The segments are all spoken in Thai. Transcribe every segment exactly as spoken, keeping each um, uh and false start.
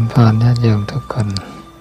พรญาติโยมทุกคน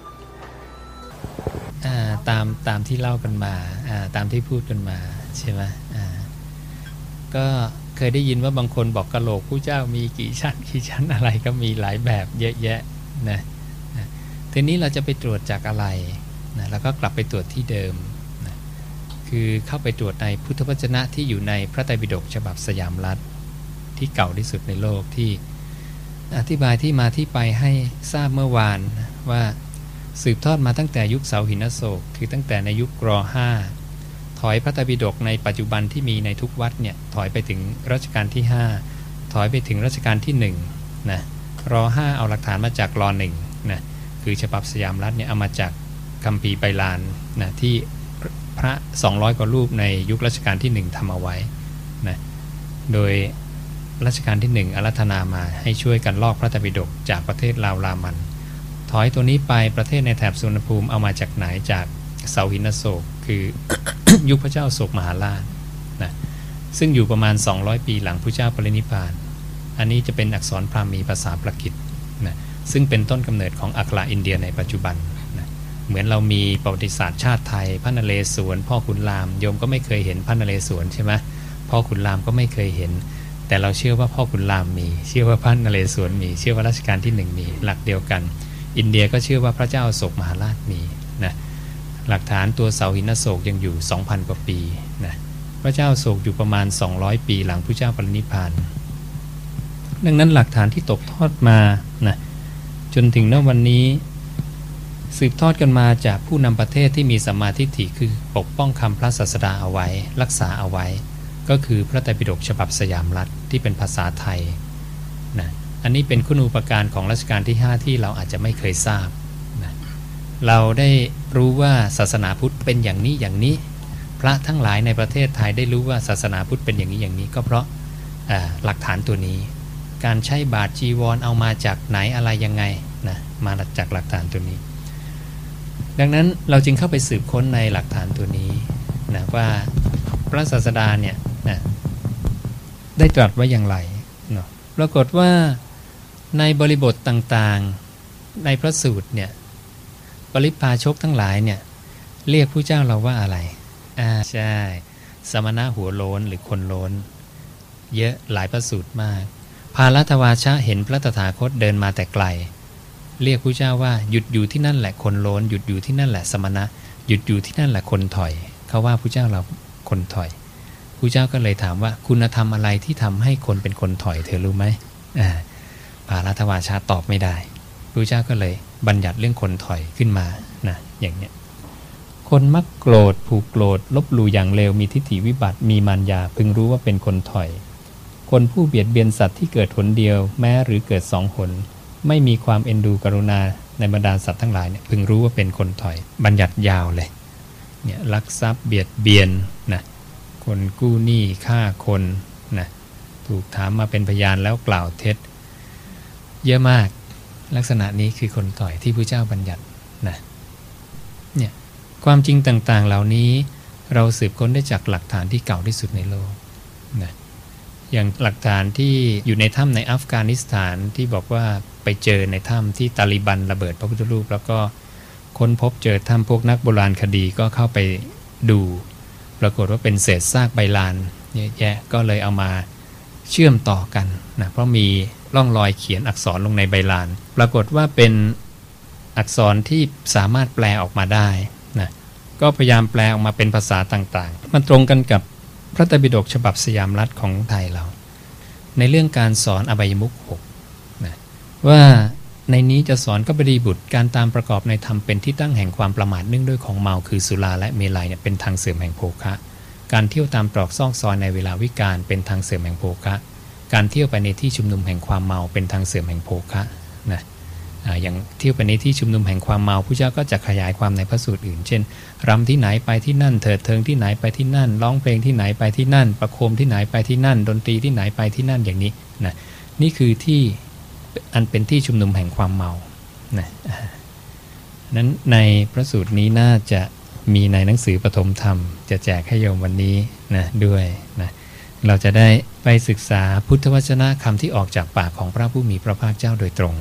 ตามตามที่เล่ากันมาตามที่พูดกันมาใช่ไหมก็เคยได้ยินว่าบางคนบอกกะโหลกผู้เจ้ามีกี่ชั้นกี่ชั้นอะไรก็มีหลายแบบเยอะแยะนะทีนี้เราจะไปตรวจจากอะไรนะแล้วก็กลับไปตรวจที่เดิมนะคือเข้าไปตรวจในพุทธวจนะที่อยู่ในพระไตรปิฎกฉบับสยามรัฐที่เก่าที่สุดในโลกที่อธิบายที่มาที่ไปให้ทราบเมื่อวานว่าสืบทอดมาตั้งแต่ยุคเสาหินโศกคือตั้งแต่ในยุครห้าถอยพระไตรปิฎกในปัจจุบันที่มีในทุกวัดเนี่ยถอยไปถึงรัชกาลที่ห้าถอยไปถึงรัชกาลที่หนึ่งนะรห้าเอาหลักฐานมาจากรหนึ่งนะคือฉบับสยามรัฐเนี่ยเอามาจากคัมภีร์ไบลานนะที่พระสองร้อยกว่ารูปในยุครัชกาลที่หนึ่งทำเอาไว้นะโดยรัชกาลที่หนึ่งอาราธนามาให้ช่วยกันลอกพระไตรปิฎกจากประเทศลาวรามันถอยตัวนี้ไปประเทศในแถบสุวรรณภูมิเอามาจากไหนจากเสาหินโศกคือ ยุคพระเจ้าโศกมหาราชนะซึ่งอยู่ประมาณสองร้อยปีหลังพระเจ้าปรินิพพานอันนี้จะเป็นอักษรพราหมีภาษาปรกิตนะซึ่งเป็นต้นกำเนิดของอักขระอินเดียในปัจจุบันนะเหมือนเรามีประวัติศาสตร์ชาติไทยพระนเรศวรพ่อขุนรามโยมก็ไม่เคยเห็นพระนเรศวรใช่ไหมพ่อขุนรามก็ไม่เคยเห็นแต่เราเชื่อว่าพ่อขุนรามมีเชื่อว่าพระนเรศวรมีเชื่อว่ารัชกาลที่หนึ่งมีหลักเดียวกันอินเดียก็เชื่อว่าพระเจ้าอโศกมหาราชมีนะหลักฐานตัวเสาหินโศกยังอยู่ สองพัน กว่าปีนะพระเจ้าอโศกอยู่ประมาณสองร้อยปีหลังพระเจ้าปรินิพพานดังนั้นหลักฐานที่ตกทอดมานะจนถึงณวันนี้สืบทอดกันมาจากผู้นำประเทศที่มีสัมมาทิฏฐิคือปกป้องคำพระศาสดาเอาไว้รักษาเอาไว้ก็คือพระไตรปิฎกฉบับสยามรัฐที่เป็นภาษาไทยนะอันนี้เป็นคุณูปการของรัชกาลที่ห้าที่เราอาจจะไม่เคยทราบนะเราได้รู้ว่าศาสนาพุทธเป็นอย่างนี้อย่างนี้พระทั้งหลายในประเทศไทยได้รู้ว่าศาสนาพุทธเป็นอย่างนี้อย่างนี้ก็เพราะหลักฐานตัวนี้การใช้บาตรจีวรเอามาจากไหนอะไรยังไงนะมาจากหลักฐานตัวนี้ดังนั้นเราจึงเข้าไปสืบค้นในหลักฐานตัวนี้นะว่าพระศาสดาเนี่ยนะได้ตรัสไว้อย่างไรเนาะปรากฏว่าในบริบทต่างๆในพระสูตรเนี่ยปริพาชกทั้งหลายเนี่ยเรียกผู้เจ้าเราว่าอะไรอ่าใช่สมณะหัวโล้นหรือคนโล้นเยอะหลายพระสูตรมากภาลัทวาชะเห็นพระตถาคตเดินมาแต่ไกลเรียกผู้เจ้าว่าหยุดอยู่ที่นั่นแหละคนโล้นหยุดอยู่ที่นั่นแหละสมณะหยุดอยู่ที่นั่นแหละคนถอยเขาว่าผู้เจ้าเราคนถอยผู้เจ้าก็เลยถามว่าคุณธรรมอะไรที่ทำให้คนเป็นคนถอยเธอรู้ไหมอ่าภาลัทวาชะตอบไม่ได้ผู้เจ้าก็เลยบัญญัติเรื่องคนถอยขึ้นมานะอย่างเนี้ยคนมักโกรธผูกโกรธลบหลู่อย่างเลวมีทิฏฐิวิบัติมีมารยาพึงรู้ว่าเป็นคนถอยคนผู้เบียดเบียนสัตว์ที่เกิดหนเดียวแม้หรือเกิดสองหนไม่มีความเอ็นดูกรุณาในบรรดาสัตว์ทั้งหลายเนี่ยพึงรู้ว่าเป็นคนถอยบัญญัติยาวเลยเนี่ยลักทรัพย์เบียดเบียนนะคนกู้หนี้ฆ่าคนนะถูกถามมาเป็นพยานแล้วกล่าวเท็จเยอะมากลักษณะนี้คือคนถอยที่พระเจ้าบัญญัตินะเนี่ยความจริงต่างๆเหล่านี้เราสืบค้นได้จากหลักฐานที่เก่าที่สุดในโลกนะอย่างหลักฐานที่อยู่ในถ้ำในอัฟกานิสถานที่บอกว่าไปเจอในถ้ำที่ตาลิบันระเบิดพระพุทธรูปแล้วก็ค้นพบเจอถ้ำพวกนักโบราณคดีก็เข้าไปดูปรากฏว่าเป็นเศษซากใบลานเยอะแยะก็เลยเอามาเชื่อมต่อกันนะเพราะมีร่องรอยเขียนอักษรลงในใบลานปรากฏว่าเป็นอักษรที่สามารถแปลออกมาได้นะก็พยายามแปลออกมาเป็นภาษาต่างๆมันตรงกันกับพระไตรปิฎกฉบับสยามรัฐของไทยเราในเรื่องการสอนอบายมุขหกนะว่าในนี้จะสอนกัปดีบุตรการตามประกอบในธรรมเป็นที่ตั้งแห่งความประมาทเนื่องด้วยของเมาคือสุราและเมลัยเนี่ยเป็นทางเสื่อมแห่งโภคะการเที่ยวตามตรอกซอกซอยในเวลาวิกาลเป็นทางเสื่อมแห่งโภคะการเที่ยวไปในที่ชุมนุมแห่งความเมาเป็นทางเสื่อมแห่งโภคะนะอย่างเที่ยวไปในที่ชุมนุมแห่งความเมาผู้เจ้าก็จะขยายความในพระสูตรอื่นเช่นรำที่ไหนไปที่นั่นเถิดเทิงที่ไหนไปที่นั่นร้องเพลงที่ไหนไปที่นั่นประโคมที่ไหนไปที่นั่นดนตรีที่ไหนไปที่นั่นอย่างนี้นะนี่คือที่อันเป็นที่ชุมนุมแห่งความเมานะนั้นในพระสูตรนี้น่าจะมีในหนังสือปฐมธรรมจะแจกให้โยมวันนี้นะด้วยนะเราจะได้ไปศึกษาพุทธวจนะคำที่ออกจากปากของพระผู้มีพระภาคเจ้าโดยตรง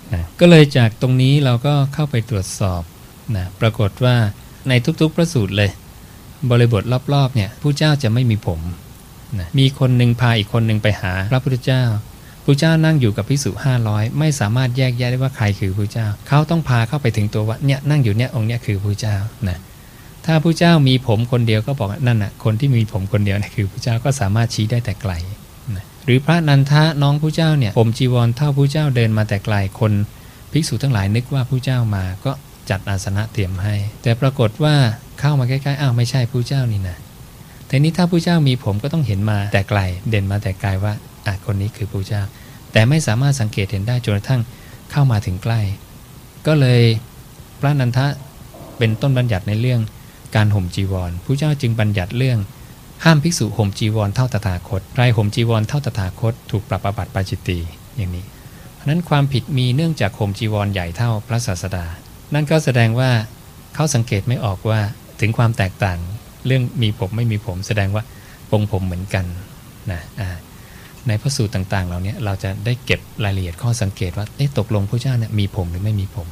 นะก็เลยจากตรงนี้เราก็เข้าไปตรวจสอบนะปรากฏว่าในทุกๆพระสูตรเลยบริบทรอบๆเนี่ยผู้เจ้าจะไม่มีผมนะมีคนหนึ่งพาอีกคนหนึ่งไปหาพระพุทธเจ้าพระเจ้านั่งอยู่กับภิกษุห้าร้อยไม่สามารถแยกแยะได้ว่าใครคือพระเจ้าเขาต้องพาเข้าไปถึงตัวว่าเนี่ยนั่งอยู่เนี่ยองค์เนี้ยคือพระเจ้านะถ้าพระเจ้ามีผมคนเดียวก็บอกนั่นน่ะคนที่มีผมคนเดียวนี่คือพระเจ้าก็สามารถชี้ได้แต่ไกลนะหรือพระนันทะน้องพระเจ้าเนี่ยผมจีวรเท่าพระเจ้าเดินมาแต่ไกลคนภิกษุทั้งหลายนึกว่าพระเจ้ามาก็จัดอาสนะเตรียมให้แต่ปรากฏว่าเข้ามาใกล้ๆอ้าวไม่ใช่พระเจ้านี่นะแต่นี้ถ้าพระเจ้ามีผมก็ต้องเห็นมาแต่ไกลเด่นมาแต่ไกลว่าอ่ะคนนี้คือพระเจ้าแต่ไม่สามารถสังเกตเห็นได้จนกระทั่งเข้ามาถึงใกล้ก็เลยพระนันทะเป็นต้นบัญญัติในเรื่องการห่มจีวรพระเจ้าจึงบัญญัติเรื่องห้ามภิกษุห่มจีวรเท่าตถาคตใครห่มจีวรเท่าตถาคตถูกปรับอาบัติปาจิตตีอย่างนี้เพราะนั้นความผิดมีเนื่องจากห่มจีวรใหญ่เท่าพระศาสดานั่นก็แสดงว่าเขาสังเกตไม่ออกว่าถึงความแตกต่างเรื่องมีผมไม่มีผมแสดงว่าปรงผมเหมือนกันนะในพระสูตรต่างๆเหล่านี้เราจะได้เก็บรายละเอียดข้อสังเกตว่าเอ๊ะตกลงพระเจ้าเนี่ยมีผมหรือไม่มีผม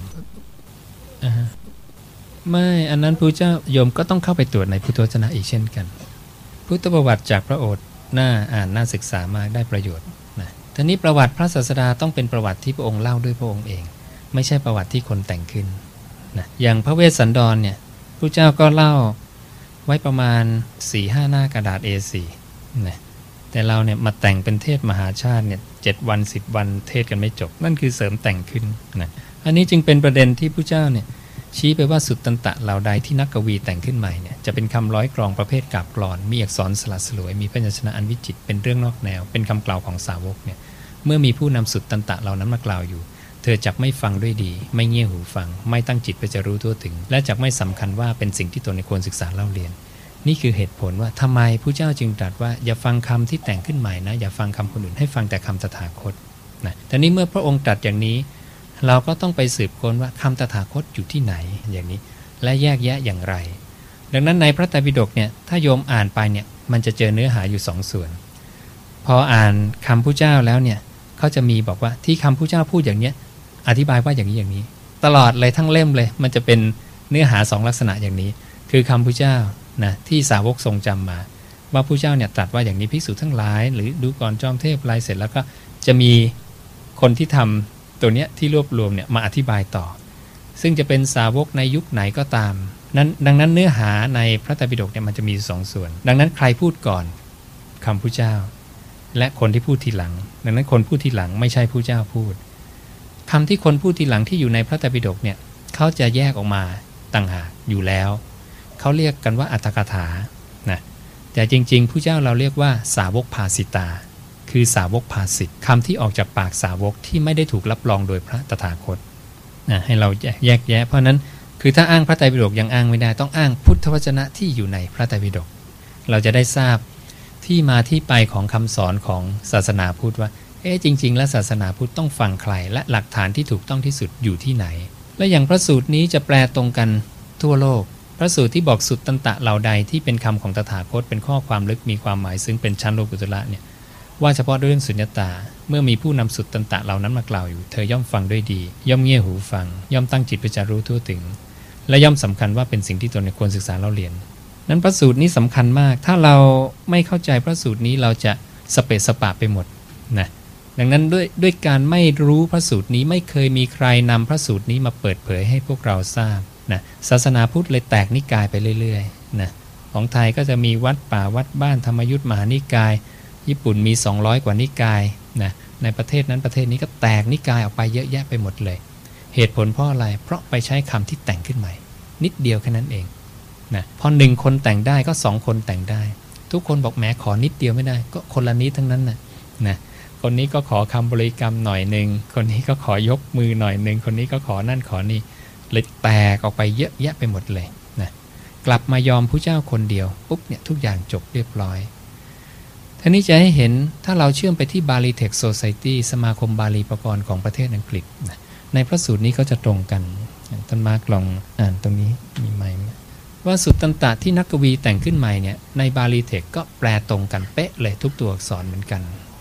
ไม่อันนั้นพระเจ้าโยมก็ต้องเข้าไปตรวจในพุทธวจนะอีกเช่นกันพุทธประวัติจากพระโอษฐ์น่าอ่านน่าศึกษามากได้ประโยชน์นะทีนี้ประวัติพระศาสดาต้องเป็นประวัติที่พระองค์เล่าด้วยพระองค์เองไม่ใช่ประวัติที่คนแต่งขึ้นนะอย่างพระเวสสันดรเนี่ยพระเจ้าก็เล่าไว้ประมาณ สี่ห้า หน้ากระดาษ เอ โฟร์ นะแต่เราเนี่ยมาแต่งเป็นเทศมหาชาติเนี่ยเจ็ดวันสิบวันเทศกันไม่จบนั่นคือเสริมแต่งขึ้นนะอันนี้จึงเป็นประเด็นที่พระเจ้าเนี่ยชี้ไปว่าสุตตันตะเหล่าใดที่นักกวีแต่งขึ้นใหม่เนี่ยจะเป็นคำร้อยกลองประเภทกาบกลอนมีอักษรสลัดสลวยมีพยัญชนะอันวิจิตรเป็นเรื่องนอกแนวเป็นคำกล่าวของสาวกเนี่ยเมื่อมีผู้นำสุตตันตะเหล่านั้นมากล่าวอยู่เธอจักไม่ฟังด้วยดีไม่เงี่ยหูฟังไม่ตั้งจิตไปจะรู้ทั่วถึงและจักไม่สำคัญว่าเป็นสิ่งที่ตนควรศึกษาเล่าเรียนนี่คือเหตุผลว่าทำไมพระเจ้าจึงตรัสว่าอย่าฟังคำที่แต่งขึ้นใหม่นะอย่าฟังคำคนอื่นให้ฟังแต่คำตถาคตนะแต่นี้เมื่อพระองค์ตรัสอย่างนี้เราก็ต้องไปสืบค้นว่าคำตถาคตอยู่ที่ไหนอย่างนี้และแยกแยะอย่างไรดังนั้นในพระไตรปิฎกเนี่ยถ้าโยมอ่านไปเนี่ยมันจะเจอเนื้อหาอยู่สองส่วนพออ่านคำพระเจ้าแล้วเนี่ยเขาจะมีบอกว่าที่คำพระเจ้าพูดอย่างเนี้ยอธิบายว่าอย่างนี้อย่างนี้ตลอดเลยทั้งเล่มเลยมันจะเป็นเนื้อหาสองลักษณะอย่างนี้คือคำพระเจ้านะที่สาวกทรงจำมาว่าพระเจ้าเนี่ยตรัสว่าอย่างนี้ภิกษุทั้งหลายหรือดูก่อนจอมเทพไลเสร็จแล้วก็จะมีคนที่ทำตัวเนี้ยที่รวบรวมเนี่ยมาอธิบายต่อซึ่งจะเป็นสาวกในยุคไหนก็ตามนั้นดังนั้นเนื้อหาในพระไตรปิฎกเนี่ยมันจะมีสองส่วนดังนั้นใครพูดก่อนคำพระเจ้าและคนที่พูดทีหลังดังนั้นคนพูดทีหลังไม่ใช่พระเจ้าพูดคำที่คนพูดทีหลังที่อยู่ในพระไตรปิฎกเนี่ยเขาจะแยกออกมาต่างหากอยู่แล้วเขาเรียกกันว่าอัตถกถานะแต่จริงๆผู้เจ้าเราเรียกว่าสาวกภาสิตาคือสาวกภาสิตคำที่ออกจากปากสาวกที่ไม่ได้ถูกรับรองโดยพระตถาคตนะให้เราแยกแยะเพราะนั้นคือถ้าอ้างพระไตรปิฎกยังอ้างไม่ได้ต้องอ้างพุทธวจนะที่อยู่ในพระไตรปิฎกเราจะได้ทราบที่มาที่ไปของคำสอนของศาสนาพุทธว่าเอ๊ะจริงๆแล้วศาสนาพุทธต้องฟังใครและหลักฐานที่ถูกต้องที่สุดอยู่ที่ไหนและอย่างพระสูตรนี้จะแปลตรงกันทั่วโลกพระสูตรที่บอกสุตตันตะเหล่าใดที่เป็นคำของตถาคตเป็นข้อความลึกมีความหมายซึ่งเป็นชั้นโลกุตระเนี่ยว่าเฉพาะเรื่องสุญญตาเมื่อมีผู้นำสุตตันตะเหล่านั้นมากล่าวอยู่เธอย่อมฟังด้วยดีย่อมเงี่ยหูฟังย่อมตั้งจิตไปจะรู้ทั่วถึงและย่อมสำคัญว่าเป็นสิ่งที่ตนควรศึกษาเล่าเรียนนั้นพระสูตรนี้สำคัญมากถ้าเราไม่เข้าใจพระสูตรนี้เราจะสเปะสปะไปหมดนะดังนั้นด้วยด้วยการไม่รู้พระสูตรนี้ไม่เคยมีใครนำพระสูตรนี้มาเปิดเผยให้พวกเราทราบนะศาสนาพุทธเลยแตกนิกายไปเรื่อยๆนะของไทยก็จะมีวัดป่าวัดบ้านธรรมยุทธมหานิกายญี่ปุ่นมีสองร้อยกว่านิกายนะในประเทศนั้นประเทศนี้ก็แตกนิกายออกไปเยอะแยะไปหมดเลยเหตุผลเพราะอะไรเพราะไปใช้คำที่แต่งขึ้นใหม่นิดเดียวแค่นั้นเองนะพอหนึ่งคนแต่งได้ก็สองคนแต่งได้ทุกคนบอกแหมขอนิดเดียวไม่ได้ก็คนละนิดทั้งนั้นนะนะคนนี้ก็ขอคำบริกรรมหน่อยหนึ่งคนนี้ก็ขอยกมือหน่อยหนึ่งคนนี้ก็ขอนั่นขอนี่เลยแตกออกไปเยอะแยะไปหมดเลยนะกลับมายอมผู้เจ้าคนเดียวปุ๊บเนี่ยทุกอย่างจบเรียบร้อยทีนี้จะให้เห็นถ้าเราเชื่อมไปที่ Bali Text Society สมาคมบาลีประกรณ์ของประเทศอังกฤษนะในพระสูตรนี้ก็จะตรงกันท่านมาร์กลองอ่านตรงนี้มีไหมว่าสุตตันตะที่นักกวีแต่งขึ้นใหม่เนี่ยใน Bali Text ก็แปลตรงกันเป๊ะเลยทุกตัวอักษรเหมือนกันนะ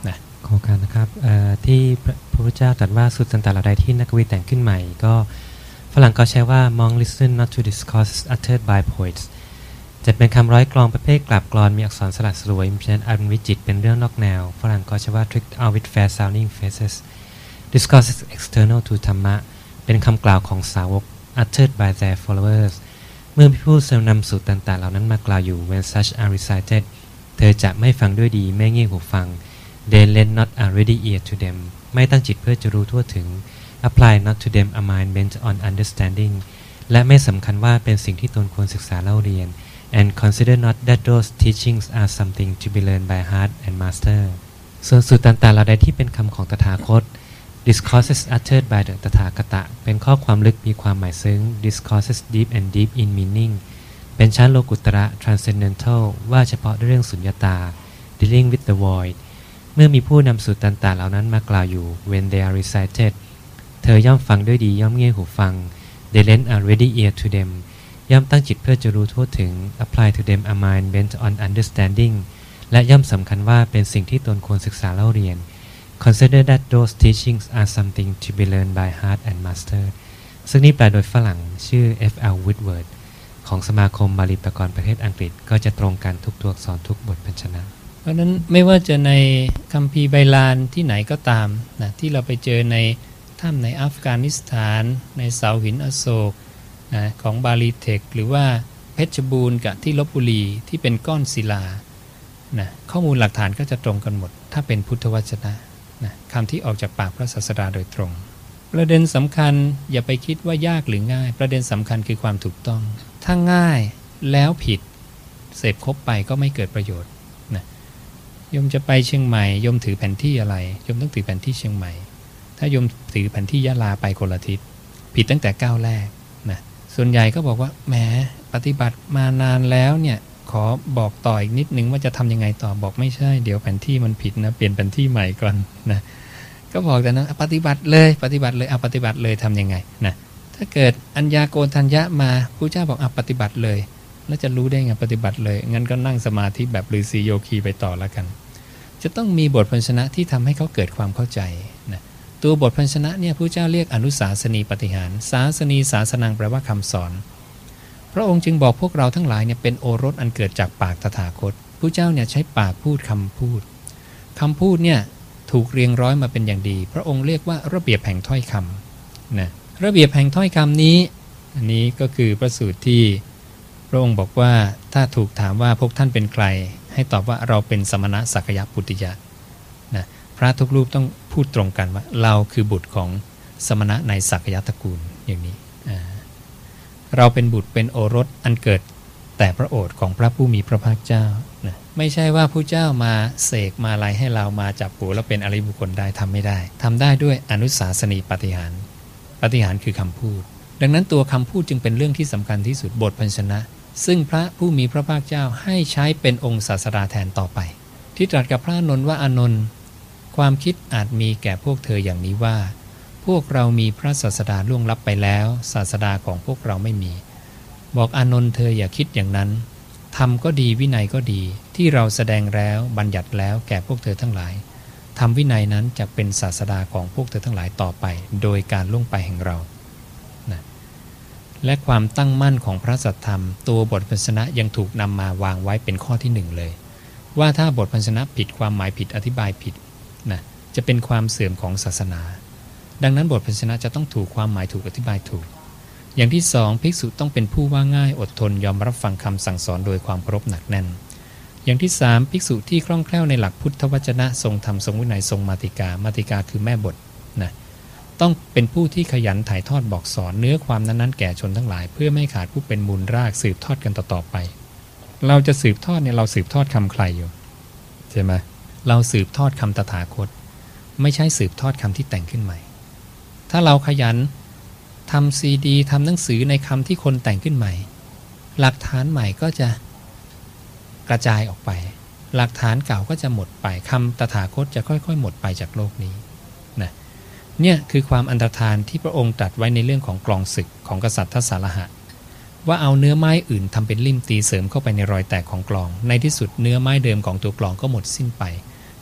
โครงการนะครับที่พระพุทธเจ้าตรัสว่าสุดสันตะเหล่าใดที่นักกวีแต่งขึ้นใหม่ก็ฝรั่งก็ใช้ว่า monk listen not to discourses uttered by poets จะเป็นคำร้อยกลองประเภทกลับกลอนมีอักษรสลัดสลวยมีอันวิจิตรเป็นเรื่องนอกแนวฝรั่งก็ใช้ว่า tricked out with fair sounding phrases discourses external to ธรรมะเป็นคำกล่าวของสาวก uttered by their followers เมื่อผู้นำสูตรต่างๆเหล่านั้นมากล่าวอยู่ when such are recited เธอจะไม่ฟังด้วยดีไม่เงี่ยหูฟัง they lend not a ready ear to them ไม่ตั้งจิตเพื่อจะรู้ทั่วถึง apply not to them a mind bent on understanding และไม่สำคัญว่าเป็นสิ่งที่ตนควรศึกษาเล่าเรียน and consider not that those teachings are something to be learned by heart and master ส่วนสูตรต่างๆเหล่าใดที่เป็นคำของตถาคต discourses uttered by the ตถาคตเป็นข้อความลึกมีความหมายซึ้ง discourses deep and deep in meaning เป็นชั้นโลกุตระ transcendental ว่าเฉพาะเรื่องสุญญตา dealing with the void เมื่อมีผู้นำสูตรต่างๆเหล่านั้นมากล่าวอยู่ when they are recited เธอย่อมฟังด้วยดีย่อมเงี่ยหูฟัง they lend a ready ear to them ย่อมตั้งจิตเพื่อจะรู้ทั่วถึง apply to them a mind bent on understanding และย่อมสำคัญว่าเป็นสิ่งที่ตนควรศึกษาเล่าเรียน consider that those teachings are something to be learned by heart and master ซึ่งนี้แปลโดยฝรั่งชื่อ เอฟ แอล Woodward ของสมาคมบาลีปกรณ์ประเทศอังกฤษก็จะตรงกันทุกตัวอักษรทุกบทพยัญชนะเพราะนั้นไม่ว่าจะในคัมภีร์ไบลานที่ไหนก็ตามนะที่เราไปเจอในถ้ำในอัฟกานิสถานในเสาหินอโศกนะของบาลีเทคหรือว่าเพชรบูรณ์กับที่ลพบุรีที่เป็นก้อนศิลานะข้อมูลหลักฐานก็จะตรงกันหมดถ้าเป็นพุทธวจนะนะคำที่ออกจากปากพระศาสดาโดยตรงประเด็นสำคัญอย่าไปคิดว่ายากหรือง่ายประเด็นสำคัญคือความถูกต้องถ้าง่ายแล้วผิดเสพคบไปก็ไม่เกิดประโยชน์นะโยมจะไปเชียงใหม่โยมถือแผนที่อะไรโยมต้องถือแผนที่เชียงใหม่ถ้าโยมถือแผนที่ยะลาไปคนละทิศผิดตั้งแต่ก้าวแรกนะส่วนใหญ่ก็บอกว่าแหมปฏิบัติมานานแล้วเนี่ยขอบอกต่ออีกนิดนึงว่าจะทำยังไงต่อบอกไม่ใช่เดี๋ยวแผนที่มันผิดนะเปลี่ยนแผนที่ใหม่ก่อนนะก็บอกแต่นะปฏิบัติเลยปฏิบัติเลยเอาปฏิบัติเลยทำยังไงนะถ้าเกิดอัญญาโกณทัญญะมาพระเจ้าบอกเอาปฏิบัติเลยแล้วจะรู้ได้ไงปฏิบัติเลยงั้นก็นั่งสมาธิแบบฤาษีโยคีไปต่อแล้วกันจะต้องมีบทพันชนะที่ทำให้เขาเกิดความเข้าใจนะตัวบทพันชนะเนี่ยพระเจ้าเรียกอนุสาสนีปฏิหารศาสนีศาสนังแปลว่าคำสอนพระองค์จึงบอกพวกเราทั้งหลายเนี่ยเป็นโอรสอันเกิดจากปากตถาคตพระเจ้าเนี่ยใช้ปากพูดคำพูดคำพูดเนี่ยถูกเรียงร้อยมาเป็นอย่างดีพระองค์เรียกว่าระเบียบแห่งถ้อยคำนะระเบียบแห่งถ้อยคำนี้อันนี้ก็คือพระสูตรที่พระองค์บอกว่าถ้าถูกถามว่าพวกท่านเป็นใครให้ตอบว่าเราเป็นสมณะสักยปุตติยะนะพระทุกรูปต้องพูดตรงกันว่าเราคือบุตรของสมณะในสักยตระกูลอย่างนี้เราเป็นบุตรเป็นโอรสอันเกิดแต่พระโอษฐ์ของพระผู้มีพระภาคเจ้านะไม่ใช่ว่าผู้เจ้ามาเสกมาอะไรให้เรามาจับปูแล้วเป็นอริยบุคคลได้ทำไม่ได้ทำได้ด้วยอนุสาสนีปฏิหารปฏิหารคือคำพูดดังนั้นตัวคำพูดจึงเป็นเรื่องที่สำคัญที่สุดบทพันชนะซึ่งพระผู้มีพระภาคเจ้าให้ใช้เป็นองค์ศาสดาแทนต่อไปที่ตรัสกับพระอานนท์ว่าอานนท์ความคิดอาจมีแก่พวกเธออย่างนี้ว่าพวกเรามีพระศาสดาล่วงลับไปแล้วศาสดาของพวกเราไม่มีบอกอานนท์เธออย่าคิดอย่างนั้นธรรมก็ดีวินัยก็ดีที่เราแสดงแล้วบัญญัติแล้วแก่พวกเธอทั้งหลายธรรมวินัยนั้นจะเป็นศาสดาของพวกเธอทั้งหลายต่อไปโดยการล่วงไปแห่งเรานะและความตั้งมั่นของพระสัทธรรมตัวบทพันชนะยังถูกนำมาวางไว้เป็นข้อที่หนึ่งเลยว่าถ้าบทพันชนะผิดความหมายผิดอธิบายผิดนะจะเป็นความเสื่อมของศาสนาดังนั้นบทพันชนะจะต้องถูกความหมายถูกอธิบายถูกอย่างที่สองภิกษุต้องเป็นผู้ว่าง่ายอดทนยอมรับฟังคำสั่งสอนโดยความเคารพหนักแน่นอย่างที่สามภิกษุที่คล่องแคล่วในหลักพุทธวจนะทรงธรรมทรงวินัยทรงมาติกามาติกาคือแม่บทนะต้องเป็นผู้ที่ขยันถ่ายทอดบอกสอนเนื้อความนั้นๆแก่ชนทั้งหลายเพื่อไม่ขาดผู้เป็นมูลรากสืบทอดกันต่อๆไปเราจะสืบทอดเนี่ยเราสืบทอดคำใครอยู่ใช่ไหมเราสืบทอดคำตถาคตไม่ใช่สืบทอดคำที่แต่งขึ้นใหม่ถ้าเราขยันทำซีดีทำหนังสือในคำที่คนแต่งขึ้นใหม่หลักฐานใหม่ก็จะกระจายออกไปหลักฐานเก่าก็จะหมดไปคำตถาคตจะค่อยๆหมดไปจากโลกนี้นะเนี่ยคือความอันตรธานที่พระองค์ตรัสไว้ในเรื่องของกลองศึกของกษัตริย์ทศรหะว่าเอาเนื้อไม้อื่นทำเป็นลิ่มตีเสริมเข้าไปในรอยแตกของกลองในที่สุดเนื้อไม้เดิมของตัวกลองก็หมดสิ้นไป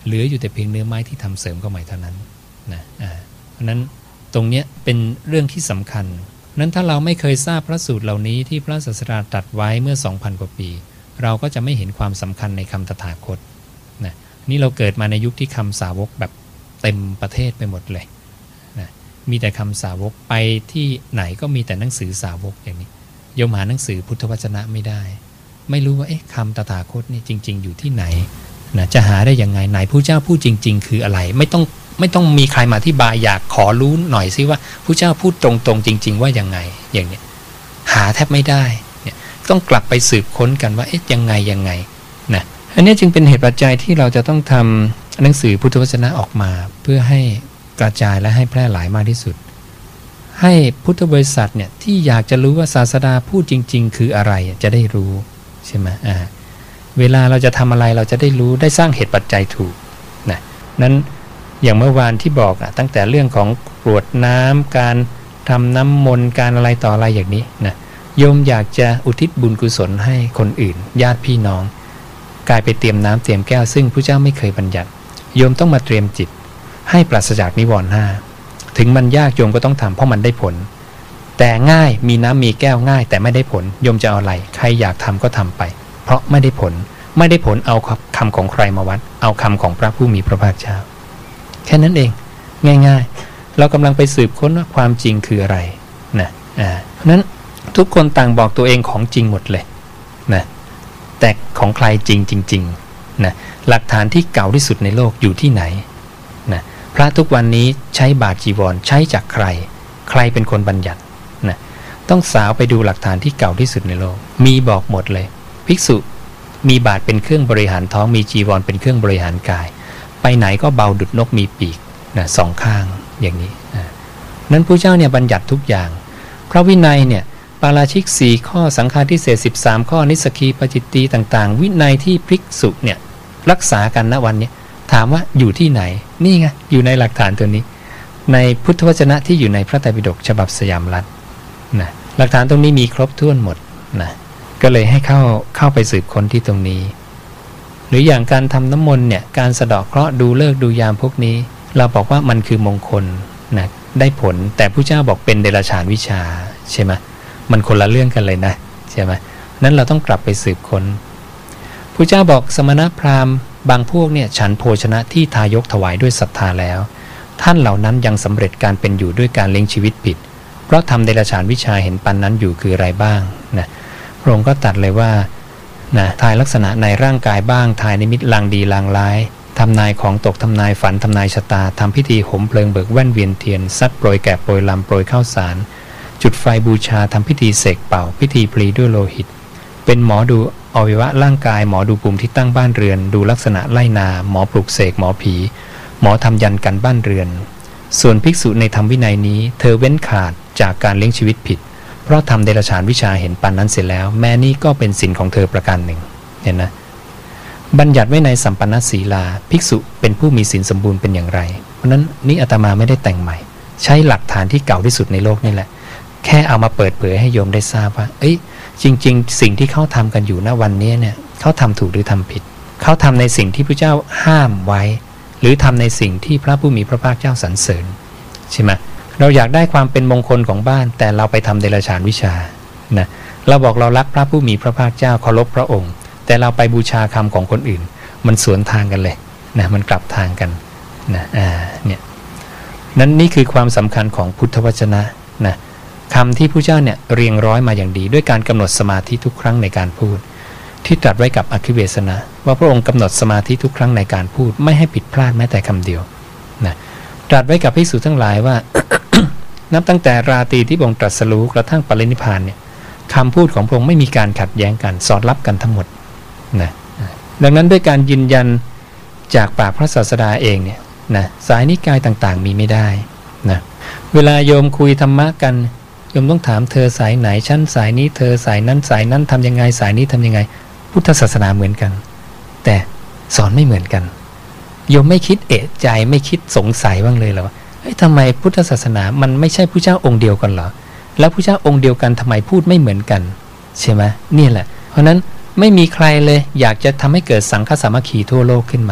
เหลืออยู่แต่เพียงเนื้อไม้ที่ทำเสริมเข้าใหม่เท่านั้นนะอ่าเพราะนั้นตรงเนี้ยเป็นเรื่องที่สำคัญนั้นถ้าเราไม่เคยทราบพระสูตรเหล่านี้ที่พระศาสดาตรัสไว้เมื่อ สองพัน กว่าปีเราก็จะไม่เห็นความสำคัญในคำตถาคตนะนี่เราเกิดมาในยุคที่คำสาวกแบบเต็มประเทศไปหมดเลยนะมีแต่คำสาวกไปที่ไหนก็มีแต่หนังสือสาวกอย่างนี้โยมหาหนังสือพุทธวจนะไม่ได้ไม่รู้ว่าเอ๊ะคำตถาคตนี่จริงๆอยู่ที่ไหนนะจะหาได้ยังไงไหนพระเจ้าพูดจริงๆคืออะไรไม่ต้องไม่ต้องมีใครมาอธิบายอยากขอรู้หน่อยซิว่าพระเจ้าพูดตรงๆจริงๆว่ายังไงอย่างเนี้ยหาแทบไม่ได้เนี่ยต้องกลับไปสืบค้นกันว่าเอ๊ะยังไงยังไงนะอันนี้จึงเป็นเหตุปัจจัยที่เราจะต้องทำหนังสือพุทธวจนะออกมาเพื่อให้กระจายและให้แพร่หลายมากที่สุดให้พุทธบริษัทเนี่ยที่อยากจะรู้ว่าศาสดาพูดจริงๆคืออะไรจะได้รู้ใช่ไหมอ่าเวลาเราจะทำอะไรเราจะได้รู้ได้สร้างเหตุปัจจัยถูกนะนั้นอย่างเมื่อวานที่บอกอะตั้งแต่เรื่องของกรวดน้ำการทำน้ำมนต์การอะไรต่ออะไรอย่างนี้นะโยมอยากจะอุทิศบุญกุศลให้คนอื่นญาติพี่น้องกลายไปเตรียมน้ำเตรียมแก้วซึ่งพระเจ้าไม่เคยบัญญัติโยมต้องมาเตรียมจิตให้ปราศจากนิวรณ์ห้าถึงมันยากโยมก็ต้องทำเพราะมันได้ผลแต่ง่ายมีน้ำมีแก้วง่ายแต่ไม่ได้ผลโยมจะเอาอะไรใครอยากทำก็ทำไปเพราะไม่ได้ผลไม่ได้ผลเอาคำของใครมาวัดเอาคำของพระผู้มีพระภาคเจ้าแค่นั้นเองง่ายๆเรากำลังไปสืบค้นว่าความจริงคืออะไรนะอ่าเพราะนั้นทุกคนต่างบอกตัวเองของจริงหมดเลยนะแต่ของใครจริงจริงๆนะหลักฐานที่เก่าที่สุดในโลกอยู่ที่ไหนนะพระทุกวันนี้ใช้บาตรจีวรใช้จากใครใครเป็นคนบัญญัตินะต้องสาวไปดูหลักฐานที่เก่าที่สุดในโลกมีบอกหมดเลยภิกษุมีบาตรเป็นเครื่องบริหารท้องมีจีวรเป็นเครื่องบริหารกายไปไหนก็เบาดุจนกมีปีกนะสองข้างอย่างนี้นะนั้นพระเจ้าเนี่ยบัญญัติทุกอย่างพระวินัยเนี่ยปาราชิกสี่ข้อสังฆาทิเศษสิบสามข้อนิสกีปจิตตีต่างๆวินัยที่ภิกษุเนี่ยรักษากันณวันนี้ถามว่าอยู่ที่ไหนนี่ไงอยู่ในหลักฐานตัวนี้ในพุทธวจนะที่อยู่ในพระไตรปิฎกฉบับสยามรัฐนะหลักฐานตรงนี้มีครบถ้วนหมดนะก็เลยให้เข้าเข้าไปสืบค้นที่ตรงนี้หรืออย่างการทำน้ำมนต์เนี่ยการสะเดาะเคราะห์ดูฤกษ์ดูยามพวกนี้เราบอกว่ามันคือมงคลนะได้ผลแต่พระเจ้าบอกเป็นเดรัจฉานวิชาใช่ไหมมันคนละเรื่องกันเลยนะใช่ไหมนั้นเราต้องกลับไปสืบค้นพระเจ้าบอกสมณพราหมณ์บางพวกเนี่ยฉันโภชนะที่ทายกถวายด้วยศรัทธาแล้วท่านเหล่านั้นยังสำเร็จการเป็นอยู่ด้วยการเลี้ยงชีวิตผิดเพราะทำเดรัจฉานวิชาเห็นปันนั้นอยู่คืออะไรบ้างนะพระองค์ก็ตรัสเลยว่านะทายลักษณะในร่างกายบ้างทายนิมิตลางดีลางร้ายทำนายของตกทำนายฝันทำนายชะตาทำพิธีหมเพลิงเบิกแว่นเวียนเทียนซัดโปรยแกะโปรยลำโปรยข้าวสารจุดไฟบูชาทำพิธีเสกเป่าพิธีพลีด้วยโลหิตเป็นหมอดูอวัยวะร่างกายหมอดูภูมิที่ตั้งบ้านเรือนดูลักษณะไล่นาหมอปลุกเสกหมอผีหมอทำยันกันบ้านเรือนส่วนภิกษุในธรรมวินัยนี้เธอเว้นขาดจากการเลี้ยงชีวิตผิดเพราะทำเดรัจฉานวิชาเห็นปันนั้นเสร็จแล้วแม้นี่ก็เป็นศีลของเธอประการหนึ่งเห็นนะบัญญัติไว้ในสัมปันนศีลาภิกษุเป็นผู้มีศีลสมบูรณ์เป็นอย่างไรเพราะนั้นนี่อาตมาไม่ได้แต่งใหม่ใช้หลักฐานที่เก่าที่สุดในโลกนี่แหละแค่เอามาเปิดเผยให้โยมได้ทราบว่าเอ้ยจริงๆสิ่งที่เขาทำกันอยู่ณวันนี้เนี่ยเขาทำถูกหรือทำผิดเขาทำในสิ่งที่พระเจ้าห้ามไว้หรือทำในสิ่งที่พระผู้มีพระภาคเจ้าสรรเสริญใช่ไหมเราอยากได้ความเป็นมงคลของบ้านแต่เราไปทำเดรัจฉานวิชานะเราบอกเรารักพระผู้มีพระภาคเจ้าเคารพพระองค์แต่เราไปบูชาคำของคนอื่นมันสวนทางกันเลยนะมันกลับทางกันนะอ่าเนี่ยนั้นนี่คือความสำคัญของพุทธวจนะนะคำที่พระเจ้าเนี่ยเรียงร้อยมาอย่างดีด้วยการกำหนดสมาธิทุกครั้งในการพูดที่ตรัสไว้กับอคิเวสนะว่าพระองค์กำหนดสมาธิทุกครั้งในการพูดไม่ให้ผิดพลาดแม้แต่คำเดียวนะตรัสไว้กับภิกษุทั้งหลายว่า นับตั้งแต่ราตรีที่พระองค์ตรัสรู้กระทั่งปรินิพพานเนี่ยคำพูดของพระองค์ไม่มีการขัดแย้งกันสอดรับกันทั้งหมดนะดังนั้นด้วยการยืนยันจากปากพระศาสดาเองเนี่ยนะสายนิกายต่างๆมีไม่ได้นะเวลาโยมคุยธรรมะกันโยมต้องถามเธอสายไหนชั้นสายนี้เธอสายนั้นสายนั้นทำยังไงสายนี้ทำยังไงพุทธศาสนาเหมือนกันแต่สอนไม่เหมือนกันโยมไม่คิดเอะใจไม่คิดสงสัยบ้างเลยเหรอเฮ้ยทำไมพุทธศาสนามันไม่ใช่พระเจ้าองค์เดียวกันเหรอแล้วพระเจ้าองค์เดียวกันทำไมพูดไม่เหมือนกันใช่ไหมนี่แหละเพราะนั้นไม่มีใครเลยอยากจะทำให้เกิดสังฆสามัคคีทั่วโลกขึ้นมา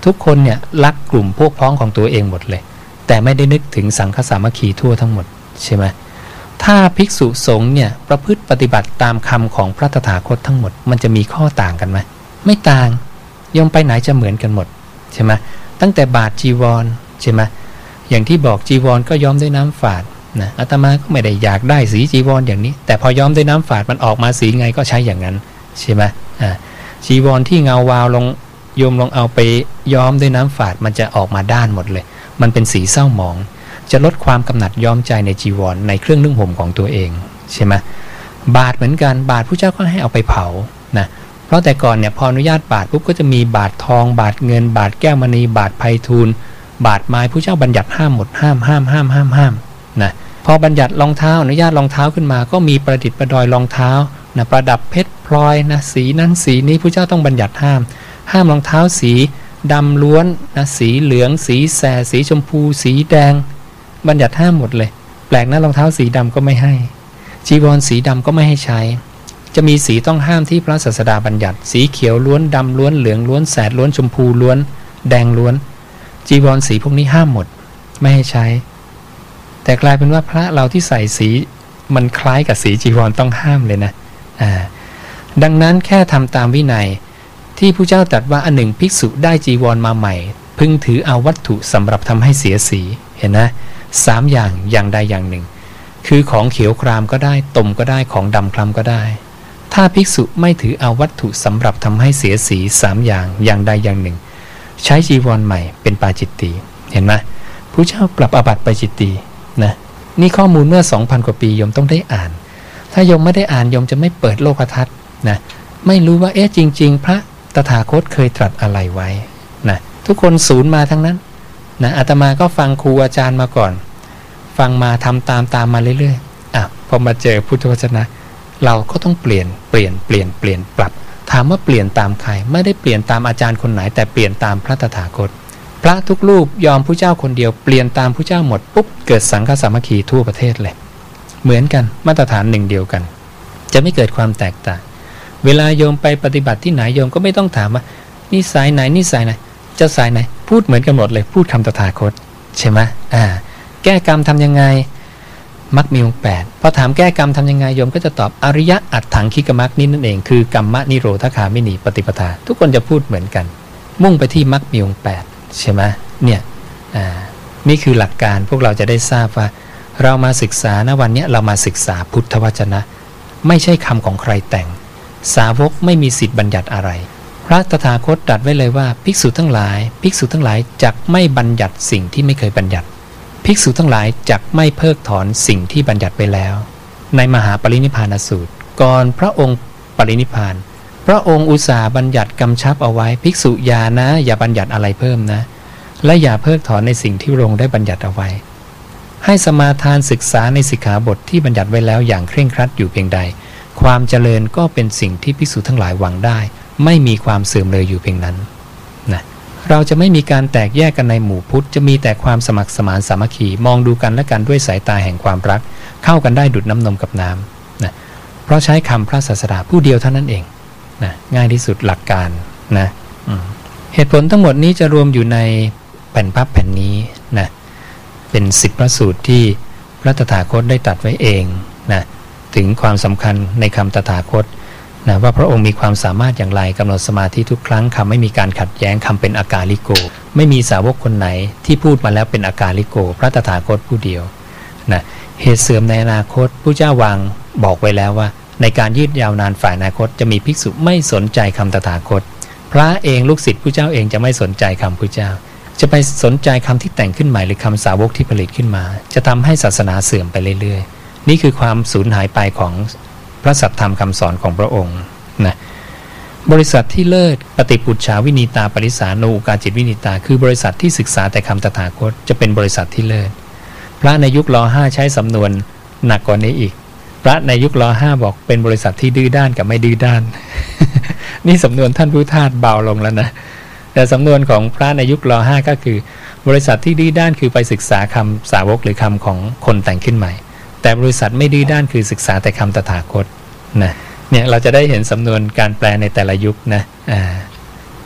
ทุกคนเนี่ยรักกลุ่มพวกพ้องของตัวเองหมดเลยแต่ไม่ได้นึกถึงสังฆสามัคคีทั่วทั้งหมดใช่ไหมถ้าภิกษุสงฆ์เนี่ยประพฤติปฏิบัติตามคำของพระตถาคตทั้งหมดมันจะมีข้อต่างกันไหมไม่ต่างโยมไปไหนจะเหมือนกันหมดใช่ไหมตั้งแต่บาทจีวรใช่ไหมอย่างที่บอกจีวรก็ย้อมด้วยน้ำฝาดนะอาตมาก็ไม่ได้อยากได้สีจีวรอย่างนี้แต่พอย้อมด้วยน้ำฝาดมันออกมาสีไงก็ใช้อย่างนั้นใช่ไหมอ่าจีวรที่เงาวาวลงโยมลองเอาไปย้อมด้วยน้ำฝาดมันจะออกมาด้านหมดเลยมันเป็นสีเศร้าหมองจะลดความกำหนัดย้อมใจในจีวรในเครื่องนุ่งห่มของตัวเองใช่ไหมบาทเหมือนกันบาทพระเจ้าก็ให้เอาไปเผานะเพราะแต่ก่อนเนี่ยพออนุญาตบาทปุ๊บก็จะมีบาททองบาทเงินบาทแก้วมณีบาทไพฑูรย์บาทไม้พระเจ้าบัญญัติห้ามหมดห้ามห้ามห้ามห้ามห้ามนะพอบัญญัติรองเท้าอนุญาตรองเท้าขึ้นมาก็มีประดิษฐ์ประดอยรองเท้านะประดับเพชรพลอยนะสีนั้นสีนี้พระเจ้าต้องบัญญัติห้ามห้ามรองเท้าสีดำล้วนนะสีเหลืองสีแสดสีชมพูสีแดงบัญญัติห้ามหมดเลยแปลกนะรองเท้าสีดำก็ไม่ให้จีวรสีดำก็ไม่ให้ใช้จะมีสีต้องห้ามที่พระศาสดาบัญญัติสีเขียวล้วนดำล้วนเหลืองล้วนแสดล้วนชมพูล้วนแดงล้วนจีวรสีพวกนี้ห้ามหมดไม่ให้ใช้แต่กลายเป็นว่าพระเราที่ใส่สีมันคล้ายกับสีจีวรต้องห้ามเลยนะอ่าดังนั้นแค่ทำตามวินัยที่พระเจ้าตรัสว่าอันหนึ่งภิกษุได้จีวรมาใหม่พึงถือเอาวัตถุสำหรับทำให้เสียสีเห็นนะสามอย่างอย่างใดอย่างหนึ่งคือของเขียวครามก็ได้ตมก็ได้ของดำคล้ำก็ได้ถ้าภิกษุไม่ถือเอาวัตถุสำหรับทำให้เสียสีสามอย่างอย่างใดอย่างหนึ่งใช้จีวรใหม่เป็นปาจิตตีเห็นไหมพระเจ้าปรับอาบัติปาจิตตีนะนี่ข้อมูลเมื่อ สองพัน กว่าปีโยมต้องได้อ่านถ้าโยมไม่ได้อ่านโยมจะไม่เปิดโลกทัศน์นะไม่รู้ว่าเอ๊ะจริงๆพระตถาคตเคยตรัสอะไรไว้นะทุกคนศูนย์มาทั้งนั้นนะอาตมาก็ฟังครูอาจารย์มาก่อนฟังมาทำตามตามมาเรื่อยๆอ่ะพอมาเจอพุทธวจนะเราก็ต้องเปลี่ยนเปลี่ยนเปลี่ยนเปลี่ยนปรับถามว่าเปลี่ยนตามใครไม่ได้เปลี่ยนตามอาจารย์คนไหนแต่เปลี่ยนตามพระตถาคตพระทุกรูปยอมผู้เจ้าคนเดียวเปลี่ยนตามผู้เจ้าหมดปุ๊บเกิดสังฆสามัคคีทั่วประเทศเลยเหมือนกันมาตรฐานหนึ่งเดียวกันจะไม่เกิดความแตกต่างเวลาโยมไปปฏิบัติที่ไหนโยมก็ไม่ต้องถามว่านี่สายไหนนี่สายไหนจะสายไหนพูดเหมือนกันหมดเลยพูดคำตถาคตใช่ไหมอ่าแก้กรรมทำยังไงมรรคมีองค์แปดพอถามแก้กรรมทำยังไงโยมก็จะตอบอริยะอัตถังคิกมรรคนี่นั่นเองคือกรรมนิโรธคามินีปฏิปทาทุกคนจะพูดเหมือนกันมุ่งไปที่มรรคมีองค์แปดใช่ไหมเนี่ยอ่านี่คือหลักการพวกเราจะได้ทราบว่าเรามาศึกษาณวันนี้เรามาศึกษาพุทธวจนะไม่ใช่คำของใครแต่งสาวกไม่มีสิทธิ์บัญญัติอะไรพระตถาคตตรัสไว้เลยว่าภิกษุทั้งหลายภิกษุทั้งหลายจักไม่บัญญัติสิ่งที่ไม่เคยบัญญัติภิกษุทั้งหลายจักไม่เพิกถอนสิ่งที่บัญญัติไปแล้วในมหาปรินิพพานสูตรก่อนพระองค์ปรินิพพานพระองค์อุตส่าห์บัญญัติกำชับเอาไว้ภิกษุอย่านะอย่าบัญญัติอะไรเพิ่มนะและอย่าเพิกถอนในสิ่งที่พระองค์ได้บัญญัติเอาไว้ให้สมาทานศึกษาในสิกขาบทที่บัญญัติไว้แล้วอย่างเคร่งครัดอยู่เพียงใดความเจริญก็เป็นสิ่งที่ภิกษุทั้งหลายหวังได้ไม่มีความเสื่อมเลยอยู่เพียงนั้นนะเราจะไม่มีการแตกแยกกันในหมู่พุทธจะมีแต่ความสมัครสมานสามัคคีมองดูกันและกันด้วยสายตาแห่งความรักเข้ากันได้ดุจน้ำนมกับน้ำนะเพราะใช้คำพระศาสดาผู้เดียวเท่านั้นเองนะง่ายที่สุดหลักการนะเหตุผลทั้งหมดนี้จะรวมอยู่ในแผ่นพับแผ่นนี้นะเป็นสิบพระสูตรที่พระตถาคตได้ตรัสไว้เองนะถึงความสำคัญในคำตถาคตนะว่าพระองค์มีความสามารถอย่างไรกำหนดสมาธิทุกครั้งคำไม่มีการขัดแย้งคำเป็นอากาลิโกไม่มีสาวกคนไหนที่พูดมาแล้วเป็นอากาลิโกพระตถาคตผู้เดียวนะเหตุเสื่อมในอนาคตผู้เจ้าวางบอกไว้แล้วว่าในการยืดยาวนานฝ่ายอนาคตจะมีภิกษุไม่สนใจคำตถาคตพระเองลูกศิษย์ผู้เจ้าเองจะไม่สนใจคำผู้เจ้าจะไปสนใจคำที่แต่งขึ้นใหม่หรือคำสาวกที่ผลิตขึ้นมาจะทำให้ศาสนาเสื่อมไปเรื่อยๆนี่คือความสูญหายไปของพระสัทธรรมคำสอนของพระองค์นะบริษัทที่เลิศปฏิปุจฉาวินีตาปริสาโนอุกาจิตวินีตาคือบริษัทที่ศึกษาแต่คำตถาคตจะเป็นบริษัทที่เลิศพระในยุคร.ห้าใช้สำนวนหนักกว่านี้อีกพระในยุคร.ห้าบอกเป็นบริษัทที่ดื้อด้านกับไม่ดื้อด้าน นี่สำนวนท่านพุทธทาสเบาลงแล้วนะแต่สำนวนของพระในยุคร.ห้าก็คือบริษัทที่ดื้อด้านคือไปศึกษาคำสาวกหรือคำของคนแต่งขึ้นใหม่แต่บริษัทไม่ดื้อด้านคือศึกษาแต่คำตถาคตนะเนี่ยเราจะได้เห็นสำนวนการแปลในแต่ละยุคนะอ่า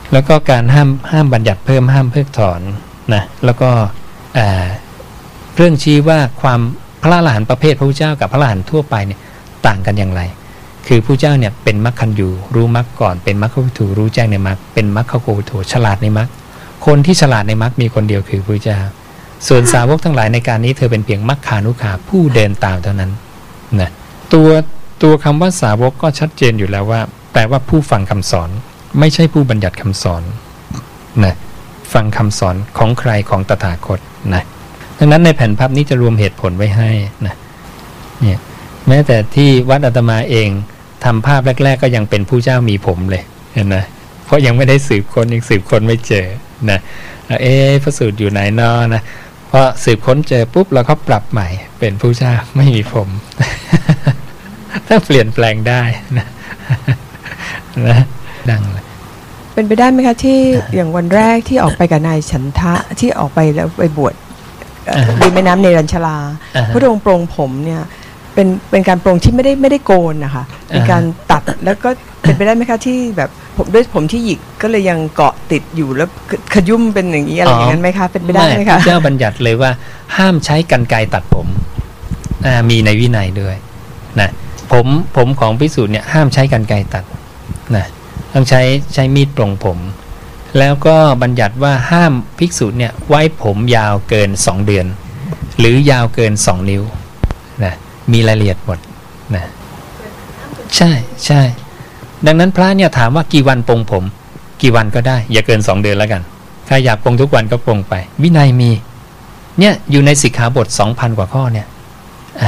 แล้วก็การห้ามห้ามบัญญัติเพิ่มห้ามเพิกถอนนะแล้วก็เรื่องชี้ว่าความพระอรหันต์ประเภทพระพุทธเจ้ากับพระอรหันต์ทั่วไปเนี่ยต่างกันอย่างไรคือพระเจ้าเนี่ยเป็นมรรคันยูรู้มรรคก่อนเป็นมรรควิถูรู้แจ้งในมรรคเป็นมรรคโกวิถูฉลาดในมรรคคนที่ฉลาดในมรรคมีคนเดียวคือพระเจ้าส่วนสาวกทั้งหลายในการนี้เธอเป็นเพียงมัคคานุขาผู้เดินตามเท่านั้นนะตัวตัวคำว่าสาวกก็ชัดเจนอยู่แล้วว่าแปลว่าผู้ฟังคำสอนไม่ใช่ผู้บัญญัติคำสอนนะฟังคำสอนของใครของตถาคตนะดังนั้นในแผ่นพับนี้จะรวมเหตุผลไว้ให้นะเนี่ยแม้แต่ที่วัดอาตมาเองทำภาพแรกๆก็ยังเป็นผู้เจ้ามีผมเลยเห็นไหมเพราะยังไม่ได้สืบค้นยังสืบค้นไม่เจอนะเอ๊ะพระสูตรอยู่ไหนนอนะพอสืบค้นเจอปุ๊บเราก็ปรับใหม่เป็นผู้เจ้าไม่มีผมถ้าเปลี่ยนแปลงได้นะนะดังเลยเป็นไปได้ไหมคะที่อย่างวันแรกที่ออกไปกับนายฉันทะที่ออกไปแล้วไปบวชริมแม่น้ำเนรัญชลาพระองค์ปรงผมเนี่ยเป็นเป็นการปรงที่ไม่ได้ไม่ได้โกนนะคะเป็นการตัดแล้วก็เป็นไปได้ไหมคะที่แบบผมด้วยผมที่หยิกก็เลยยังเกาะติดอยู่แล้วขยุ่มเป็นอย่างนี้อะไรอย่างนั้นไหมคะเป็นไปได้ไหมคะเจ้าบัญญัติเลยว่าห้ามใช้กรรไกรตัดผมมีในวินัยด้วยนะผมผมของภิกษุเนี่ยห้ามใช้กรรไกรตัดนะต้องใช้ใช้มีดปรงผมแล้วก็บัญญัติว่าห้ามภิกษุเนี่ยไว้ผมยาวเกินสองเดือนหรือยาวเกินสองนิ้วนะมีรายละเอียดหมดนะใช่ใช่ดังนั้นพระเนี่ยถามว่ากี่วันปรงผมกี่วันก็ได้อย่าเกินสองเดือนแล้วกันใครอยากปรงทุกวันก็ปรงไปวินัยมีเนี่ยอยู่ในสิกขาบท สองพัน กว่าข้อเนี่ยอ่า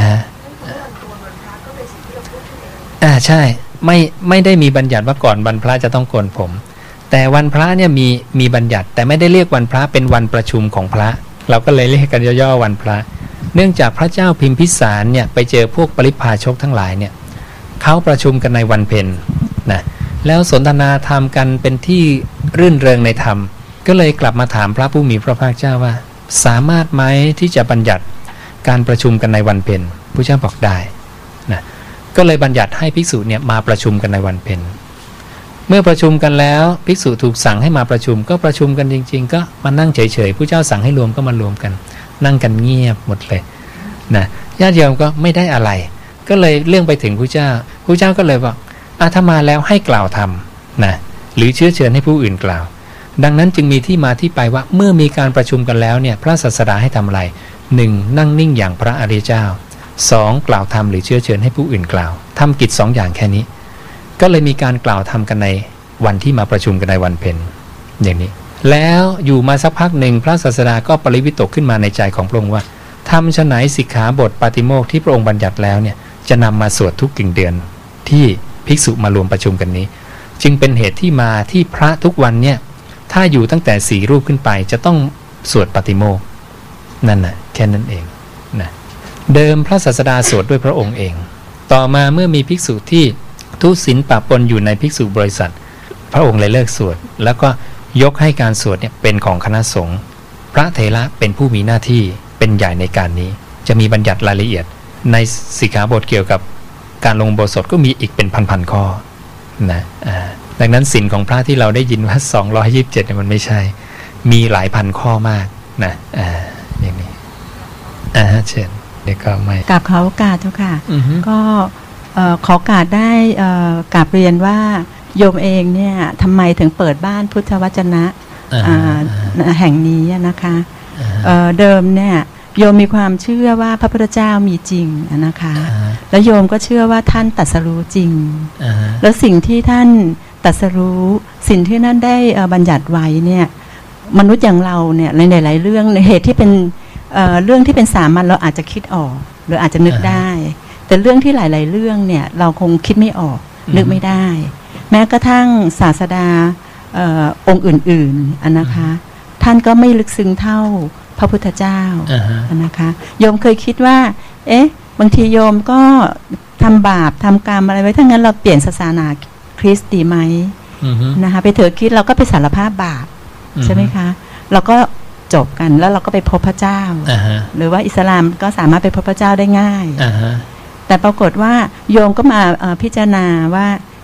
อ่าใช่ไม่ไม่ได้มีบัญญัติว่าก่อนวันพระจะต้องโกนผมแต่วันพระเนี่ยมีมีบัญญัติแต่ไม่ได้เรียกวันพระเป็นวันประชุมของพระเราก็เลยเรียกกันย่อๆวันพระเนื่องจากพระเจ้าพิมพิสารเนี่ยไปเจอพวกปริพาชกทั้งหลายเนี่ยเขาประชุมกันในวันเพ็ญนะแล้วสนทนาธรรมกันเป็นที่รื่นเริงในธรรมก็เลยกลับมาถามพระผู้มีพระภาคเจ้าว่าสามารถไหมที่จะบัญญัติการประชุมกันในวันเพ็ญพระเจ้าบอกได้นะก็เลยบัญญัติให้ภิกษุเนี่ยมาประชุมกันในวันเพ็ญเมื่อประชุมกันแล้วภิกษุถูกสั่งให้มาประชุมก็ประชุมกันจริงๆก็มานั่งเฉยๆผู้เจ้าสั่งให้รวมก็มารวมกันนั่งกันเงียบหมดเลยนะญาติโยมก็ไม่ได้อะไรก็เลยเรื่องไปถึงผู้เจ้าผู้เจ้าก็เลยบอกอาถ้ามาแล้วให้กล่าวธรรมนะหรือเชื้อเชิญให้ผู้อื่นกล่าวดังนั้นจึงมีที่มาที่ไปว่าเมื่อมีการประชุมกันแล้วเนี่ยพระศาสดาให้ทำอะไรหนึ่งนั่งนิ่งอย่างพระอริยเจ้าสองกล่าวธรรมหรือเชื้อเชิญให้ผู้อื่นกล่าวทำกิจสองอย่างแค่นี้ก็เลยมีการกล่าวธรรมกันในวันที่มาประชุมกันในวันเพ็ญอย่างนี้แล้วอยู่มาสักพักหนึ่งพระศาสดาก็ปริวิตกขึ้นมาในใจของพระองค์ว่าทำฉะไหนสิกขาบทปาติโมกข์ที่พระองค์บัญญัติแล้วเนี่ยจะนำมาสวดทุกกึ่งเดือนที่ภิกษุมารวมประชุมกันนี้จึงเป็นเหตุที่มาที่พระทุกวันเนี่ยถ้าอยู่ตั้งแต่สี่รูปขึ้นไปจะต้องสวดปาติโมกข์นั่นน่ะแค่นั้นเองนะเดิมพระศาสดาสวดด้วยพระองค์เองต่อมาเมื่อมีภิกษุที่ทุศีลปะปนอยู่ในภิกษุบริษัทพระองค์เลยเลิกสวดแล้วก็ยกให้การสวดเนี่ยเป็นของคณะสงฆ์พระเถระเป็นผู้มีหน้าที่เป็นใหญ่ในการนี้จะมีบัญญัติรายละเอียดในสิกขาบทเกี่ยวกับการลงอุโบสถก็มีอีกเป็นพันๆข้อนะดังนั้นศีลของพระที่เราได้ยินว่าสองร้อยยี่สิบเจ็ดเนี่ยมันไม่ใช่มีหลายพันข้อมากนะอ่าอย่างนี้อ่าเชิญเดี๋ยวก็ไม่กราบขอโอกาสเจ้าค่ะก็ขอโอกาสได้กราบเรียนว่าโยมเองเนี่ยทำไมถึงเปิดบ้านพุทธวจนะแห่งนี้นะคะเดิมเนี่ยโยมมีความเชื่อว่าพระพุทธเจ้ามีจริงนะคะแล้วโยมก็เชื่อว่าท่านตรัสรู้จริงแล้วสิ่งที่ท่านตรัสรู้สิ่งที่ท่านได้บัญญัติไว้เนี่ยมนุษย์อย่างเราเนี่ยในหลายๆเรื่องในเหตุที่เป็นเรื่องที่เป็นสามัญเราอาจจะคิดออกหรืออาจจะนึกได้แต่เรื่องที่หลายๆเรื่องเนี่ยเราคงคิดไม่ออกนึกไม่ได้แม้กระทั่งศาสดาออองค์อื่นๆอันนะคะท่านก็ไม่ลึกซึ้งเท่าพระพุทธเจ้า uh-huh. นะคะโยมเคยคิดว่าเอ๊ะบางทีโยมก็ทำบาปทำกรรมอะไรไว้ถ้างั้นเราเปลี่ยนศาสนาคริสต์ดีไหม uh-huh. นะคะไปเถอะคิดเราก็ไปสารภาพบาป uh-huh. ใช่ไหมคะเราก็จบกันแล้วเราก็ไปพบพระเจ้า uh-huh. หรือว่าอิสลามก็สามารถไปพบพระเจ้าได้ง่าย uh-huh. แต่ปรากฏว่าโยมก็มาพิจารณาว่า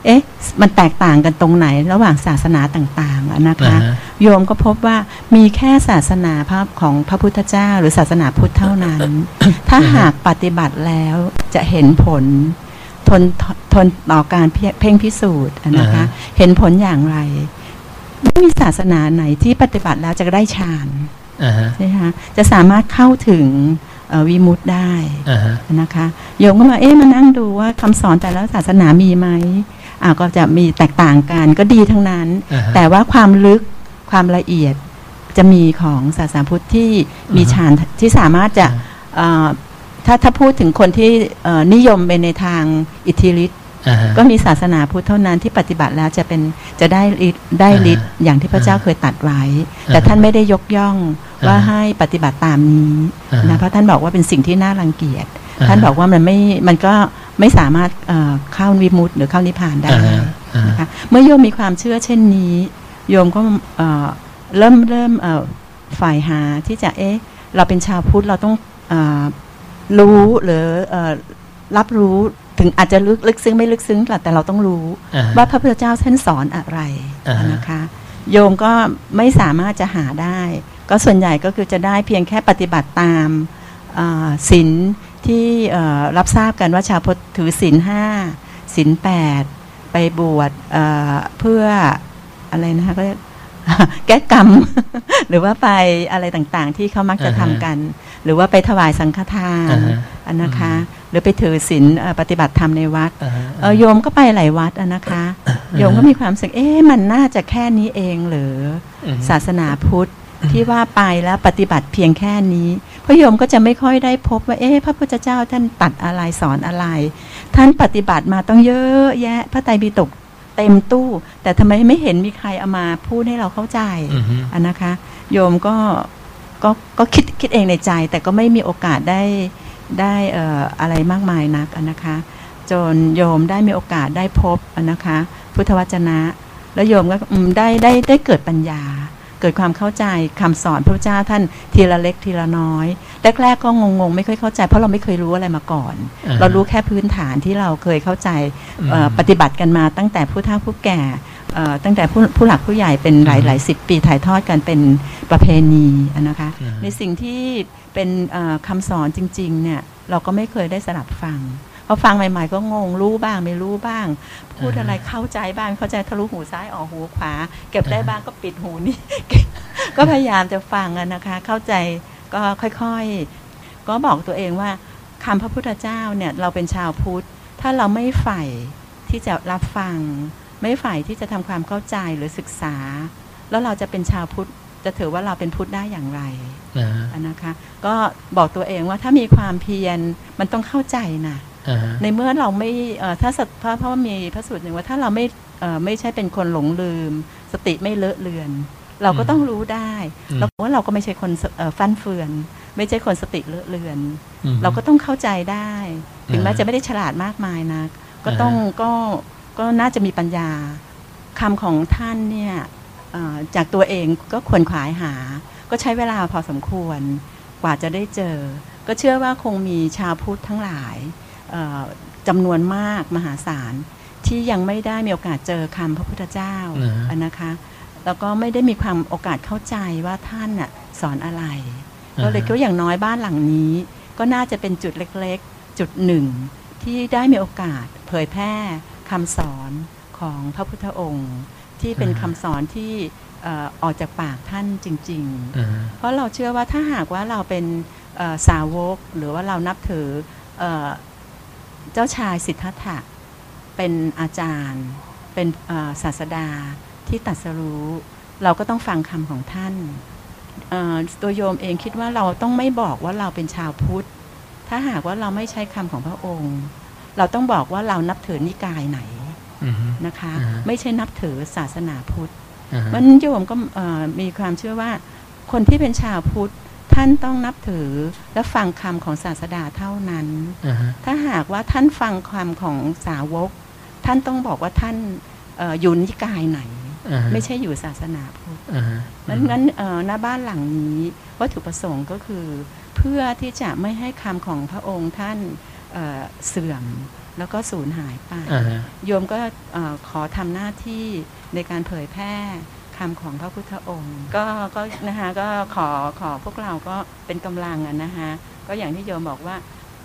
เอ๊ะมันแตกต่างกันตรงไหนระหว่างศาสนาต่างๆนะคะโยมก็พบว่ามีแค่ศาสนาพระของพระพุทธเจ้าหรือศาสนาพุทธเท่านั้น ถ้าหากปฏิบัติแล้วจะเห็นผลทนทนต่อการเพ่งพิสูจน์นะคะเห็นผลอย่างไรไม่มีศาสนาไหนที่ปฏิบัติแล้วจะได้ฌานใช่ไหมคะจะสามารถเข้าถึงวิมุตติได้นะคะโยมก็มาเอ๊ะมานั่งดูว่าคำสอนแต่ละศาสนามีไหมอ่าก็จะมีแตกต่างกันก็ดีทั้งนั้นแต่ว่าความลึกความละเอียดจะมีของศาสนาพุทธที่มีฌานที่สามารถจะถ้าถ้าพูดถึงคนที่นิยมไปในทางอิทธิฤทธิ์ก็มีศาสนาพุทธเท่านั้นที่ปฏิบัติแล้วจะเป็นจะได้ได้ฤทธิ์อย่างที่พระเจ้าเคยตรัสไว้แต่ท่านไม่ได้ยกย่องว่าให้ปฏิบัติตามนี้นะเพราะท่านบอกว่าเป็นสิ่งที่น่ารังเกียจท่านบอกว่ามันไม่มันก็ไม่สามารถเข้าวิมุตติหรือเข้านิพพานได้นะคะเมื่อโยมมีความเชื่อเช่นนี้โยมก็เริ่มเริ่มฝ่ายหาที่จะเอ๊ะเราเป็นชาวพุทธเราต้องรู้หรือรับรู้ถึงอาจจะลึกลึกซึ้งไม่ลึกซึ้งแต่เราต้องรู้ว่าพระพุทธเจ้าท่านสอนอะไรนะคะโยมก็ไม่สามารถจะหาได้ก็ส่วนใหญ่ก็คือจะได้เพียงแค่ปฏิบัติตามศีลที่รับทราบกันว่าชาวพุทธถือศีลห้าศีลแปดไปบวชเพื่ออะไรนะคะก็แก้กรรม หรือว่าไปอะไรต่างๆที่เขามักจะทำกันหรือว่าไปถวายสังฆทานนะคะหรือไปถือศีลปฏิบัติธรรมในวัดโยมก็ไปหลายวัดนะคะโยมก็มีความรู้สึกเอ๊ะมันน่าจะแค่นี้เองหรือศาสนาพุทธที่ว่าไปแล้วปฏิบัติเพียงแค่นี้เพราะโยมก็จะไม่ค่อยได้พบว่าเอ๊ะพระพุทธเจ้าท่านตรัสอะไรสอนอะไรท่านปฏิบัติมาต้องเยอะแยะพระไตรปิฎกเต็มตู้แต่ทำไมไม่เห็นมีใครเอามาพูดให้เราเข้าใจอันนะคะโยมก็ก็ก็คิดคิดเองในใจแต่ก็ไม่มีโอกาสได้ได้เอ่ออะไรมากมายนักนะคะจนโยมได้มีโอกาสได้พบนะคะพุทธวจนะแล้วโยมก็ได้ได้ได้เกิดปัญญาเกิดความเข้าใจคำสอนพระพุทธเจ้าท่านทีละเล็กทีละน้อยแรกๆก็งงๆไม่ค่อยเข้าใจเพราะเราไม่เคยรู้อะไรมาก่อน uh-huh. เรารู้แค่พื้นฐานที่เราเคยเข้าใจ uh-huh. ปฏิบัติกันมาตั้งแต่ผู้เฒ่าผู้แก่ตั้งแต่ผู้ผู้หลักผู้ใหญ่เป็นหลายหลายสิบปีถ่ายทอดกันเป็นประเพณีนะคะ uh-huh. ในสิ่งที่เป็นคำสอนจริงๆเนี่ยเราก็ไม่เคยได้สดับฟังพอฟังใหม่ๆก็งงรู้บ้างไม่รู้บ้างพูดอะไรเข้าใจบ้างเข้าใจทะลุหูซ้ายออกหูขวาเก็บได้บ้างก็ปิดหูนี่ ก็พยายามจะฟังนะคะเข้าใจก็ค่อยๆก็บอกตัวเองว่าคำพระพุทธเจ้าเนี่ยเราเป็นชาวพุทธถ้าเราไม่ใฝ่ที่จะรับฟังไม่ใฝ่ที่จะทำความเข้าใจหรือศึกษาแล้วเราจะเป็นชาวพุทธจะถือว่าเราเป็นพุทธได้อย่างไรนะคะก็บอกตัวเองว่าถ้ามีความเพียรมันต้องเข้าใจนะUh-huh. ในเมื่อเราไม่ถ้าเพราะเพราะว่ามีพระสูตรหนึ่งว่าถ้าเราไม่ไม่ใช่เป็นคนหลงลืมสติไม่เลอะเลือนเราก็ต้องรู้ได้ uh-huh. เราว่าเราก็ไม่ใช่คนฟั่นเฟือนไม่ใช่คนสติเลอะเลือน uh-huh. เราก็ต้องเข้าใจได้ uh-huh. ถึงแม้จะไม่ได้ฉลาดมากมายนะก็ต้อง uh-huh. ก็ก็น่าจะมีปัญญาคำของท่านเนี่ยจากตัวเองก็ควรขวายหาก็ใช้เวลาพอสมควรกว่าจะได้เจอก็เชื่อว่าคงมีชาวพุทธทั้งหลายจำนวนมากมหาศาลที่ยังไม่ได้มีโอกาสเจอคำพระพุทธเจ้านะคะแล้วก็ไม่ได้มีความโอกาสเข้าใจว่าท่านน่ะสอนอะไรก็เลยคิดว่าอย่างน้อยบ้านหลังนี้ก็น่าจะเป็นจุดเล็กๆจุดหนึ่งที่ได้มีโอกาสเผยแพร่คำสอนของพระพุทธองค์ที่เป็นคำสอนที่ออกจากปากท่านจริงๆเพราะเราเชื่อว่าถ้าหากว่าเราเป็นสาวกหรือว่าเรานับถือเจ้าชายสิทธัตถะเป็นอาจารย์เป็นศาสดาที่ตรัสรู้เราก็ต้องฟังคำของท่านตัวโยมเองคิดว่าเราต้องไม่บอกว่าเราเป็นชาวพุทธถ้าหากว่าเราไม่ใช้คำของพระองค์เราต้องบอกว่าเรานับถือนิกายไหนนะคะ uh-huh. ไม่ใช่นับถือศาสนาพุทธ uh-huh. มันโยมก็มีความเชื่อว่าคนที่เป็นชาวพุทธท่านต้องนับถือและฟังคำของศาสดาเท่านั้น uh-huh. ถ้าหากว่าท่านฟังคำของสาวกท่านต้องบอกว่าท่านอยู่นิกายไหน uh-huh. ไม่ใช่อยู่ศาสนาพุทธ uh-huh. นั้นงั้นหน้าบ้านหลังนี้วัตถุประสงค์ก็คือเพื่อที่จะไม่ให้คำของพระองค์ท่านเสื่อมแล้วก็สูญหายไป uh-huh. โยมก็ขอทำหน้าที่ในการเผยแพร่คำของพระพุทธองค์ก็ก็นะคะก็ขอขอพวกเราก็เป็นกำลังอะนะคะก็อย่างที่โยมบอกว่า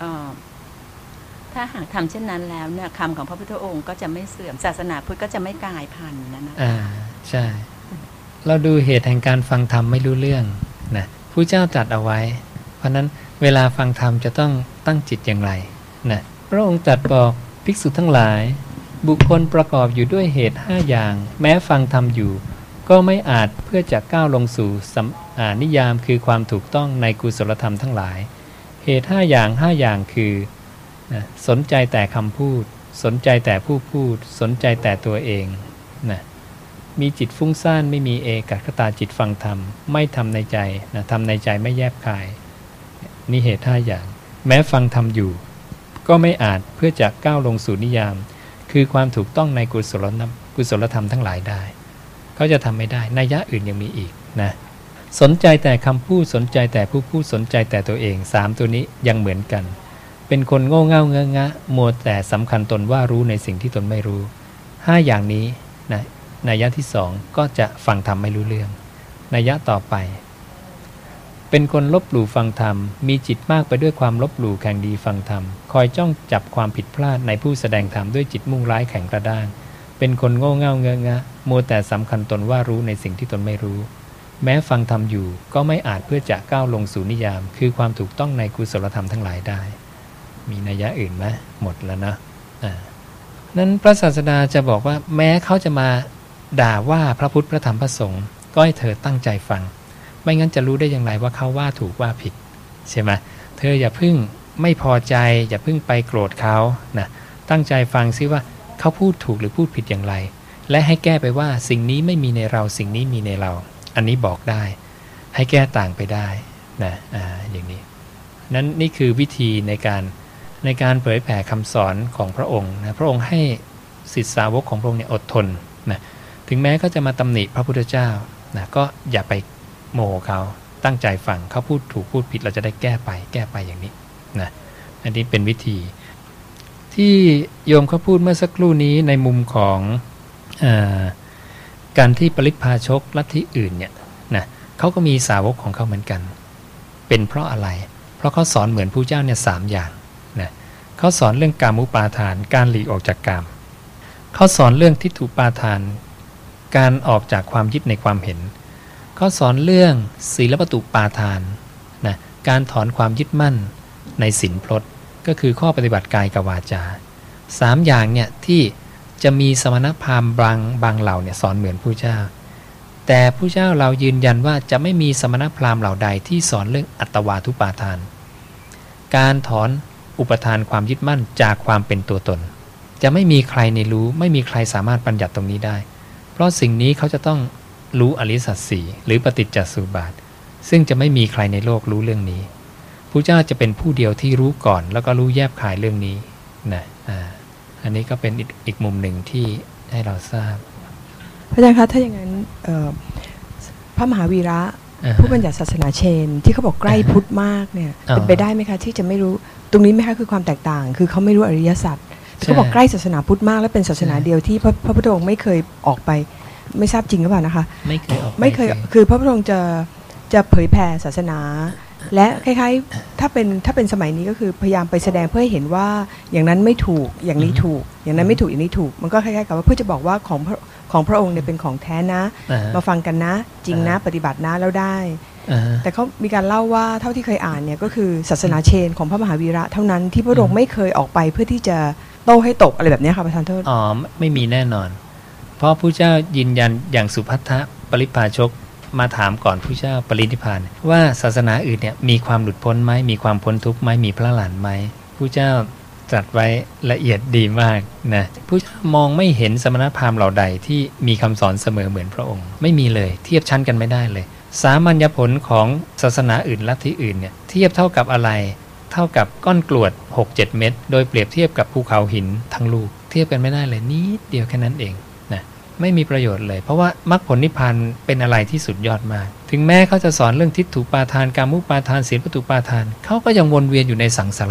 ถ้าหากทำเช่นนั้นแล้วเนี่ยคำของพระพุทธองค์ก็จะไม่เสื่อมศาสนาพุทธก็จะไม่กลายพันธุ์นะนะอ่าใช่เราดูเหตุแห่งการฟังธรรมไม่รู้เรื่องนะผู้เจ้าตรัสเอาไว้เพราะนั้นเวลาฟังธรรมจะต้องตั้งจิตอย่างไรนะพระองค์ตรัสบอกภิกษุทั้งหลายบุคคลประกอบอยู่ด้วยเหตุห้าอย่างแม้ฟังธรรมอยู่ก็ไม่อาจเพื่อจะก้าวลงสู่นิยามคือความถูกต้องในกุศลธรรมทั้งหลายเหตุห้าอย่างห้าอย่างคือนะสนใจแต่คำพูดสนใจแต่ผู้พูดสนใจแต่ตัวเองนะมีจิตฟุ้งซ่านไม่มีเอกคตาจิตฟังธรรมไม่ทำในใจนะทำในใจไม่แยบคายนี่เหตุห้าอย่างแม้ฟังธรรมอยู่ก็ไม่อาจเพื่อจะก้าวลงสู่นิยามคือความถูกต้องในกุศลธรรมกุศลธรรมทั้งหลายได้เขาจะทำไม่ได้นัยยะอื่นยังมีอีกนะสนใจแต่คำพูดสนใจแต่ผู้พูดสนใจแต่ตัวเองสามตัวนี้ยังเหมือนกันเป็นคนโง่เง่าเงอะงะมัวแต่สำคัญตนว่ารู้ในสิ่งที่ตนไม่รู้ห้าอย่างนี้นะนัยยะที่สองก็จะฟังธรรมไม่รู้เรื่องนัยยะต่อไปเป็นคนลบหลู่ฟังธรรมมีจิตมากไปด้วยความลบหลู่แข่งดีฟังธรรมคอยจ้องจับความผิดพลาดในผู้แสดงธรรมด้วยจิตมุ่งร้ายแข็งกระด้างเป็นคนโง่เง่าเงอะงะมัวแต่สำคัญตนว่ารู้ในสิ่งที่ตนไม่รู้แม้ฟังธรรมอยู่ก็ไม่อาจเพื่อจะก้าวลงสู่นิยามคือความถูกต้องในกุศลธรรมทั้งหลายได้มีนัยยะอื่นไหมหมดแล้วนะอ่านั้นพระศาสดาจะบอกว่าแม้เขาจะมาด่าว่าพระพุทธพระธรรมพระสงฆ์ก็ให้เธอตั้งใจฟังไม่งั้นจะรู้ได้อย่างไรว่าเขาว่าถูกว่าผิดใช่ไหมเธออย่าเพิ่งไม่พอใจอย่าเพิ่งไปโกรธเขานะตั้งใจฟังซิว่าเขาพูดถูกหรือพูดผิดอย่างไรและให้แก้ไปว่าสิ่งนี้ไม่มีในเราสิ่งนี้มีในเราอันนี้บอกได้ให้แก้ต่างไปได้นะอ่าอย่างนี้นั้นนี่คือวิธีในการในการเผยแผ่คำสอนของพระองค์นะพระองค์ให้ศิษย์สาวกของพระองค์เนี่ยอดทนนะถึงแม้เขาจะมาตำหนิพระพุทธเจ้านะก็อย่าไปโมโหเขาตั้งใจฟังเขาพูดถูกพูดผิดเราจะได้แก้ไปแก้ไปอย่างนี้นะอันนี้เป็นวิธีที่โยมเขาพูดเมื่อสักครู่นี้ในมุมของเอ่อการที่ปริพาชกลัทธิอื่นเนี่ยนะเขาก็มีสาวกของเขาเหมือนกันเป็นเพราะอะไรเพราะเขาสอนเหมือนผู้เจ้าเนี่ยสามอย่างนะเขาสอนเรื่องกามุปาทานการหลีกออกจากกามเขาสอนเรื่องทิฏฐุปาทานการออกจากความยึดในความเห็นเขาสอนเรื่องศีลปตุปาทานนะการถอนความยึดมั่นในศีลพจน์ก็คือข้อปฏิบัติกายกับวาจาสามอย่างเนี่ยที่จะมีสมณพราหมณ์บางบางเหล่าเนี่ยสอนเหมือนผู้เจ้าแต่ผู้เจ้าเรายืนยันว่าจะไม่มีสมณพราหมณ์เหล่าใดที่สอนเรื่องอัตวาทุปาทานการถอนอุปทานความยึดมั่นจากความเป็นตัวตนจะไม่มีใครในรู้ไม่มีใครสามารถบัญญัติตรงนี้ได้เพราะสิ่งนี้เขาจะต้องรู้อริยสัจสี่หรือปฏิจจสมุปบาทซึ่งจะไม่มีใครในโลกรู้เรื่องนี้พระเจ้าจะเป็นผู้เดียวที่รู้ก่อนแล้วก็รู้แยบคายเรื่องนี้นะอ่าอันนี้ก็เป็นอีกมุมหนึ่งที่ให้เราทราบพระอาจารย์คะถ้าอย่างนั้นพระมหาวีระผู้บัญญัติศาสนาเชนที่เขาบอกใกล้พุทธมากเนี่ยเป็นไปได้ไหมคะที่จะไม่รู้ตรงนี้ไหมคะคือความแตกต่างคือเขาไม่รู้อริยสัจเขาบอกใกล้ศาสนาพุทธมากและเป็นศาสนาเดียวที่พระพระพุทธองค์ไม่เคยออกไปไม่ทราบจริงหรือเปล่านะคะไม่เคยออกไม่เคยคือพระพุทธองค์จะจะเผยแผ่ศาสนาและคล้ายๆถ้าเป็นถ้าเป็นสมัยนี้ก็คือพยายามไปแสดงเพื่อให้เห็นว่าอย่างนั้นไม่ถูกอย่างนี้ถูกอย่างนั้นไม่ถูกอย่างนี้ถูกมันก็คล้ายๆกับว่าเพื่อจะบอกว่าของของพระองค์เนี่ยเป็นของแท้นะมาฟังกันนะจริงนะปฏิบัตินะแล้วได้แต่เขามีการเล่าว่าเท่าที่เคยอ่านเนี่ยก็คือศาสนาเชนของพระมหาวีระเท่านั้นที่พระองค์ไม่เคยออกไปเพื่อที่จะโต้ให้ตกอะไรแบบนี้ค่ะประธานโทษอ๋อไม่มีแน่นอนเพราะผู้เจ้ายืนยันอย่างสุภัททะปริพาชกมาถามก่อนผู้เจ้าปรินิพพานว่าศาสนาอื่นเนี่ยมีความหลุดพ้นไหมมีความพ้นทุกข์ไหมมีพระหลานไหมผู้เจ้าตรัสไว้ละเอียดดีมากนะผู้เจ้ามองไม่เห็นสมณพราหมณ์เหล่าใดที่มีคำสอนเสมอเหมือนพระองค์ไม่มีเลยเทียบชั้นกันไม่ได้เลยสามัญญผลของศาสนาอื่นลัทธิอื่นเนี่ยเทียบเท่ากับอะไรเท่ากับก้อนกรวด หกเจ็ด เม็ดโดยเปรียบเทียบกับภูเขาหินทั้งลูกเทียบกันไม่ได้เลยนิดเดียวแค่นั้นเองนะไม่มีประโยชน์เลยเพราะว่ามรรคผลนิพพานเป็นอะไรที่สุดยอดมากถึงแม้เขาจะสอนเรื่องทิฏฐุปาทานกามุปาทานศีลปตุปาทานเขาก็ยังวนเวียนอยู่ในสังสารวัฏ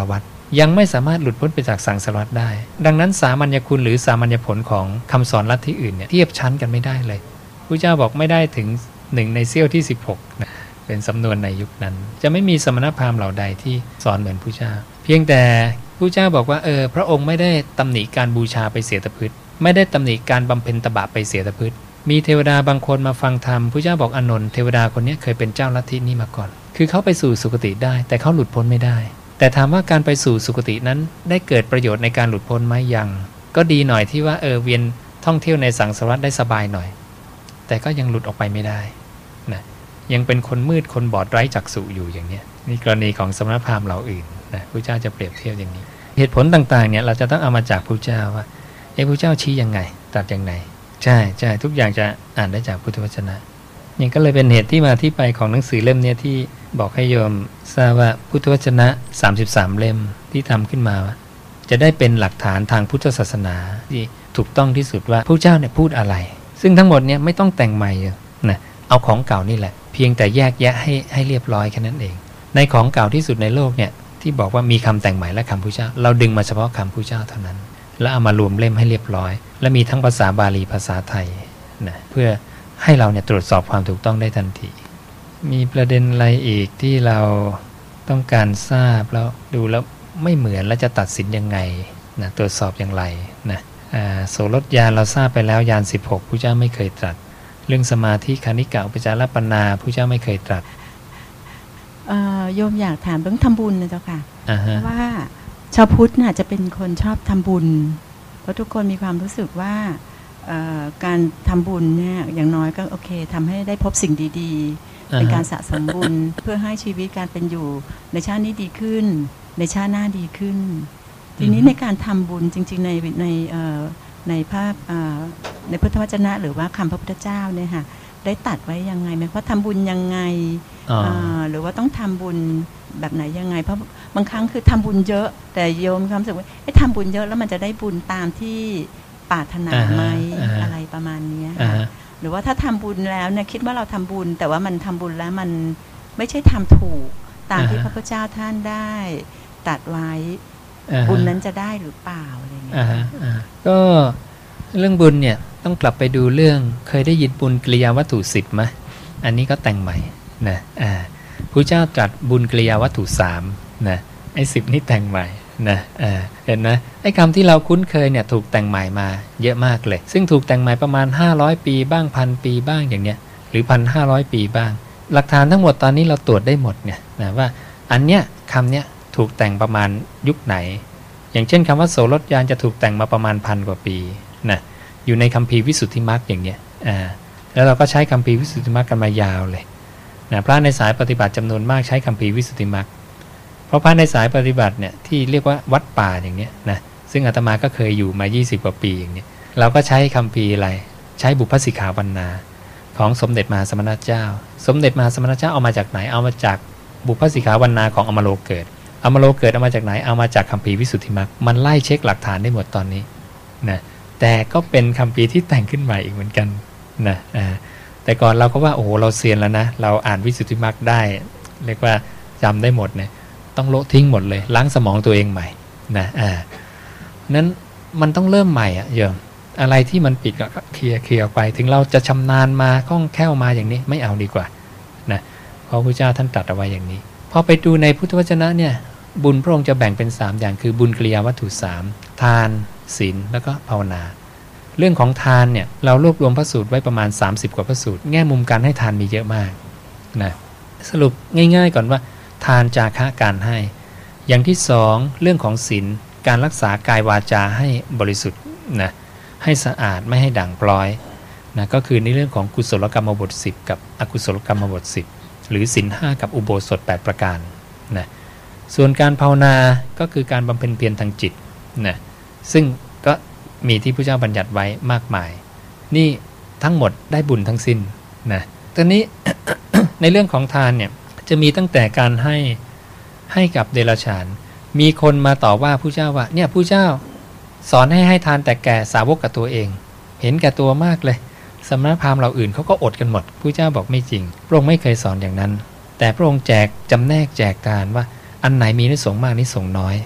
ยังไม่สามารถหลุดพ้นไปจากสังสารวัฏได้ดังนั้นสามัญญคุณหรือสามัญญผลของคำสอนลัทธิอื่นเนี่ยเทียบชั้นกันไม่ได้เลยพระเจ้าบอกไม่ได้ถึงหนึ่งในเสี้ยวที่สิบหกนะเป็นสำนวนในยุคนั้นจะไม่มีสมณพราหมณ์เหล่าใดที่สอนเหมือนพระเจ้าเพียงแต่พระเจ้าบอกว่าเออพระองค์ไม่ได้ตำหนิการบูชาไปเสียแต่พืชไม่ได้ตำหนิการบำเพ็ญตบะไปเสียแต่พืชมีเทวดาบางคนมาฟังธรรมพระเจ้าบอกอานนท์เทวดาคนนี้เคยเป็นเจ้าลัทธินี้มาก่อนคือเขาไปสู่สุคติได้แต่เขาหลุดพ้นไม่ได้แต่ถามว่าการไปสู่สุคตินั้นได้เกิดประโยชน์ในการหลุดพ้นไหมยังก็ดีหน่อยที่ว่าเออเวียนท่องเที่ยวในสังสารวัฏได้สบายหน่อยแต่ก็ยังหลุดออกไปไม่ได้นะยังเป็นคนมืดคนบอดไร้จักษุอยู่อย่างนี้นี่กรณีของสมณพราหมณ์เหล่าอื่นนะพระเจ้าจะเปรียบเทียบอย่างนี้เหตุผลต่างๆเนี่ยเราจะต้องเอามาจากพระเจ้าว่าเออพระเจ้าชี้ยังไงตรัสอย่างไรใช่ใช่ทุกอย่างจะอ่านได้จากพุทธวจนะนี่ก็เลยเป็นเหตุที่มาที่ไปของหนังสือเล่มนี้ที่บอกให้โยมทราบว่าพุทธวจนะสามสิบสามเล่มที่ทำขึ้นมาจะได้เป็นหลักฐานทางพุทธศาสนาที่ถูกต้องที่สุดว่าพระเจ้าเนี่ยพูดอะไรซึ่งทั้งหมดเนี่ยไม่ต้องแต่งใหม่นะเอาของเก่านี่แหละเพียงแต่แยกแยะให้ให้เรียบร้อยแค่นั้นเองในของเก่าที่สุดในโลกเนี่ยที่บอกว่ามีคำแต่งใหม่และคำพระเจ้าเราดึงมาเฉพาะคำพระเจ้าเท่านั้นแล้วเอามารวมเล่มให้เรียบร้อยและมีทั้งภาษาบาลีภาษาไทยนะเพื่อให้เราเนี่ยตรวจสอบความถูกต้องได้ทันทีมีประเด็นอะไรอีกที่เราต้องการทราบแล้วดูแล้วไม่เหมือนแล้วจะตัดสินยังไงนะตรวจสอบอย่างไรนะโสรถญาณเราทราบไปแล้วญาณสิบหกพระเจ้าไม่เคยตรัสเรื่องสมาธิคณิกะอุปจารปันนาพระเจ้าไม่เคยตรัสโยมอยากถามเรื่องทำบุญนะเจ้าค่ะ uh-huh. เพราะว่าชาวพุทธน่ะจะเป็นคนชอบทำบุญเพราะทุกคนมีความรู้สึกว่าการทำบุญเนี่ยอย่างน้อยก็โอเคทำให้ได้พบสิ่งดีๆ uh-huh. เป็นการสะสมบุญ เพื่อให้ชีวิตการเป็นอยู่ในชาตินี้ดีขึ้นในชาติหน้าดีขึ้น uh-huh. ทีนี้ในการทำบุญจริงๆในในในภาพในพุทธวจนะหรือว่าคำพระพุทธเจ้าเนี่ยค่ะได้ตัดไว้ยังไงไหมว่าทำบุญยังไงหรือว่าต้องทำบุญแบบไหนยังไงเพราะบางครั้งคือทำบุญเยอะแต่โยมมีความรู้สึกว่าไอ้ทำบุญเยอะแล้วมันจะได้บุญตามที่ปรารถนาไหม uh-huh. อะไรประมาณนี้ค่ะ uh-huh. หรือว่าถ้าทำบุญแล้วเนี่ยคิดว่าเราทำบุญแต่ว่ามันทำบุญแล้วมันไม่ใช่ทำถูกตาม uh-huh. ที่พระพุทธเจ้าท่านได้ตรัสไว้ uh-huh. บุญนั้นจะได้หรือเปล่าอะไรเงี้ย uh-huh. uh-huh. ก็เรื่องบุญเนี่ยต้องกลับไปดูเรื่องเคยได้ยินบุญกิริยาวัตถุสิบไหมอันนี้ก็แต่งใหม่นะอ่าพระเจ้าตรัสบุญกิริยาวัตถุสามนะไอ้สิบนี่แต่งใหม่นะอ่าเห็นไหมไอ้คำที่เราคุ้นเคยเนี่ยถูกแต่งใหม่มาเยอะมากเลยซึ่งถูกแต่งใหม่ประมาณห้าร้อยปีบ้างพันปีบ้างอย่างเนี้ยหรือพันห้าร้อยปีบ้างหลักฐานทั้งหมดตอนนี้เราตรวจได้หมดเนี่ยนะว่าอันเนี้ยคำเนี้ยถูกแต่งประมาณยุคไหนอย่างเช่นคำว่าโสรถญาณจะถูกแต่งมาประมาณพันกว่าปีนะอยู่ในคัมภีร์วิสุทธิมรรคอย่างเนี้ยอ่าแล้วเราก็ใช้คัมภีร์วิสุทธิมรรคกันมายาวเลยนะพระในสายปฏิบัติจำนวนมากใช้คัมภีร์วิสุทธิมรรคเพราะพระในสายปฏิบัติเนี่ยที่เรียกว่าวัดป่าอย่างเนี้ยนะซึ่งอาตมาก็เคยอยู่มายี่สิบกว่าปีอย่างเนี้ยเราก็ใช้คัมภีร์อะไรใช้บุพสิกขาวรรณาของสมเด็จมหาสมณเจ้าสมเด็จมหาสมณเจ้าเอามาจากไหนเอามาจากบุพสิกขาวรรณาของอมโลเกิดอมโลเกิดเอามาจากไหนเอามาจากคัมภีร์วิสุทธิมรรคมันไล่เช็คหลักฐานได้หมดตอนนี้นะแต่ก็เป็นคัมภีร์ที่แต่งขึ้นใหม่อีกเหมือนกันนะอ่าแต่ก่อนเราก็ว่าโอ้โหเราเซียนแล้วนะเราอ่านวิสุทธิมรรคได้เรียกว่าจำได้หมดเนี่ยต้องโละทิ้งหมดเลยล้างสมองตัวเองใหม่นะอ่านั้นมันต้องเริ่มใหม่อ่ะโยมอะไรที่มันปิดก็เคลียร์เคลียร์ไปถึงเราจะชำนาญมาคล่องแคล่วมาอย่างนี้ไม่เอาดีกว่านะเพราะพระเจ้าท่านตรัสเอาไว้อย่างนี้พอไปดูในพุทธวจนะเนี่ยบุญพระองค์จะแบ่งเป็นสามอย่างคือบุญกิริยาวัตถุสามทานศีลแล้วก็ภาวนาเรื่องของทานเนี่ยเรารวบรวมพระสูตรไว้ประมาณสามสิบกว่าพระสูตรแง่มุมการให้ทานมีเยอะมากนะสรุปง่ายๆก่อนว่าทานจาคะการให้อย่างที่สองเรื่องของศีลการรักษากายวาจาให้บริสุทธิ์นะให้สะอาดไม่ให้ด่างพร้อยนะก็คือในเรื่องของกุศลกรรมบทสิบกับอกุศลกรรมบทสิบหรือศีลห้ากับอุโบสถแปดประการนะส่วนการภาวนาก็คือการบำเพ็ญเพียรทางจิตนะซึ่งก็มีที่พระเจ้าบัญญัติไว้มากมายนี่ทั้งหมดได้บุญทั้งสิ้นนะตอนนี้ ในเรื่องของทานเนี่ยจะมีตั้งแต่การให้ให้กับเดรัจฉานมีคนมาต่อว่าพระเจ้าว่าเนี่ยพระเจ้าสอนให้ให้ทานแต่แก่สาวกกับตัวเองเห็นแก่ตัวมากเลยสมณพราหมณ์เหล่าอื่นเขาก็อดกันหมดพระเจ้าบอกไม่จริงพระองค์ไม่เคยสอนอย่างนั้นแต่พระองค์แจกจำแนกแจกทานว่าอันไหนมีนิสงส์มากนิสงส์น้อย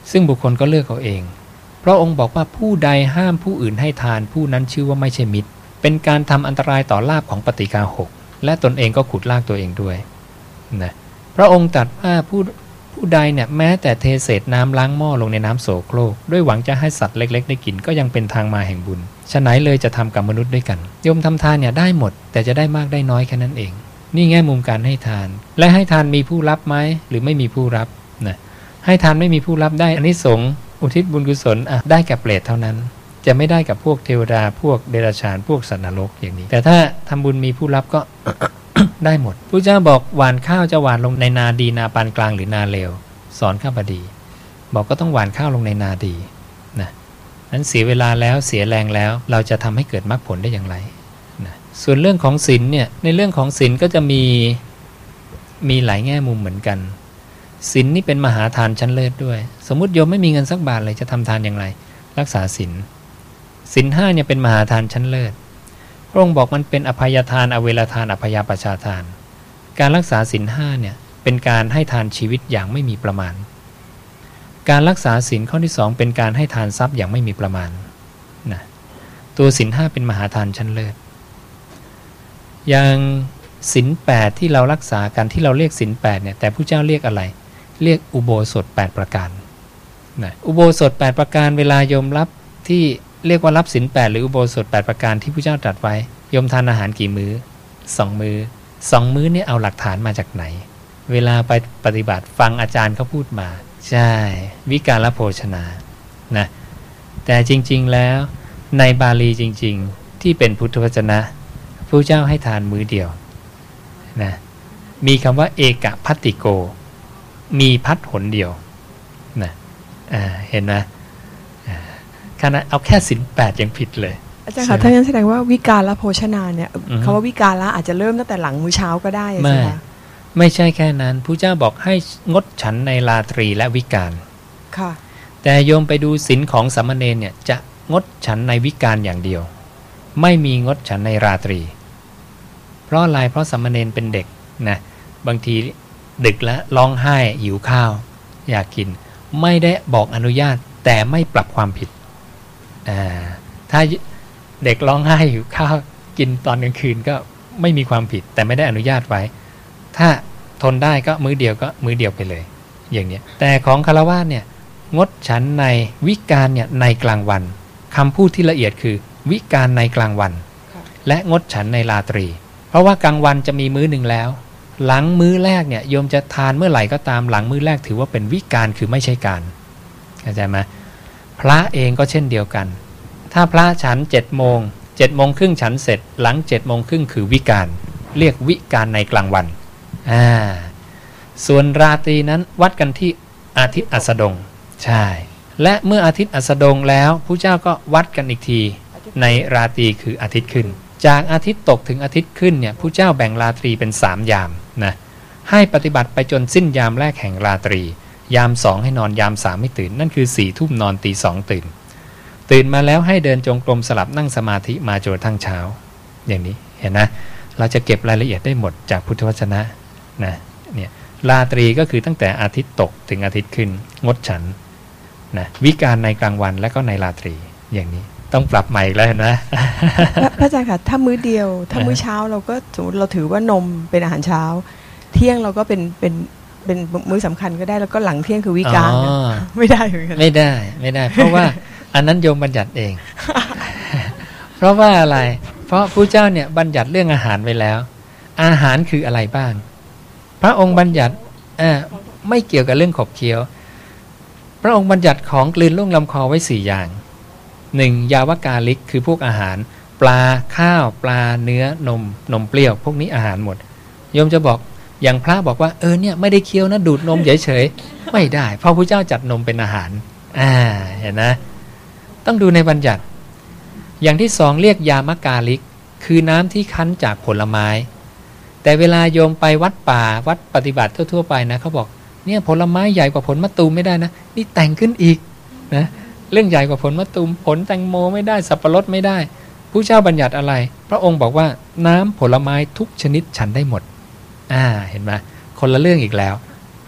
ซึ่งบุคคลก็เลือกเอาเองพระองค์บอกว่าผู้ใดห้ามผู้อื่นให้ทานผู้นั้นชื่อว่าไม่ใช่มิตรเป็นการทำอันตรายต่อลาภของปฏิฆาหกและตนเองก็ขุดลากตัวเองด้วยนะพระองค์ตรัสว่าผู้ผู้ใดเนี่ยแม้แต่เทเศษน้ำล้างหม้อลงในน้ำโสโครกด้วยหวังจะให้สัตว์เล็กๆได้กินก็ยังเป็นทางมาแห่งบุญฉะไหนเลยจะทำกับมนุษย์ด้วยกันโยมทำทานเนี่ยได้หมดแต่จะได้มากได้น้อยแค่นั้นเองนี่แง่มุมการให้ทานและให้ทานมีผู้รับไหมหรือไม่มีผู้รับนะให้ทานไม่มีผู้รับได้อานิสงส์อุทิศบุญกุศลอ่ะได้แก่เปรตเท่านั้นจะไม่ได้กับพวกเทวดาพวกเดรัจฉานพวกสัตว์นรกอย่างนี้แต่ถ้าทำบุญมีผู้รับก็ ได้หมดพระเจ้าบอกหว่านข้าวจะหว่านลงในนาดีนาปานกลางหรือนาเลวสอนข้าพดีบอกก็ต้องหว่านข้าวลงในนาดีนะนั้นเสียเวลาแล้วเสียแรงแล้วเราจะทำให้เกิดมรรคผลได้อย่างไรนะส่วนเรื่องของศีลเนี่ยในเรื่องของศีลก็จะมีมีหลายแง่มุมเหมือนกันศีลนี่เป็นมหาทานชั้นเลิศด้วยสมมุติโยมไม่มีเงินสักบาทเลยจะทำทานอย่างไรรักษาศีลศีลห้าเนี่ยเป็นมหาทานชั้นเลิศพระองค์บอกมันเป็นอภัยทานอเวรทานอภยปชาทานการรักษาศีลห้าเนี่ยเป็นการให้ทานชีวิตอย่างไม่มีประมาณการรักษาศีลข้อที่สองเป็นการให้ทานทรัพย์อย่างไม่มีประมาณนะตัวศีลห้าเป็นมหาทานชั้นเลิศอย่างศีลแปดที่เรารักษากันที่เราเรียกศีลแปดเนี่ยแต่ผู้เจ้าเรียกอะไรเรียกอุโบสถแปดประการนะอุโบสถแปดประการเวลาโยมรับที่เรียกว่ารับศีลแปดหรืออุโบสถแปดประการที่ผู้เจ้าตรัสไว้โยมทานอาหารกี่มื้อสองมื้อสองมื้อนี่เอาหลักฐานมาจากไหนเวลาไปปฏิบัติฟังอาจารย์เขาพูดมาใช่วิการละโภชนานะแต่จริงๆแล้วในบาลีจริงๆที่เป็นพุทธวจนะพระเจ้าให้ทานมื้อเดียวนะมีคำว่าเอกพัตติโกมีพัดหนเดียวนะอ่าเห็นไหมขณะเอาแค่ศีลแปดยังผิดเลยอาจารย์คะถ้างั้นแสดงว่าวิการละโภชนาเนี่ยคำว่าวิการละอาจจะเริ่มตั้งแต่หลังมื้อเช้าก็ได้ใช่ไหมไม่ใช่แค่นั้นพระเจ้าบอกให้งดฉันในราตรีและวิกาลค่ะแต่โยมไปดูศีลของสามเณรเนี่ยจะงดฉันในวิกาลอย่างเดียวไม่มีงดฉันในราตรีเพราะอะไรเพราะสามเณรเป็นเด็กนะบางทีดึกแล้วร้องไห้หิวข้าวอยากกินไม่ได้บอกอนุญาตแต่ไม่ปรับความผิดอ่าถ้าเด็กร้องไห้หิวข้าวกินตอนกลางคืนก็ไม่มีความผิดแต่ไม่ได้อนุญาตไว้ถ้าทนได้ก็มื้อเดียวก็มื้อเดียวไปเลยอย่างนี้แต่ของฆราวาสเนี่ยงดฉันในวิกาลเนี่ยในกลางวันคำพูดที่ละเอียดคือวิกาลในกลางวันและงดฉันในราตรีเพราะว่ากลางวันจะมีมื้อหนึ่งแล้วหลังมื้อแรกเนี่ยโยมจะทานเมื่อไหร่ก็ตามหลังมื้อแรกถือว่าเป็นวิกาลคือไม่ใช่การเข้าใจไหมพระเองก็เช่นเดียวกันถ้าพระฉันเจ็ดโมงเจ็ดโมงครึ่งฉันเสร็จหลังเจ็ดโมงครึ่งคือวิกาลเรียกวิกาลในกลางวันอ่าส่วนราตรีนั้นวัดกันที่อาทิตย์อัสดงใช่และเมื่ออาทิตย์อัสดงแล้วพระเจ้าก็วัดกันอีกทีในราตรีคืออาทิตย์ขึ้นจากอาทิตย์ตกถึงอาทิตย์ขึ้นเนี่ยพระเจ้าแบ่งราตรีเป็นสามยามนะให้ปฏิบัติไปจนสิ้นยามแรกแห่งราตรียามสองให้นอนยามสามให้ตื่นนั่นคือสี่ทุ่มนอนตีสองตื่นตื่นมาแล้วให้เดินจงกรมสลับนั่งสมาธิมาจนทั้งเช้าอย่างนี้เห็นนะเราจะเก็บรายละเอียดได้หมดจากพุทธวจนะนะเนี่ยราตรีก็คือตั้งแต่อาทิตย์ตกถึงอาทิตย์ขึ้นงดฉันนะวิกาลในกลางวันและก็ในราตรีอย่างนี้ต้องปรับใหม่แล้วนะพระอาจารย์ค่ะถ้ามื้อเดียวถ้ามื้อเช้าเราก็สมมติเราถือว่านมเป็นอาหารเช้าเที่ยงเราก็เป็นเป็นเป็นมื้อสำคัญก็ได้แล้วก็หลังเที่ยงคือวิกาลไม่ได้เหมือนกันไม่ได้ไม่ได้เพราะว่าอันนั้นโยมบัญญัติเองเพราะว่าอะไรเพราะพระเจ้าเนี่ยบัญญัติเรื่องอาหารไว้แล้วอาหารคืออะไรบ้างพระองค์บัญญัติอ่าไม่เกี่ยวกับเรื่องขบเคี้ยวพระองค์บัญญัติของกลืนล่วงลำคอไว้สี่อย่างหนึ่งยาวกาลิกคือพวกอาหารปลาข้าวปลาเนื้อนมนมเปรี้ยวพวกนี้อาหารหมดโยมจะบอกอย่างพระบอกว่าเออเนี่ยไม่ได้เคี้ยวนะดูดนมเฉยๆไม่ได้เพราะพระเจ้าจัดนมเป็นอาหารอ่าเห็นนะต้องดูในบัญญัติอย่างที่สองเรียกยามกาลิกคือน้ำที่คั้นจากผลไม้แต่เวลาโยมไปวัดป่าวัดปฏิบัติทั่วๆไปนะเขาบอกเนี่ยผลไม้ใหญ่กว่าผลมะตูมไม่ได้นะนี่แต่งขึ้นอีกนะเรื่องใหญ่กว่าผลมะตูมผลแตงโมไม่ได้สับปะรดไม่ได้ผู้เจ้าบัญญัติอะไรพระองค์บอกว่าน้ำผลไม้ทุกชนิดฉันได้หมดอ่าเห็นไหมคนละเรื่องอีกแล้ว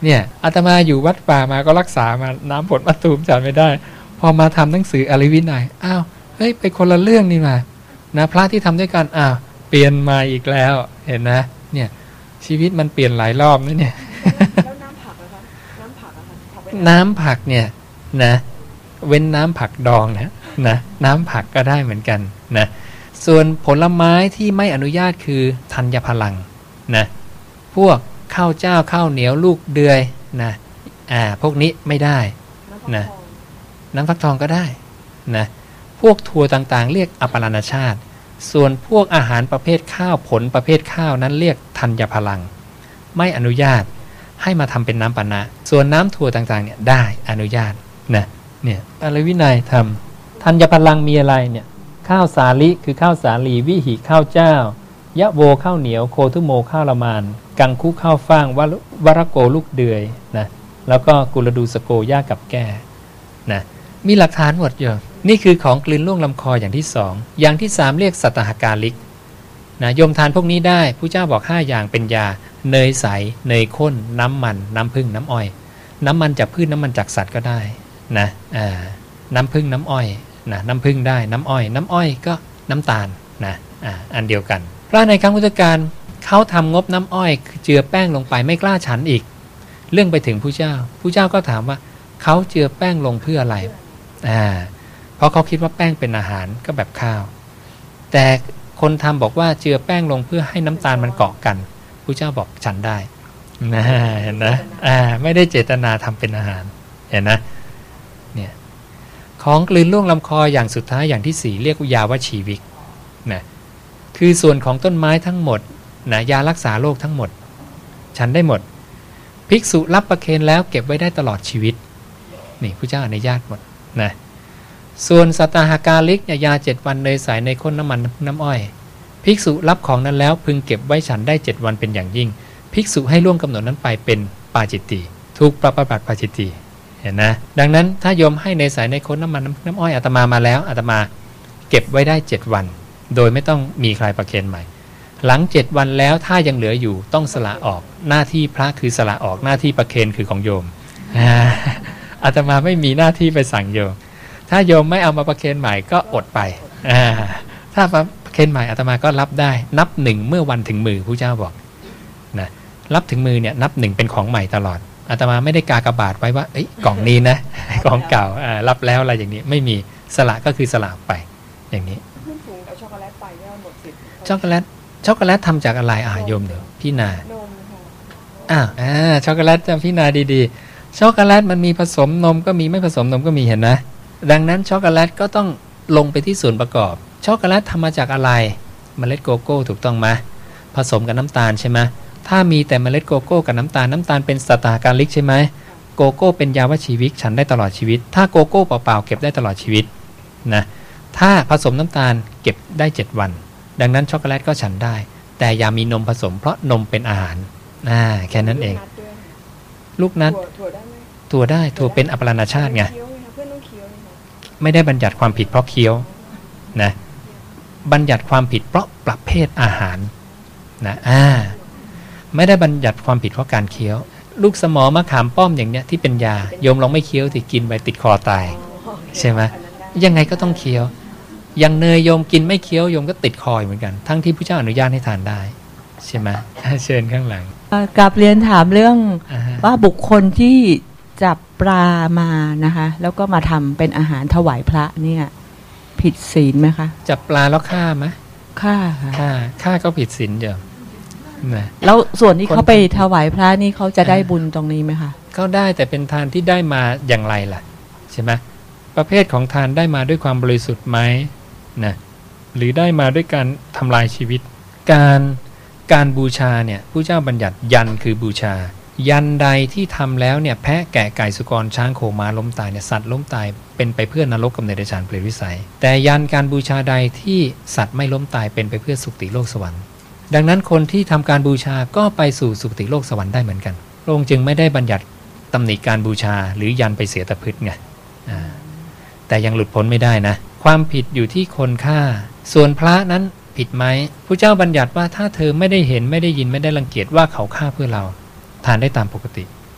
เนี่ยอาตมาอยู่วัดป่ามาก็รักษามาน้ำผลมะตูมฉันไม่ได้พอมาทำหนังสืออริวินัยอ้าวเฮ้ยไปคนละเรื่องนี่มานะพระที่ทำด้วยกันอ้าวเปลี่ยนมาอีกแล้วเห็นนะเนี่ยชีวิตมันเปลี่ยนหลายรอบนะเนี่ยแล้วน้ำผักอะคะน้ำผักอะคะน้ำผักเนี่ยนะเว้นน้ำผักดองนะนะน้ำผักก็ได้เหมือนกันนะส่วนผลไม้ที่ไม่อนุญาตคือธัญพลังนะพวกข้าวเจ้าข้าวเหนียวลูกเดือยนะอ่าพวกนี้ไม่ได้นะน้ำฟักทองก็ได้นะพวกถั่วต่างๆเรียกอปรณชาติส่วนพวกอาหารประเภทข้าวผลประเภทข้าวนั้นเรียกธัญพลังไม่อนุญาตให้มาทำเป็นน้ำปานะส่วนน้ำถั่วต่างๆเนี่ยได้อนุญาตนะเนี่ยอริวินัยทำธัญพลังมีอะไรเนี่ยข้าวสาลิคือข้าวสาลีวิหิข้าวเจ้ายะโวข้าวเหนียวโคทุโมข้าวละมานกังคุข้าวฟ่างวรโกลูกเดือยนะแล้วก็กุลดูสโกย่ากับแก้นะมีหลักฐานหมดอยู่นี่คือของกลืนล่วงลำคออย่างที่สองอย่างที่สามเรียกสัตหกาลิกนะโยมทานพวกนี้ได้ผู้เจ้าบอกห้าอย่างเป็นยาเนยใสเนยข้นน้ำมันน้ำผึ้งน้ำอ้อยน้ำมันจากพืชน้ำมันจากสัตว์ก็ได้นะอ่าน้ำผึ้งน้ำอ้อยนะน้ำผึ้งได้น้ำอ้อยน้ำอ้อยก็น้ำตาลนะอ่าอันเดียวกันพระในครั้งพุทธกาลเขาทำงบน้ำอ้อยเจือแป้งลงไปไม่กล้าฉันอีกเรื่องไปถึงผู้เจ้าผู้เจ้าก็ถามว่าเขาเจือแป้งลงเพื่ออะไรอ่าเพราะเขาคิดว่าแป้งเป็นอาหารก็แบบข้าวแต่คนทำบอกว่าเจือแป้งลงเพื่อให้น้ำตาลมันเกาะกันผู้เจ้าบอกฉันได้นะเห็นนะอ่าไม่ได้เจตนาทำเป็นอาหารเห็นนะเนี่ยของกลืนล่วงลำคออย่างสุดท้ายอย่างที่สี่เรียกยาวชีวิกนะคือส่วนของต้นไม้ทั้งหมดนะยารักษาโรคทั้งหมดฉันได้หมดภิกษุรับประเคนแล้วเก็บไว้ได้ตลอดชีวิตนี่ผู้เจ้าอนุญาตหมดนะส่วนสัตหกาลิกยาเจ็ดวันเนยใสในข้นน้ำมันน้ำอ้อยภิกษุรับของนั้นแล้วพึงเก็บไว้ฉันได้เจ็ดวันเป็นอย่างยิ่งภิกษุให้ล่วงกำหนดนั้นไปเป็นปาจิตติทุกปฏิบัติปาจิตติเห็นนะดังนั้นถ้าโยมให้เนยใสในข้นน้ำมันน้ำอ้อยอาตมามาแล้วอาตมาเก็บไว้ได้เจ็ดวันโดยไม่ต้องมีใครประเคนใหม่หลังเจ็ดวันแล้วถ้ายังเหลืออยู่ต้องสละออกหน้าที่พระคือสละออกหน้าที่ประเคนคือของโยมอาตมาไม่มีหน้าที่ไปสั่งโยมถ้าโยมไม่เอามาประเคนใหม่ก็อดไปถ้าประเคนใหม่อาตมาก็รับได้นับหนึ่งเมื่อวันถึงมือผู้เจ้าบอกนะรับถึงมือเนี่ยนับหนึ่งเป็นของใหม่ตลอดอาตมาไม่ได้กากบาทไว้ว่าเอ้ยกล่องนี้นะของเก่ารับแล้วอะไรอย่างนี้ไม่มีสละก็คือสละไปอย่างนี้ช็อกโกแลตไปแล้วหมดสิทธิ์ช็อกโกแลตช็อกโกแลตทำจากอะไรอ่ะโยมเดี๋ยวพี่นาอ่าอ่าช็อกโกแลตจำพี่นาดีๆช็อกโกแลตมันมีผสมนมก็มีไม่ผสมนมก็มีเห็นนะดังนั้นช็อกโกแลตก็ต้องลงไปที่ส่วนประกอบช็อกโกแลตทำมาจากอะไรเมล็ดโกโก้ถูกต้องไหมผสมกับน้ำตาลใช่ไหมถ้ามีแต่เมล็ดโกโก้กับน้ำตาลน้ำตาลเป็นสัตหกาลิกใช่ไหมโกโก้เป็นยาวชีวิกฉันได้ตลอดชีวิตถ้าโกโก้เปล่าๆเก็บได้ตลอดชีวิตนะถ้าผสมน้ำตาลเก็บได้เจ็ดวันดังนั้นช็อกโกแลตก็ฉันได้แต่อย่ามีนมผสมเพราะนมเป็นอาหารอ่าแค่นั้นเองลูกนัดถั่วได้ถั่วเป็นอปรณชาติไงไม่ได้บัญญัติความผิดเพราะเคี้ยวนะบัญญัติความผิดเพราะประเภทอาหารนะอ่าไม่ได้บัญญัติความผิดเพราะการเคี้ยวลูกสมอมะขามป้อมอย่างเนี้ยที่เป็นยาโยมลองไม่เคี้ยวที่กินไปติดคอตายใช่ไหมยังไงก็ต้องเคี้ยวอย่างเนยโยมกินไม่เคี้ยวโยมก็ติดคอเหมือนกันทั้งที่พระเจ้าอนุญาตให้ทานได้ใช่ไหมเชิญข้างหลังกลับเรียนถามเรื่องว่าบุคคลที่จับปลามานะคะแล้วก็มาทำเป็นอาหารถวายพระเนี่ยผิดศีลไหมคะจับปลาแล้วฆ่าไหมฆ่าค่ะฆ่าฆ่าก็ผิดศีลเดียวนะแล้วส่วนที่เขาไปถวายพระนี่เขาจะได้บุญตรงนี้ไหมคะเขาได้แต่เป็นทานที่ได้มาอย่างไรล่ะใช่ไหมประเภทของทานได้มาด้วยความบริสุทธิ์ไหมนะหรือได้มาด้วยการทำลายชีวิตการการบูชาเนี่ยผู้เจ้าบัญญัติยันคือบูชายันใดที่ทำแล้วเนี่ยแพะแกะไก่สุกรช้างโคม้าล้มตายเนี่ยสัตว์ล้มตายเป็นไปเพื่อนรกกับเนรชานเปรตวิสัยแต่ยันการบูชาใดที่สัตว์ไม่ล้มตายเป็นไปเพื่อสุคติโลกสวรรค์ดังนั้นคนที่ทำการบูชาก็ไปสู่สุคติโลกสวรรค์ได้เหมือนกันพระองค์จึงไม่ได้บัญญัติตำหนิการบูชาหรือยันไปเสียแต่พืชไงแต่ยังหลุดพ้นไม่ได้นะความผิดอยู่ที่คนฆ่าส่วนพระนั้นผิดไหมพระเจ้าบัญญัติว่าถ้าเธอไม่ได้เห็นไม่ได้ยินไม่ได้รังเกียจว่าเขาฆ่าเพื่อเราทานได้ตามปกติ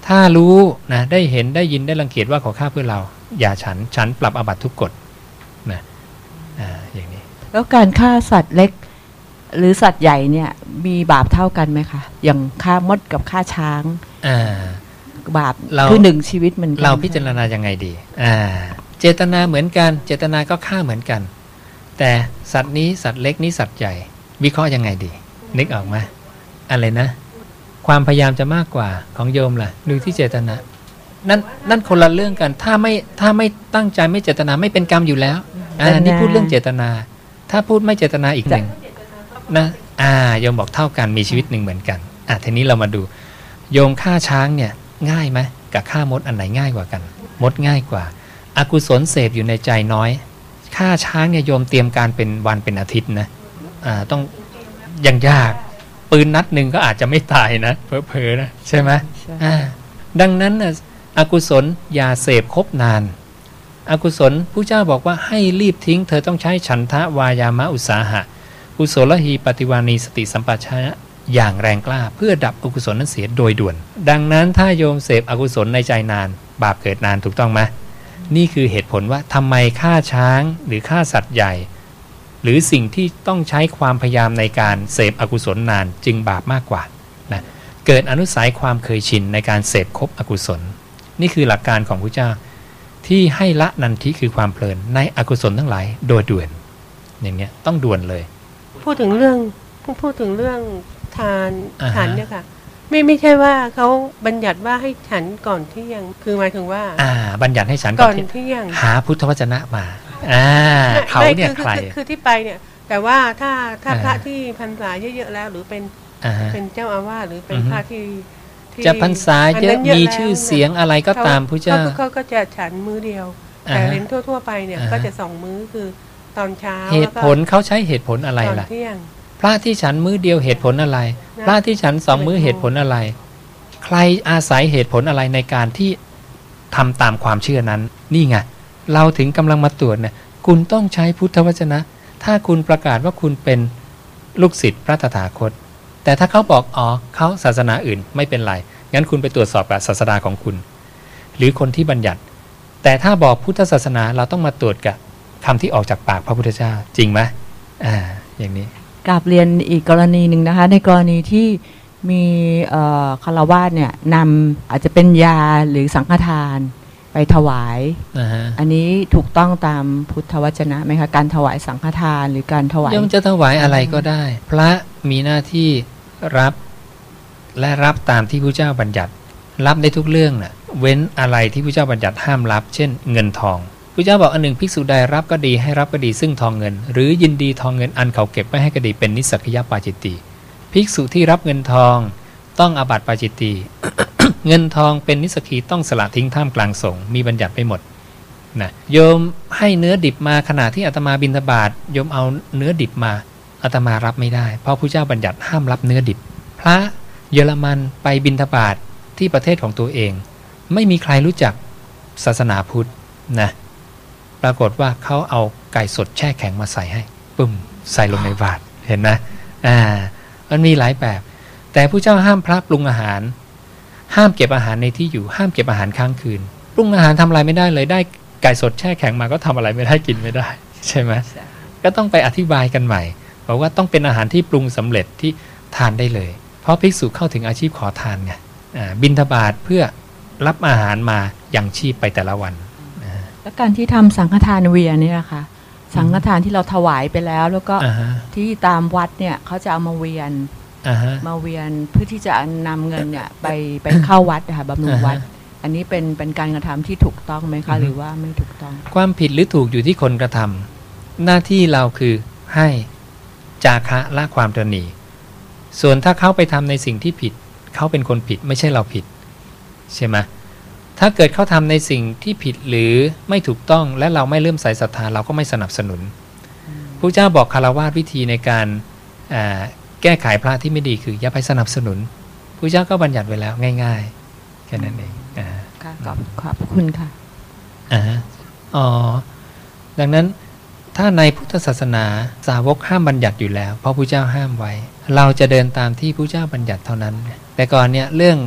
ถ้ารู้นะได้เห็นได้ยินได้รังเกียจว่าเขาฆ่าเพื่อเราอย่าฉันฉันปรับอาบัติทุกกฎนะอ่าอย่างนี้แล้วการฆ่าสัตว์เล็กหรือสัตว์ใหญ่เนี่ยมีบาปเท่ากันไหมคะอย่างฆ่ามดกับฆ่าช้างอ่าบาปคือหนึ่งชีวิตมันเราพิจารณายังไงดีอ่าเจตนาเหมือนกันเจตนาก็ฆ่าเหมือนกันแต่สัตว์นี้สัตว์เล็กนี้สัตว์ใหญ่วิเคราะห์ยังไงดีนึกออกไหมอะไรนะความพยายามจะมากกว่าของโยมล่ะดูที่เจตนานั่นนั่นคนละเรื่องกันถ้าไม่ถ้าไม่ตั้งใจไม่เจตนาไม่เป็นกรรมอยู่แล้วอ่านี่พูดเรื่องเจตนาถ้าพูดไม่เจตนาอีกหนึ่งนะอ่าโยมบอกเท่ากันมีชีวิตหนึ่งเหมือนกันอ่ะทีนี้เรามาดูโยมฆ่าช้างเนี่ยง่ายไหมกับฆ่ามดอันไหนง่ายกว่ากันมดง่ายกว่าอกุศลเสพอยู่ในใจน้อยฆ่าช้างเนี่ยโยมเตรียมการเป็นวันเป็นอาทิตย์นะอ่าต้องยังยากปืนนัดหนึ่งก็อาจจะไม่ตายนะเผลอๆนะใช่ไหมอ่าดังนั้นนะอกุศลอย่าเสพคบนานอกุศลผู้เจ้าบอกว่าให้รีบทิ้งเธอต้องใช้ฉันทะวายามะอุตสาหะกุศลหีปฏิวานีสติสัมปชัญญะอย่างแรงกล้าเพื่อดับอกุศลนั้นเสียโดยด่วนดังนั้นถ้าโยมเสพอกุศลในใจนานบาปเกิดนานถูกต้องไหมนี่คือเหตุผลว่าทำไมฆ่าช้างหรือฆ่าสัตว์ใหญ่หรือสิ่งที่ต้องใช้ความพยายามในการเสพอกุศลนานจึงบาปมากกว่านะเกิดอนุสัยความเคยชินในการเสพคบอกุศลนี่คือหลักการของพระเจ้าที่ให้ละนันทิคือความเพลินในอกุศลทั้งหลายโดยด่วนอย่างเนี้ยต้องด่วนเลยพูดถึงเรื่องพูดถึงเรื่องทานฉันเนี่ยค่ะไม่ไม่ใช่ว่าเขาบัญญัติว่าให้ฉันก่อนเที่ยงคือหมายถึงว่าอ่าบัญญัติให้ฉันก่อนเที่ยงหาพุทธวจนะมาอ่าเขาเนี่ยใครคือที่ไปเนี่ยแต่ว่าถ้าถ้าพระที่พรรษาเยอะๆแล้วหรือเป็นเป็นเจ้าอาวาสหรือเป็นพระที่จะพรรษาเยอะมีชื่อเสียงอะไรก็ตามพระเจ้าเขาก็จะฉันมื้อเดียวแต่เห็นทั่วๆไปเนี่ยก็จะสองมื้อคือตอนเช้าเหตุผลเขาใช้เหตุผลอะไรล่ะพระที่ฉันมื้อเดียวเหตุผลอะไรพระที่ฉันสองมื้อเหตุผลอะไรใครอาศัยเหตุผลอะไรในการที่ทำตามความเชื่อนั้นนี่ไงเราถึงกำลังมาตรวจเนี่ยคุณต้องใช้พุทธวจนะถ้าคุณประกาศว่าคุณเป็นลูกศิษย์พระตถาคตแต่ถ้าเขาบอกอ๋อเขาศาสนาอื่นไม่เป็นไรงั้นคุณไปตรวจสอบกับศาสดาของคุณหรือคนที่บัญญัติแต่ถ้าบอกพุทธศาสนาเราต้องมาตรวจกับคำที่ออกจากปากพระพุทธเจ้าจริงไหมอ่าอย่างนี้กราบเรียนอีกกรณีหนึ่งนะคะในกรณีที่มีคฤหัสถ์เนี่ยนำอาจจะเป็นยาหรือสังฆทานไปถวาย uh-huh. อันนี้ถูกต้องตามพุทธวจนะไหมคะการถวายสังฆทานหรือการถวายย่อมจะถวายอะไรก็ได้ พระมีหน้าที่รับและรับตามที่พระเจ้าบัญญัติรับได้ทุกเรื่องน่ะเว้นอะไรที่พระเจ้าบัญญัติห้ามรับเช่นเงินทองพระเจ้าบอกอันหนึ่งภิกษุใดรับก็ดีให้รับก็ดีซึ่งทองเงินหรือยินดีทองเงินอันเขาเก็บไว้ให้ก็ดีเป็นนิสสักยปาจิตติภิกษุที่รับเงินทองต้องอาบัติปาจิตติ เงินทองเป็นนิสกีต้องสละทิ้งท่ามกลางสงฆ์มีบัญญัติไปหมดนะโยมให้เนื้อดิบมาขณะที่อาตมาบิณฑบาตโยมเอาเนื้อดิบมาอาตมารับไม่ได้เพราะพระเจ้าบัญญัติห้ามรับเนื้อดิบพระเยอรมันไปบิณฑบาตที่ประเทศของตัวเองไม่มีใครรู้จักศาสนาพุทธนะปรากฏว่าเขาเอาไก่สดแช่แข็งมาใส่ให้ปุ่มใส่ลงในบาตรเห็นไหมอ่ามันมีหลายแบบแต่พระเจ้าห้ามพระปรุงอาหารห้ามเก็บอาหารในที่อยู่ห้ามเก็บอาหารค้างคืนปรุงอาหารทำอะไรไม่ได้เลยได้ไก่สดแช่แข็งมาก็ทำอะไรไม่ได้กินไม่ได้ใช่ไหมก็ต้องไปอธิบายกันใหม่บอกว่าต้องเป็นอาหารที่ปรุงสำเร็จที่ทานได้เลยเพราะภิกษุเข้าถึงอาชีพขอทานไงบิณฑบาตเพื่อรับอาหารมายังชีพไปแต่ละวันแล้วการที่ทำสังฆทานเวียนเนี่ยค่ะสังฆทานที่เราถวายไปแล้วแล้วก็ที่ตามวัดเนี่ยเขาจะเอามาเวียนมาเวียนเพื่อที่จะนำเงินเนี่ยไปไปเข้าวัดนะคะบำรุงวัดอันนี้เป็นเป็นการกระทำที่ถูกต้องไหมคะหรือว่าไม่ถูกต้องความผิดหรือถูกอยู่ที่คนกระทำหน้าที่เราคือให้จาคะละความตนีส่วนถ้าเขาไปทำในสิ่งที่ผิดเขาเป็นคนผิดไม่ใช่เราผิดใช่ไหมถ้าเกิดเขาทำในสิ่งที่ผิดหรือไม่ถูกต้องและเราไม่เริ่มใส่ศรัทธาเราก็ไม่สนับสนุนพระเจ้าบอกคฤหัสถ์วิธีในการแก้ไขพระที่ไม่ดีคืออย่าไปสนับสนุนพระเจ้าก็บัญญัติไว้แล้วง่ายๆแค่นั้นเองอ่าขอบขอบคุณค่ะอ่าอ๋อดังนั้นถ้าในพุทธศาสนาสาวกห้ามบัญญัติอยู่แล้วเพราะพระเจ้าห้ามไว้เราจะเดินตามที่พระเจ้าบัญญัติเท่านั้นแต่ก่อนเนี่ยเรื่อง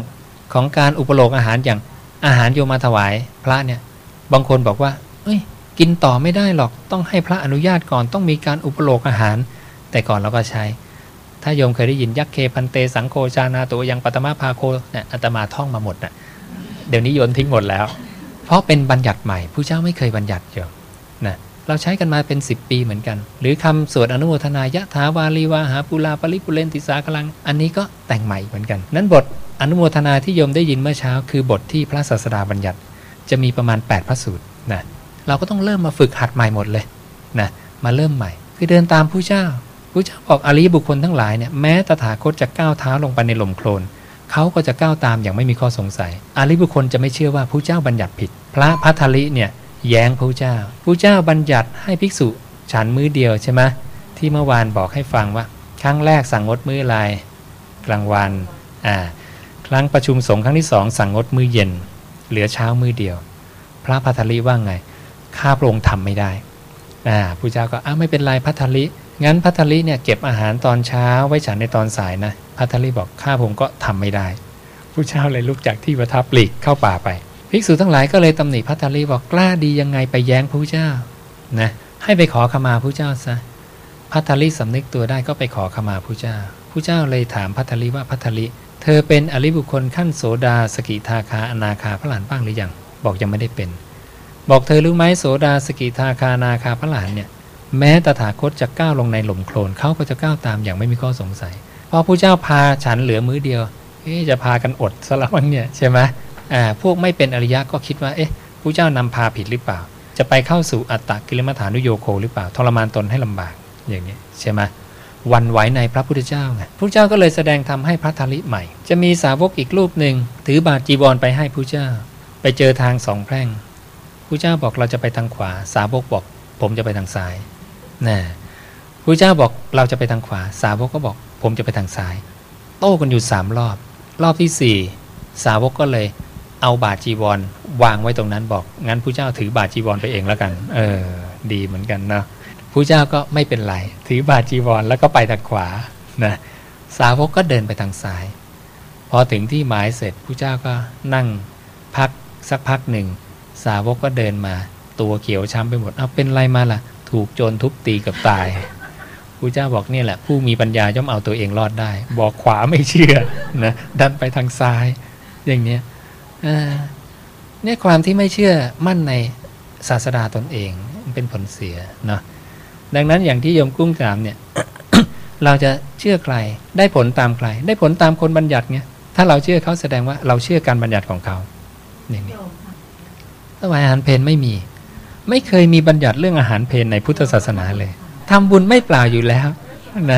ของการอุปโลกอาหารอย่างอาหารโยมมาถวายพระเนี่ยบางคนบอกว่าเอ้ยกินต่อไม่ได้หรอกต้องให้พระอนุญาตก่อนต้องมีการอุปโลกอาหารแต่ก่อนเราก็ใช้ถ้าโยมเคยได้ยินยักษ์เคพันเตสังโฆชานาตัวยังปัตมะภาโคเนี่ยอาตมาท่องมาหมดน่ะเดี๋ยวนี้โยนทิ้งหมดแล้วเพราะเป็นบัญญัติใหม่ผู้เจ้าไม่เคยบัญญัติโยมนะเราใช้กันมาเป็นสิบปีเหมือนกันหรือคำสวดอนุโมทนายะถาวาลีวาหาปุลาปริปุเรนติสากลังอันนี้ก็แต่งใหม่เหมือนกันนั้นบทอนุโมทนาที่โยมได้ยินเมื่อเช้าคือบทที่พระศาสดาบัญญัติจะมีประมาณแปดพระสูตรนะเราก็ต้องเริ่มมาฝึกหัดใหม่หมดเลยนะมาเริ่มใหม่คือเดินตามผู้เจ้าผู้เจ้าบอกอริยบุคคลทั้งหลายเนี่ยแม้ตถาคตจะก้าวเท้าลงไปในหล่มโคลนเขาก็จะก้าวตามอย่างไม่มีข้อสงสัยอริยบุคคลจะไม่เชื่อว่าผู้เจ้าบัญญัติผิดพระภัททลิเนี่ยแย้งพระเจ้าพระเจ้าบัญญัติให้ภิกษุฉันมื้อเดียวใช่ไหมที่เมื่อวานบอกให้ฟังว่าครั้งแรกสั่งงดมื้ออะไรกลางวันอ่าครั้งประชุมสงฆ์ครั้งที่สองสั่งงดมื้อเย็นเหลือเช้ามื้อเดียวพระภัททลิว่าไงข้าพระองค์ทำไม่ได้อ่าพระเจ้าก็อ้าวไม่เป็นไรภัททลิงั้นภัททลิเนี่ยเก็บอาหารตอนเช้าไว้ฉันในตอนสายนะภัททลิบอกข้าพระองค์ก็ทำไม่ได้พระเจ้าเลยลุกจากที่ประทับปลีกเข้าป่าไปภิกษุทั้งหลายก็เลยตำหนิภัททลิบอกกล้าดียังไงไปแย้งพระเจ้านะให้ไปขอขมาพระเจ้าซะภัททลิสำนึกตัวได้ก็ไปขอขมาพระเจ้าพระเจ้าเลยถามภัททลิว่าภัททลิเธอเป็นอริยบุคคลขั้นโสดาสกิทาคาอนาคาพระหลานบ้างหรือยังบอกยังไม่ได้เป็นบอกเธอรู้ไหมโสดาสกิทาคาอนาคาพระหลานเนี่ยแม้ตถาคตจะก้าวลงในหล่มโคลนเขาก็จะก้าวตามอย่างไม่มีข้อสงสัยเพราะพระเจ้าพาฉันเหลือมื้อเดียวเอ๊ะจะพากันอดซะแล้วมั้งเนี่ยใช่ไหมอ่าพวกไม่เป็นอริยะก็คิดว่าเอ๊ะพระเจ้านำพาผิดหรือเปล่าจะไปเข้าสู่อัตตกิลมัฏฐานุโยโคหรือเปล่าทรมานตนให้ลำบากอย่างนี้ใช่ไหมวันไหวในพระพุทธเจ้าไงพระเจ้าก็เลยแสดงธรรมให้พระทาลิใหม่จะมีสาวกอีกรูปหนึ่งถือบาตรจีวรไปให้พระเจ้าไปเจอทางสองแพร่งพระเจ้าบอกเราจะไปทางขวาสาวกบอกผมจะไปทางซ้ายนะพระเจ้าบอกเราจะไปทางขวาสาวกก็บอกผมจะไปทางซ้ายโต้กันอยู่สามรอบรอบที่สี่สาวกก็เลยเอาบาตรจีวรวางไว้ตรงนั้นบอกงั้นพระเจ้าถือบาตรจีวรไปเองแล้วกันเออดีเหมือนกันนะพระเจ้าก็ไม่เป็นไรถือบาตรจีวรแล้วก็ไปทางขวานะสาวกก็เดินไปทางซ้ายพอถึงที่หมายเสร็จพระเจ้าก็นั่งพักสักพักหนึ่งสาวกก็เดินมาตัวเขียวช้ำไปหมดเอาเป็นไรมาล่ะถูกโจรทุบตีกับตายพระเจ้าบอกนี่แหละผู้มีปัญญาย่อมเอาตัวเองรอดได้บอกขวาไม่เชื่อนะดันไปทางซ้ายอย่างเนี้ยเนี่ยความที่ไม่เชื่อมั่นในศาสดาตนเองเป็นผลเสียเนาะดังนั้นอย่างที่โยมกุ้งถามเนี่ย เราจะเชื่อใครได้ผลตามใครได้ผลตามคนบัญญัติไงถ้าเราเชื่อเขาแสดงว่าเราเชื่อการบัญญัติของเขาอย่างนี้ถวายอาหารเพลไม่มีไม่เคยมีบัญญัติเรื่องอาหารเพลในพุทธศาสนาเลยทำบุญไม่เปล่าอยู่แล้วนะ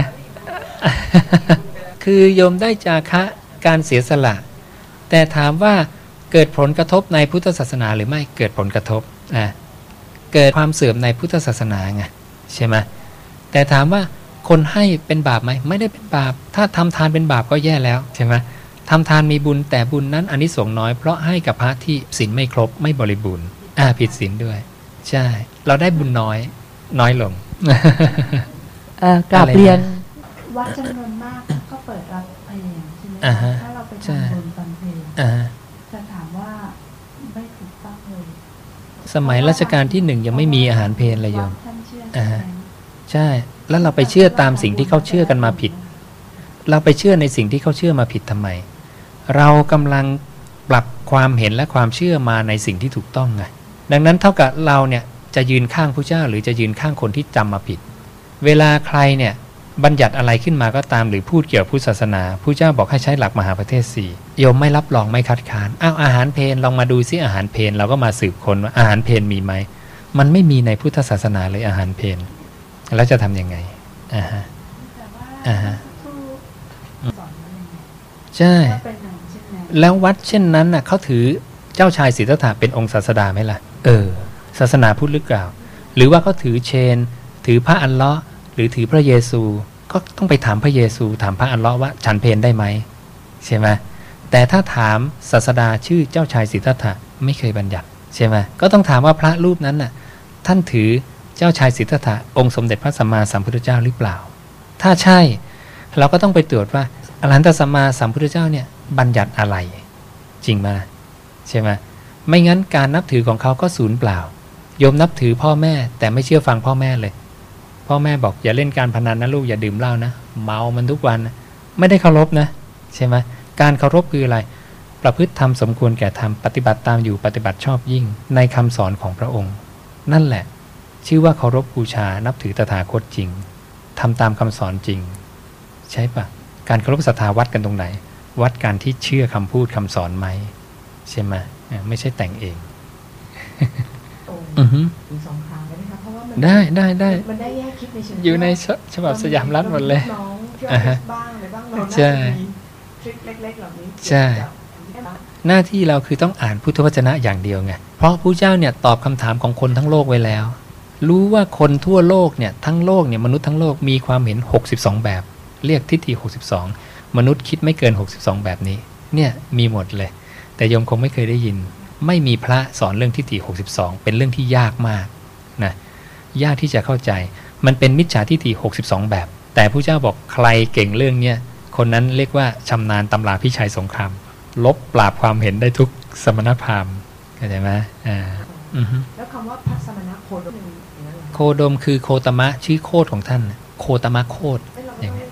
คือโยมได้จาคะการเสียสละแต่ถามว่าเกิดผลกระทบในพุทธศาสนาหรือไม่เกิดผลกระทบอ่ะเกิดความเสื่อมในพุทธศาสนาไงใช่ไหมแต่ถามว่าคนให้เป็นบาปไหมไม่ได้เป็นบาปถ้าทำทานเป็นบาปก็แย่แล้วใช่ไหมทำทานมีบุญแต่บุญนั้นอานิสงส์น้อยเพราะให้กับพระที่ศีลไม่ครบไม่บริบูรณ์อ่าผิดศีลด้วยใช่เราได้บุญน้อยน้อยลงเอ่อกราบเรียนวัดจำนวนมากก็เปิดรับเพลงใช่ไหมอ่าฮะถ้าเราไปทำบุญฟังเพลงอ่าจะถามว่าไม่ถูกต้องเลยสมัยรัชกาลที่หนึ่งยังไม่มีอาหารเพลเลยโยมท่านเชื่ออ่าใช่แล้วเราไปเชื่อตามสิ่งที่เขาเชื่อกันมาผิดเราไปเชื่อในสิ่งที่เขาเชื่อมาผิดทำไมเรากำลังปรับความเห็นและความเชื่อมาในสิ่งที่ถูกต้องไงดังนั้นเท่ากับเราเนี่ยจะยืนข้างพระเจ้าหรือจะยืนข้างคนที่จำมาผิดเวลาใครเนี่ยบัญญัติอะไรขึ้นมาก็ตามหรือพูดเกี่ยวกับพุทธศาสนาพระเจ้าบอกให้ใช้หลักมหาประเทศสี่โยมไม่รับรองไม่คัดค้านอ้าวอาหารเพลลองมาดูซิอาหารเพลเราก็มาสืบค้นว่าอาหารเพลมีไหมมันไม่มีในพุทธศาสนาเลยอาหารเพลแล้วจะทำยังไงอ่าฮะอ่าฮะใช่แล้ววัดเช่นนั้นน่ะเขาถือเจ้าชายสิทธัตถะเป็นองค์ศาสดาไหมล่ะเออศาสนาพุทธหรือเปล่าหรือว่าเขาถือเชนถือพระอัลเลาะห์หรือถือพระเยซูก็ต้องไปถามพระเยซูถามพระอัลเลาะห์ว่าฉันเพลได้ไหมใช่ไหมแต่ถ้าถามศาสดาชื่อเจ้าชายสิทธัตถะไม่เคยบัญญัติใช่ไหมก็ต้องถามว่าพระรูปนั้นน่ะท่านถือเจ้าชายสิทธัตถะองค์สมเด็จพระสัมมาสัมพุทธเจ้าหรือเปล่าถ้าใช่เราก็ต้องไปตรวจว่าอรหันตสัมมาสัมพุทธเจ้าเนี่ยบัญญัติอะไรจริงไหมใช่ไหมไม่งั้นการนับถือของเขาก็สูญเปล่าโยมนับถือพ่อแม่แต่ไม่เชื่อฟังพ่อแม่เลยพ่อแม่บอกอย่าเล่นการพนันนะลูกอย่าดื่มเหล้านะเมามันทุกวันนะไม่ได้เคารพนะใช่ไหมการเคารพคืออะไรประพฤติธรรมสมควรแก่ธรรมปฏิบัติตามอยู่ปฏิบัติชอบยิ่งในคำสอนของพระองค์นั่นแหละชื่อว่าเคารพบูชานับถือตถาคตจริงทำตามคำสอนจริงใช่ปะการเคารพศรัทธาวัดกันตรงไหนวัดการที่เชื่อคำพูดคำสอนไหมใช่ไหมไม่ใช่แต่งเองอือฮึสองครั้งได้ไหมคะเพราะว่ามันได้ได้ได้มันได้แยกคิดในเชิงอยู่ในฉบับสยามรัฐหมดเลยอ่าฮะบ้างอะไรบ้างเราใช่ทริคเล็กๆเหล่านี้ใช่หน้าที่เราคือต้องอ่านพุทธวจนะอย่างเดียวไงเพราะพระเจ้าเนี่ยตอบคำถามของคนทั้งโลกไว้แล้วรู้ว่าคนทั่วโลกเนี่ยทั้งโลกเนี่ยมนุษย์ทั้งโลกมีความเห็นหกสิบสองแบบเรียกทิฏฐิหกสิบสองมนุษย์คิดไม่เกินหกสิบสองแบบนี้เนี่ยมีหมดเลยแต่โยมคงไม่เคยได้ยินไม่มีพระสอนเรื่องทิฏฐิหกสิบสองเป็นเรื่องที่ยากมากนะยากที่จะเข้าใจมันเป็นมิจฉาทิฏฐิหกสิบสองแบบแต่พระเจ้าบอกใครเก่งเรื่องเนี้ยคนนั้นเรียกว่าชำนาญตำราพิชัยสงครามลบปราบความเห็นได้ทุกสมณพราหมณ์เข้าใจไหมอ่าอือฮึแล้วคำว่าพระสมณโคดมโคดมคือโคตมะชื่อโคดของท่านโคตมะโคดอย่างนี้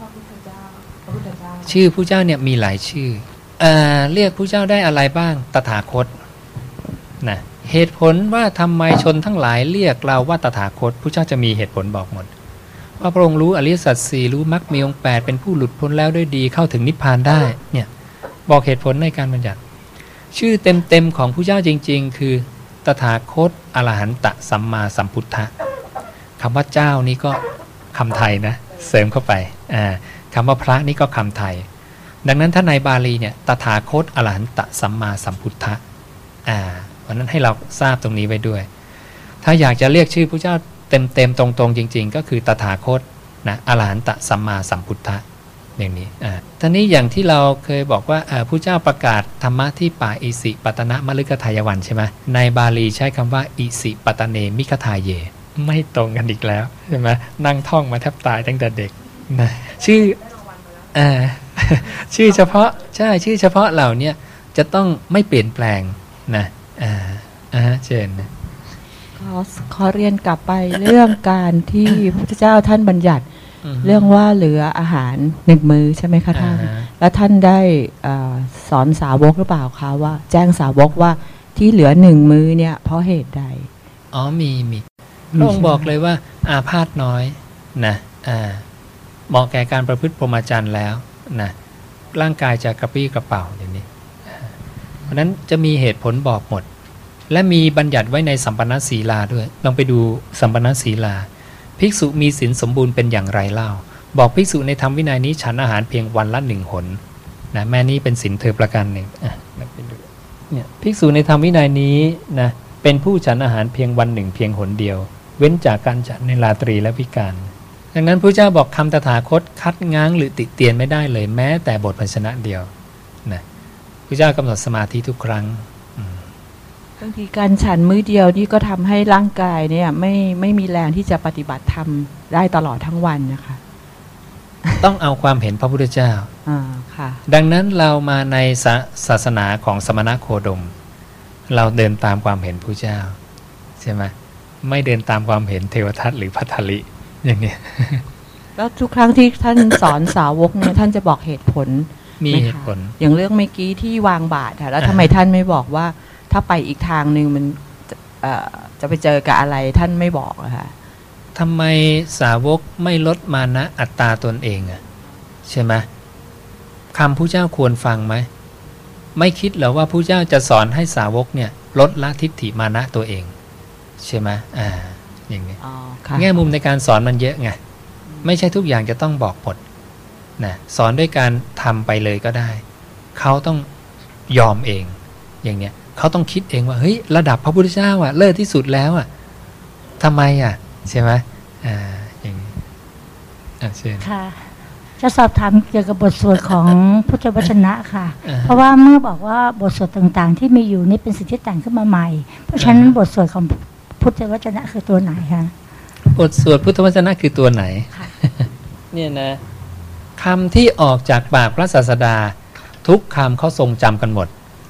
ชื่อผู้เจ้าเนี่ยมีหลายชื่อเอ่อเรียกผู้เจ้าได้อะไรบ้างตถาคตนะเหตุผลว่าทำไมชนทั้งหลายเรียกเราว่าตถาคตผู้เจ้าจะมีเหตุผลบอกหมดว่าพระองค์รู้อริยสัจสี่รู้มรรคมีองค์แปดเป็นผู้หลุดพ้นแล้วด้วยดีเข้าถึงนิพพานได้เนี่ยบอกเหตุผลในการบัญญัติชื่อเต็มๆของผู้เจ้าจริงๆคือตถาคตอรหันตสัมมาสัมพุทธะคำว่าเจ้านี่ก็คำไทยนะเสริมเข้าไปอ่าคำว่าพระนี่ก็คำไทยดังนั้นถ้าในบาลีเนี่ยตถาคตอรหันตสัมมาสัมพุทธะอ่าเพราะนั้นให้เราทราบตรงนี้ไว้ด้วยถ้าอยากจะเรียกชื่อผู้เจ้าเต็มๆตรงๆจริงๆก็คือตถาคตนะอรหันตสัมมาสัมพุทธะอย่างนี้อ่าท่านี้อย่างที่เราเคยบอกว่าผู้เจ้าประกาศธรรมะที่ป่าอิสิปตนะมฤคทายวันใช่ไหมในบาลีใช้คำว่าอิสิปตเนมิคทายเยไม่ตรงกันอีกแล้วใช่ไหมนั่งท่องมาแทบตายตั้งแต่เด็กนะชื่ออ่าชื่อเฉพาะใช่ชื่อเฉพาะเหล่านี้จะต้องไม่เปลี่ยนแปลงนะอ่าอ่าเชิญนะขอขอเรียนกลับไปเรื่องการที่พระพุทธเจ้าท่านบัญญัติเรื่องว่าเหลืออาหารหนึ่งมื้อใช่ไหมคะท่านแล้วท่านได้สอนสาวกหรือเปล่าคะว่าแจ้งสาวกว่าที่เหลือหนึ่งมื้อเนี่ยเพราะเหตุใดอ๋อมีมีพระองค์บอกเลยว่าอาพาธน้อยนะอ่าเหมาะแก่การประพฤติพรหมจรรย์แล้วนะร่างกายจะกระปรี้กระเป๋าอย่างนี้เพราะนั้นจะมีเหตุผลบอกหมดและมีบัญญัติไว้ในสัมปันนศีลาด้วยลองไปดูสัมปันนศีลาภิกษุมีศีลสมบูรณ์เป็นอย่างไรเล่าบอกภิกษุในธรรมวินัยนี้ฉันอาหารเพียงวันละหนึ่งหนนะแม่นี้เป็นศีลเธอประการหนึ่งอ่ะไปดูเนี่ยภิกษุในธรรมวินัยนี้นะเป็นผู้ฉันอาหารเพียงวันหนึ่งเพียงหนเดียวเว้นจากการฉันในราตรีและวิกาลดังนั้นพระเจ้าบอกคำตถาคตคัดง้างหรือติเตียนไม่ได้เลยแม้แต่บทพันชนะเดียวนะพระเจ้ากำหนดสมาธิทุกครั้งบางทีการฉันมื้อเดียวนี่ก็ทำให้ร่างกายเนี่ยไม่ไม่มีแรงที่จะปฏิบัติธรรมได้ตลอดทั้งวันนะคะต้องเอาความเห็นพระพุทธเจ้าอ่าค่ะดังนั้นเรามาในศาศาสนาของสมณโคดมเราเดินตามความเห็นพระเจ้าใช่ไหมไม่เดินตามความเห็นเทวทัตหรือพัทธลิอย่างนี้แล้วทุกครั้งที่ท่านสอนสาวกเนี่ยท่านจะบอกเหตุผลมีเหตุผลอย่างเรื่องเมื่อกี้ที่วางบาตรค่ะแล้วทำไมท่านไม่บอกว่าถ้าไปอีกทางหนึ่งมันจะไปเจอกับอะไรท่านไม่บอกอะค่ะทำไมสาวกไม่ลดมานะอัตตาตนเองอะใช่ไหมคำผู้เจ้าควรฟังไหมไม่คิดเหรอว่าผู้เจ้าจะสอนให้สาวกเนี่ยลดละทิฏฐิมานะตัวเองใช่ไหมอ่าอย่างนี้แง่มุมในการสอนมันเยอะไงไม่ใช่ทุกอย่างจะต้องบอกหมดนะสอนด้วยการทำไปเลยก็ได้เขาต้องยอมเองอย่างเนี้ยเขาต้องคิดเองว่าเฮ้ยระดับพระพุทธเจ้าอ่ะเลิศที่สุดแล้วอ่ะทำไมอ่ะใช่ไหมอ่าอย่างนี้อ่ะเชิญค่ะจะสอบถามเกี่ยวกับบทสวดของพุทธวจนะค่ะเพราะว่าเมื่อบอกว่าบทสวดต่างๆที่มีอยู่นี่เป็นสิ่งที่แต่งขึ้นมาใหม่เพราะฉะนั้นบทสวดของพุทธวจนะคือตัวไหนคะบทสวดพุทธวจนะคือตัวไหนเนี่ยนะคำที่ออกจากปากพระศาสดาทุกคำเขาทรงจำกันหมด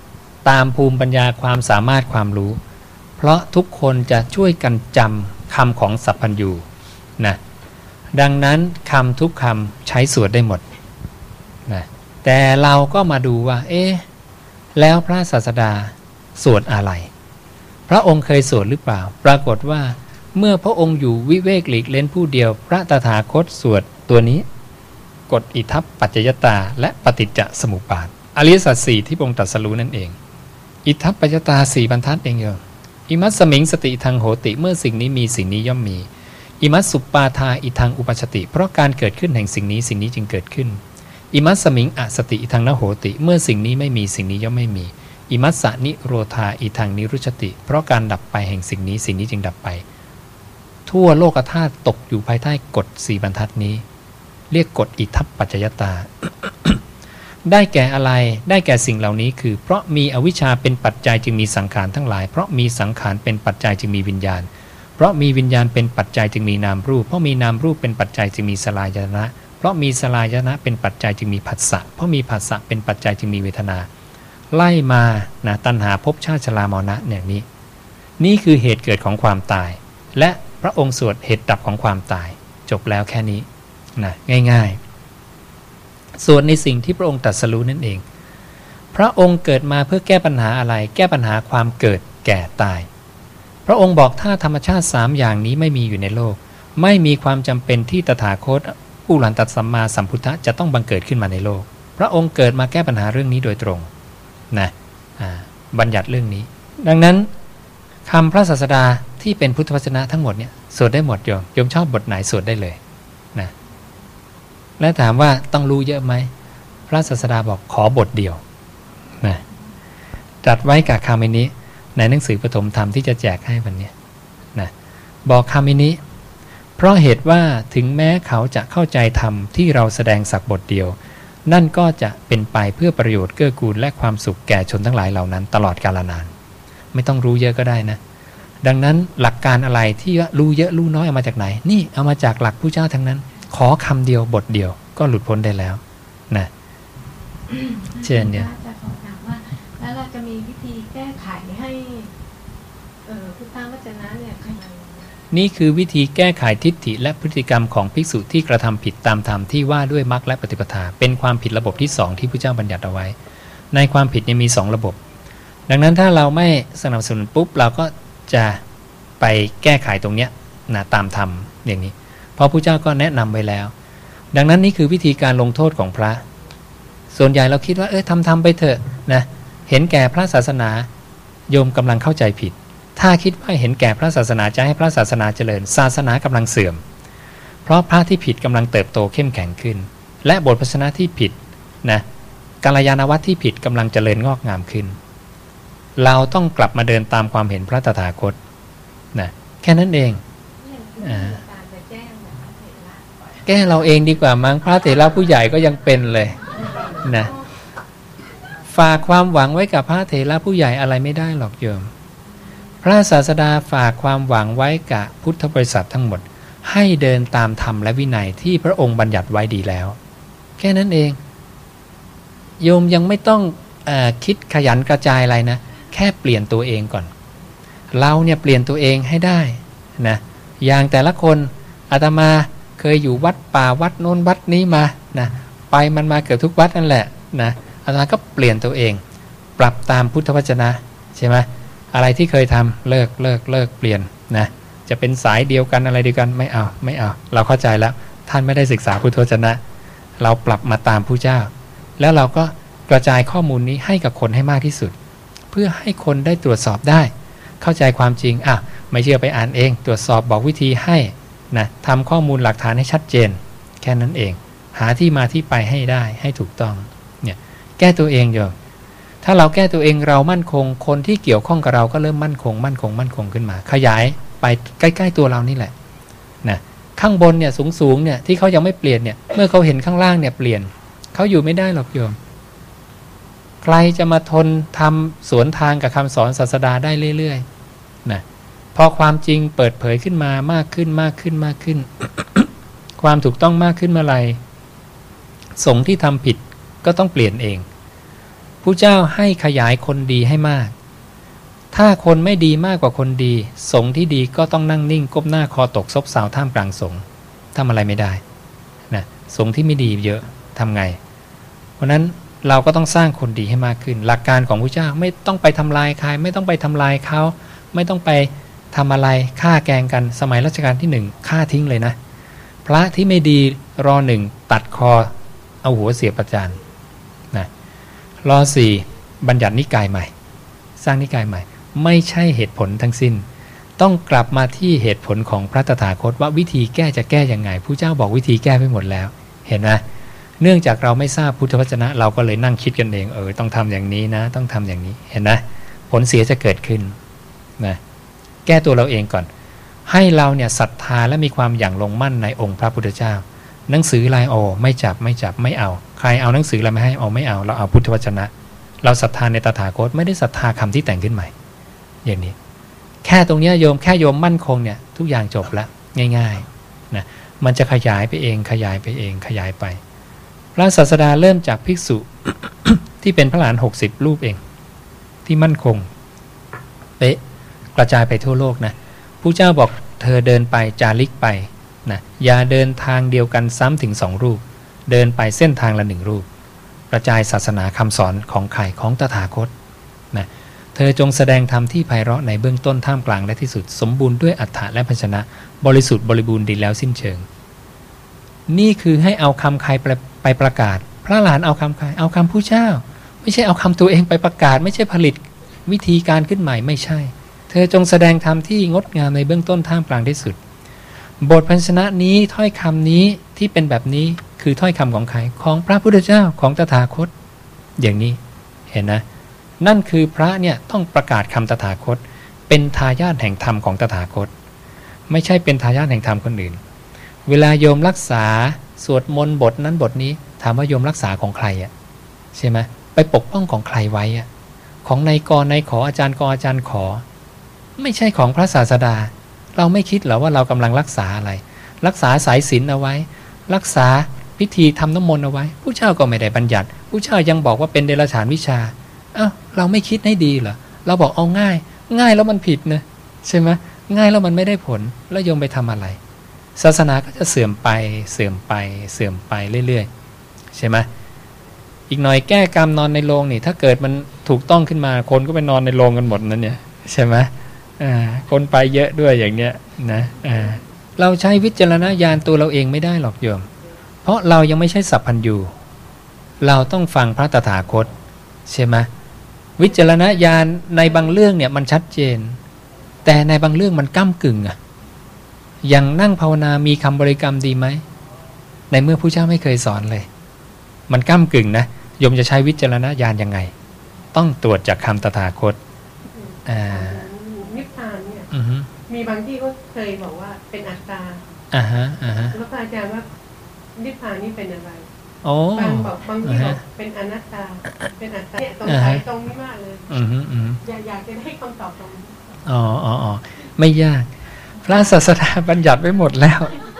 ตามภูมิปัญญาความสามารถความรู้เพราะทุกคนจะช่วยกันจำคำของสัพพัญญูนะดังนั้นคำทุกคำใช้สวดได้หมดนะแต่เราก็มาดูว่าเอ๊ะแล้วพระศาสดาสวดอะไรพระองค์เคยสวดหรือเปล่าปรากฏว่าเมื่อพระองค์อยู่วิเวกหลีกเล่นผู้เดียวพระตถาคตสวดตัวนี้กฎอิทัปปัจจยตาและปฏิจจสมุปบาทอริยสัจสี่ที่พระองค์ตรัสรู้นั่นเองอิทัปปัจจยตาสี่บรรทัดเองโยมอิมัสสมิงสติทังโหติเมื่อสิ่งนี้มีสิ่งนี้ย่อมมีอิมัสสุปปาทาอิทังอุปชติเพราะการเกิดขึ้นแห่งสิ่งนี้สิ่งนี้จึงเกิดขึ้นอิมัสสมิงอสติอิทังนโหติเมื่อสิ่งนี้ไม่มีสิ่งนี้ย่อมไม่มีอิมัสสะนิโรธาอิทังนิรุชติเพราะการดับไปแห่งสิ่งนี้สิ่งนี้จึงดับไปทั่วโลกธาตุตกอยู่ภายใต้กฎสี่บรรทัดนี้เรียกกฎอิทัปปัจจยตา ได้แก่อะไรได้แก่สิ่งเหล่านี้คือเพราะมีอวิชชาเป็นปัจจัยจึงมีสังขารทั้งหลายเพราะมีสังขารเป็นปัจจัยจึงมีวิญญาณเพราะมีวิญญาณเป็นปัจจัยจึงมีนามรูปเพราะมีนามรูปเป็นปัจจัยจึงมีสลายตนะเพราะมีสลายตนะเป็นปัจจัยจึงมีผัสสะเพราะมีผัสสะเป็นปัจจัยจึงมีเวทนาไล่มานะตัณหาภพชาติชรามรณะอย่างนี้นี่คือเหตุเกิดของความตายและพระองค์สวดเหตุดับของความตายจบแล้วแค่นี้นะง่ายๆส่วนในสิ่งที่พระองค์ตรัสรู้นั่นเองพระองค์เกิดมาเพื่อแก้ปัญหาอะไรแก้ปัญหาความเกิดแก่ตายพระองค์บอกถ้าธรรมชาติสามอย่างนี้ไม่มีอยู่ในโลกไม่มีความจำเป็นที่ตถาคตผู้หลันตสัมมาสัมพุทธะจะต้องบังเกิดขึ้นมาในโลกพระองค์เกิดมาแก้ปัญหาเรื่องนี้โดยตรงนะบัญญัติเรื่องนี้ดังนั้นคำพระศาสดาที่เป็นพุทธวจนะทั้งหมดเนี่ยสวดได้หมดโยมโยมชอบบทไหนสวดได้เลยนะและถามว่าต้องรู้เยอะไหมพระศาสดาบอกขอบทเดียวนะจัดไว้กับคำนี้ในหนังสือปฐมธรรมที่จะแจกให้วันนี้นะบอกคำนี้เพราะเหตุว่าถึงแม้เขาจะเข้าใจธรรมที่เราแสดงสักบทเดียวนั่นก็จะเป็นไปเพื่อประโยชน์เกื้อกูลและความสุขแก่ชนทั้งหลายเหล่านั้นตลอดกาลนานไม่ต้องรู้เยอะก็ได้นะดังนั้นหลักการอะไรที่รู้เยอะรู้น้อยเอามาจากไหนนี่เอามาจากหลักผู้เจ้าทั้งนั้นขอคำเดียวบทเดียวก็หลุดพ้นได้แล้วนะเช่นเนี่ยจะขอถามว่าแล้วเราจะมีวิธีแก้ไขให้เอ่อพุทธวจนะเนี่ยขยายนี่คือวิธีแก้ไขทิฏฐิและพฤติกรรมของภิกษุที่กระทำผิดตามธรรมที่ว่าด้วยมรรคและปฏิปทาเป็นความผิดระบบที่สองที่พระเจ้าบัญญัติเอาไว้ในความผิดยังมีสองระบบดังนั้นถ้าเราไม่สนับสนุนปุ๊บเราก็จะไปแก้ไขตรงเนี้ยนะตามธรรมอย่างนี้เพราะพระเจ้าก็แนะนำไว้แล้วดังนั้นนี่คือวิธีการลงโทษของพระส่วนใหญ่เราคิดว่าเออทำทำไปเถอะนะเห็นแก่พระศาสนาโยมกำลังเข้าใจผิดถ้าคิดว่าเห็นแก่พระศาสนาจะให้พระศาสนาเจริญศาสนากำลังเสื่อมเพราะพระที่ผิดกำลังเติบโตเข้มแข็งขึ้นและบทพระชนะที่ผิดนะกัลยาณวัตรที่ผิดกำลังเจริญงอกงามขึ้นเราต้องกลับมาเดินตามความเห็นพระตถาคตนะแค่นั้นเองอ่าแก้เราเองดีกว่ามั้งพระเถระผู้ใหญ่ก็ยังเป็นเลยนะฝากความหวังไว้กับพระเถระผู้ใหญ่อะไรไม่ได้หรอกโยมพระศาสดาฝากความหวังไว้กับพุทธบริษัททั้งหมดให้เดินตามธรรมและวินัยที่พระองค์บัญญัติไว้ดีแล้วแค่นั้นเองโยมยังไม่ต้องเอ่อคิดขยันกระจายอะไรนะแค่เปลี่ยนตัวเองก่อนเราเนี่ยเปลี่ยนตัวเองให้ได้นะอย่างแต่ละคนอาตมาเคยอยู่วัดป่าวัดโน้นวัดนี้มานะไปมันมาเกือบทุกวัดนั่นแหละนะอาตมาก็เปลี่ยนตัวเองปรับตามพุทธวจนะใช่ไหมอะไรที่เคยทำเลิกเลิกเลิกเปลี่ยนนะจะเป็นสายเดียวกันอะไรเดียวกันไม่เอาไม่เอาเราเข้าใจแล้วท่านไม่ได้ศึกษาพุทธวจนะเราปรับมาตามผู้เจ้าแล้วเราก็กระจายข้อมูลนี้ให้กับคนให้มากที่สุดเพื่อให้คนได้ตรวจสอบได้เข้าใจความจริงอ่ะไม่เชื่อไปอ่านเองตรวจสอบบอกวิธีให้นะทำข้อมูลหลักฐานให้ชัดเจนแค่นั้นเองหาที่มาที่ไปให้ได้ให้ถูกต้องเนี่ยแก้ตัวเองโยมถ้าเราแก้ตัวเองเรามั่นคงคนที่เกี่ยวข้องกับเราก็เริ่มมั่นคงมั่นคงมั่นคงขึ้นมาขยายไปใกล้ๆตัวเรานี่แหละนะข้างบนเนี่ยสูงๆเนี่ยที่เขายังไม่เปลี่ยนเนี่ยเมื่อเขาเห็นข้างล่างเนี่ยเปลี่ยนเขาอยู่ไม่ได้หรอกโยมใครจะมาทนทำสวนทางกับคำสอนศาสดาได้เรื่อยๆนะพอความจริงเปิดเผยขึ้นมามากขึ้นมากขึ้นมากขึ้น ความถูกต้องมากขึ้นเมื่อไรสงฆ์ที่ทำผิดก็ต้องเปลี่ยนเองผู้เจ้าให้ขยายคนดีให้มากถ้าคนไม่ดีมากกว่าคนดีสงฆ์ที่ดีก็ต้องนั่งนิ่งก้มหน้าคอตกซบเซาท่ามกลางสงฆ์ทำอะไรไม่ได้นะสงฆ์ที่ไม่ดีเยอะทำไงเพราะนั้นเราก็ต้องสร้างคนดีให้มากขึ้นหลักการของพระเจ้าไม่ต้องไปทำลายใครไม่ต้องไปทำลายเขาไม่ต้องไปทำอะไรฆ่าแกงกันสมัยรัชกาลที่หนึ่งฆ่าทิ้งเลยนะพระที่ไม่ดีรอหนึ่งตัดคอเอาหัวเสียประจานนะรอสี่บัญญัตินิกายใหม่สร้างนิกายใหม่ไม่ใช่เหตุผลทั้งสิ้นต้องกลับมาที่เหตุผลของพระตถาคตว่าวิธีแก้จะแก้ยังไงผู้เจ้าบอกวิธีแก้ไปหมดแล้วเห็นไหมเนื่องจากเราไม่ทราบพุทธวจนะเราก็เลยนั่งคิดกันเองเออต้องทำอย่างนี้นะต้องทำอย่างนี้เห็นไหมผลเสียจะเกิดขึ้นนะแก้ตัวเราเองก่อนให้เราเนี่ยศรัทธาและมีความอย่างลงมั่นในองค์พระพุทธเจ้าหนังสือลายโอไม่จับไม่จับไม่เอาใครเอาหนังสืออะไรมาให้เอาไม่เอาเราเอาพุทธวจนะเราศรัทธาในตถาคตไม่ได้ศรัทธาคำที่แต่งขึ้นใหม่อย่างนี้แค่ตรงนี้โยมแค่โยมมั่นคงเนี่ยทุกอย่างจบแล้วง่ายๆนะมันจะขยายไปเองขยายไปเองขยายไปพระศาสดาเริ่มจากภิกษุ ที่เป็นพระอรหันต์หกสิบรูปเองที่มั่นคงเป๊ะกระจายไปทั่วโลกนะผู้เจ้าบอกเธอเดินไปจาริกไปนะอย่าเดินทางเดียวกันซ้ำถึงสองรูปเดินไปเส้นทางละหนึ่งรูปกระจายศาสนาคำสอนของใครของตถาคตนะเธอจงแสดงธรรมที่ไพเราะในเบื้องต้นท่ามกลางและที่สุดสมบูรณ์ด้วยอัฏฐะและพยัญชนะบริสุทธิ์บริบูรณ์ดีแล้วสิ้นเชิงนี่คือให้เอาคำใครไปประกาศพระอรหันต์เอาคำใครเอาคำผู้เจ้าไม่ใช่เอาคำตัวเองไปประกาศไม่ใช่ผลิตวิธีการขึ้นใหม่ไม่ใช่เธอจงแสดงธรรมที่งดงามในเบื้องต้นท่ามกลางที่สุดบทพยัญชนะนี้ถ้อยคำนี้ที่เป็นแบบนี้คือถ้อยคำของใครของพระพุทธเจ้าของตถาคตอย่างนี้เห็นนะนั่นคือพระเนี่ยต้องประกาศคำตถาคตเป็นทายาทแห่งธรรมของตถาคตไม่ใช่เป็นทายาทแห่งธรรมคนอื่นเวลาโยมรักษาสวดมนต์บทนั้นบทนี้ถามว่าโยมรักษาของใครอ่ะใช่ไหมไปปกป้องของใครไว้อ่ะของนายกนายขออาจารย์กอาจารย์ขอไม่ใช่ของพระศาสดาเราไม่คิดหรอว่าเรากำลังรักษาอะไรรักษาสายศีลเอาไว้รักษาพิธีทำน้ำมนต์เอาไว้ผู้เจ้าก็ไม่ได้บัญญัติผู้เจ้ายังบอกว่าเป็นเดรัจฉานวิชาอ้าวเราไม่คิดให้ดีเหรอเราบอกเอาง่ายง่ายแล้วมันผิดนะใช่ไหมง่ายแล้วมันไม่ได้ผลแล้วโยมไปทำอะไรศาสนาก็จะเสื่อมไปเสื่อมไปเสื่อมไปเรื่อยๆใช่ไหมอีกหน่อยแก้กรรมนอนในโรงนี่ถ้าเกิดมันถูกต้องขึ้นมาคนก็ไปนอนในโรงกันหมดนั่นเนี่ยใช่ไหมอ่าคนไปเยอะด้วยอย่างเนี้ยนะอ่าเราใช้วิจารณญาณตัวเราเองไม่ได้หรอกโยมเพราะเรายังไม่ใช่สัพพัญญูเราต้องฟังพระตถาคตใช่ไหมวิจารณญาณในบางเรื่องเนี่ยมันชัดเจนแต่ในบางเรื่องมันก้ำกึ่งอะอย่างนั่งภาวนามีคำบริกรรมดีไหมในเมื่อผู้เจ้าไม่เคยสอนเลยมันก้ำกึ่งนะโยมจะใช้วิจารณญาณยังไงต้องตรวจจากคำตถาคตอ่านิพพานเนี่ยมีบางที่ก็เคยบอกว่าเป็นอัตตาอ่าฮะอ่าฮะแล้วอาจารย์ว่านิพพานนี่เป็นอะไรโอ้บางบอกบางที่บอกเป็นอนัตตาเป็นอัตตาตรงไหนตรงนี้มากเลยอือฮึอือฮึอยากอยากจะได้คำตอบตรงนี้อ๋ออ๋ออ๋อไม่ยากพระศาสดาบัญญัติไว้หมดแล้ว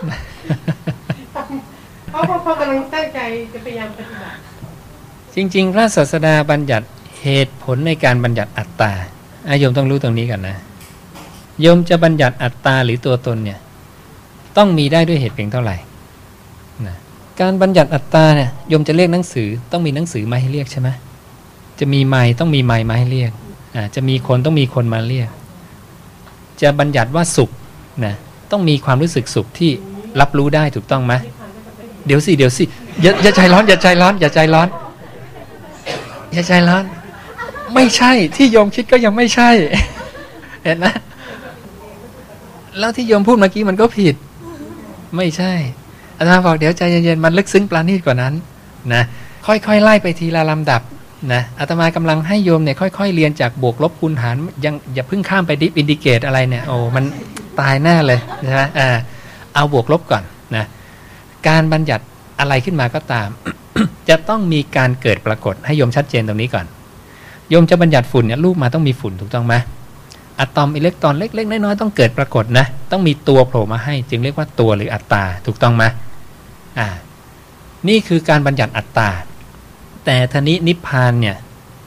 เพราะพ่อกำลังตั้งใจจะพยายามปฏิบัติจริงๆพระศาสดาบัญญัติเหตุผลในการบัญญัติอัตตาโยมต้องรู้ตรงนี้กันนะโยมจะบัญญัติอัตตาหรือตัวตนเนี่ยต้องมีได้ด้วยเหตุเพียงเท่าไหร่นะการบัญญัติอัตตาเนี่ยโยมจะเรียกหนังสือต้องมีหนังสือมาให้เรียกใช่ไหมจะมีไมค์ต้องมีไมค์มาให้เรียกอ่าจะมีคนต้องมีคนมาเรียกจะบัญญัติว่าสุขนะต้องมีความรู้สึกสุขที่รับรู้ได้ถูกต้องไหมเดี๋ยวสิเดี๋ยวสิอย่าอย่าใจร้อนอย่าใจร้อนอย่าใจร้อนอย่าใจร้อนไม่ใช่ที่โยมคิดก็ยังไม่ใช่เห็นนะแล้วที่โยมพูดเมื่อกี้มันก็ผิดไม่ใช่อาจารย์บอกเดี๋ยวใจเย็นๆมันลึกซึ้งปราณีตกว่านั้นนะค่อยๆไล่ไปทีละลำดับนะอาตมากำลังให้โยมเนี่ยค่อยๆเรียนจากบวกลบคูณหารยังอย่าเพิ่งข้ามไปดิฟอินดิเกตอะไรเนี่ยโอ้มันตายแน่เลยใช่ไหมอ่าเอาบวกลบก่อนนะการบัญญัติอะไรขึ้นมาก็ตาม จะต้องมีการเกิดปรากฏให้โยมชัดเจนตรงนี้ก่อนโยมจะบัญญัติฝุ่นเนี่ยรูปมาต้องมีฝุ่นถูกต้องไหมอะตอมอิเล็กตรอนเล็กๆน้อยๆต้องเกิดปรากฏนะต้องมีตัวโผล่มาให้จึงเรียกว่าตัวหรืออัตตาถูกต้องไหมอ่านี่คือการบัญญัติอัตตาแต่ทนี้นิพพานเนี่ย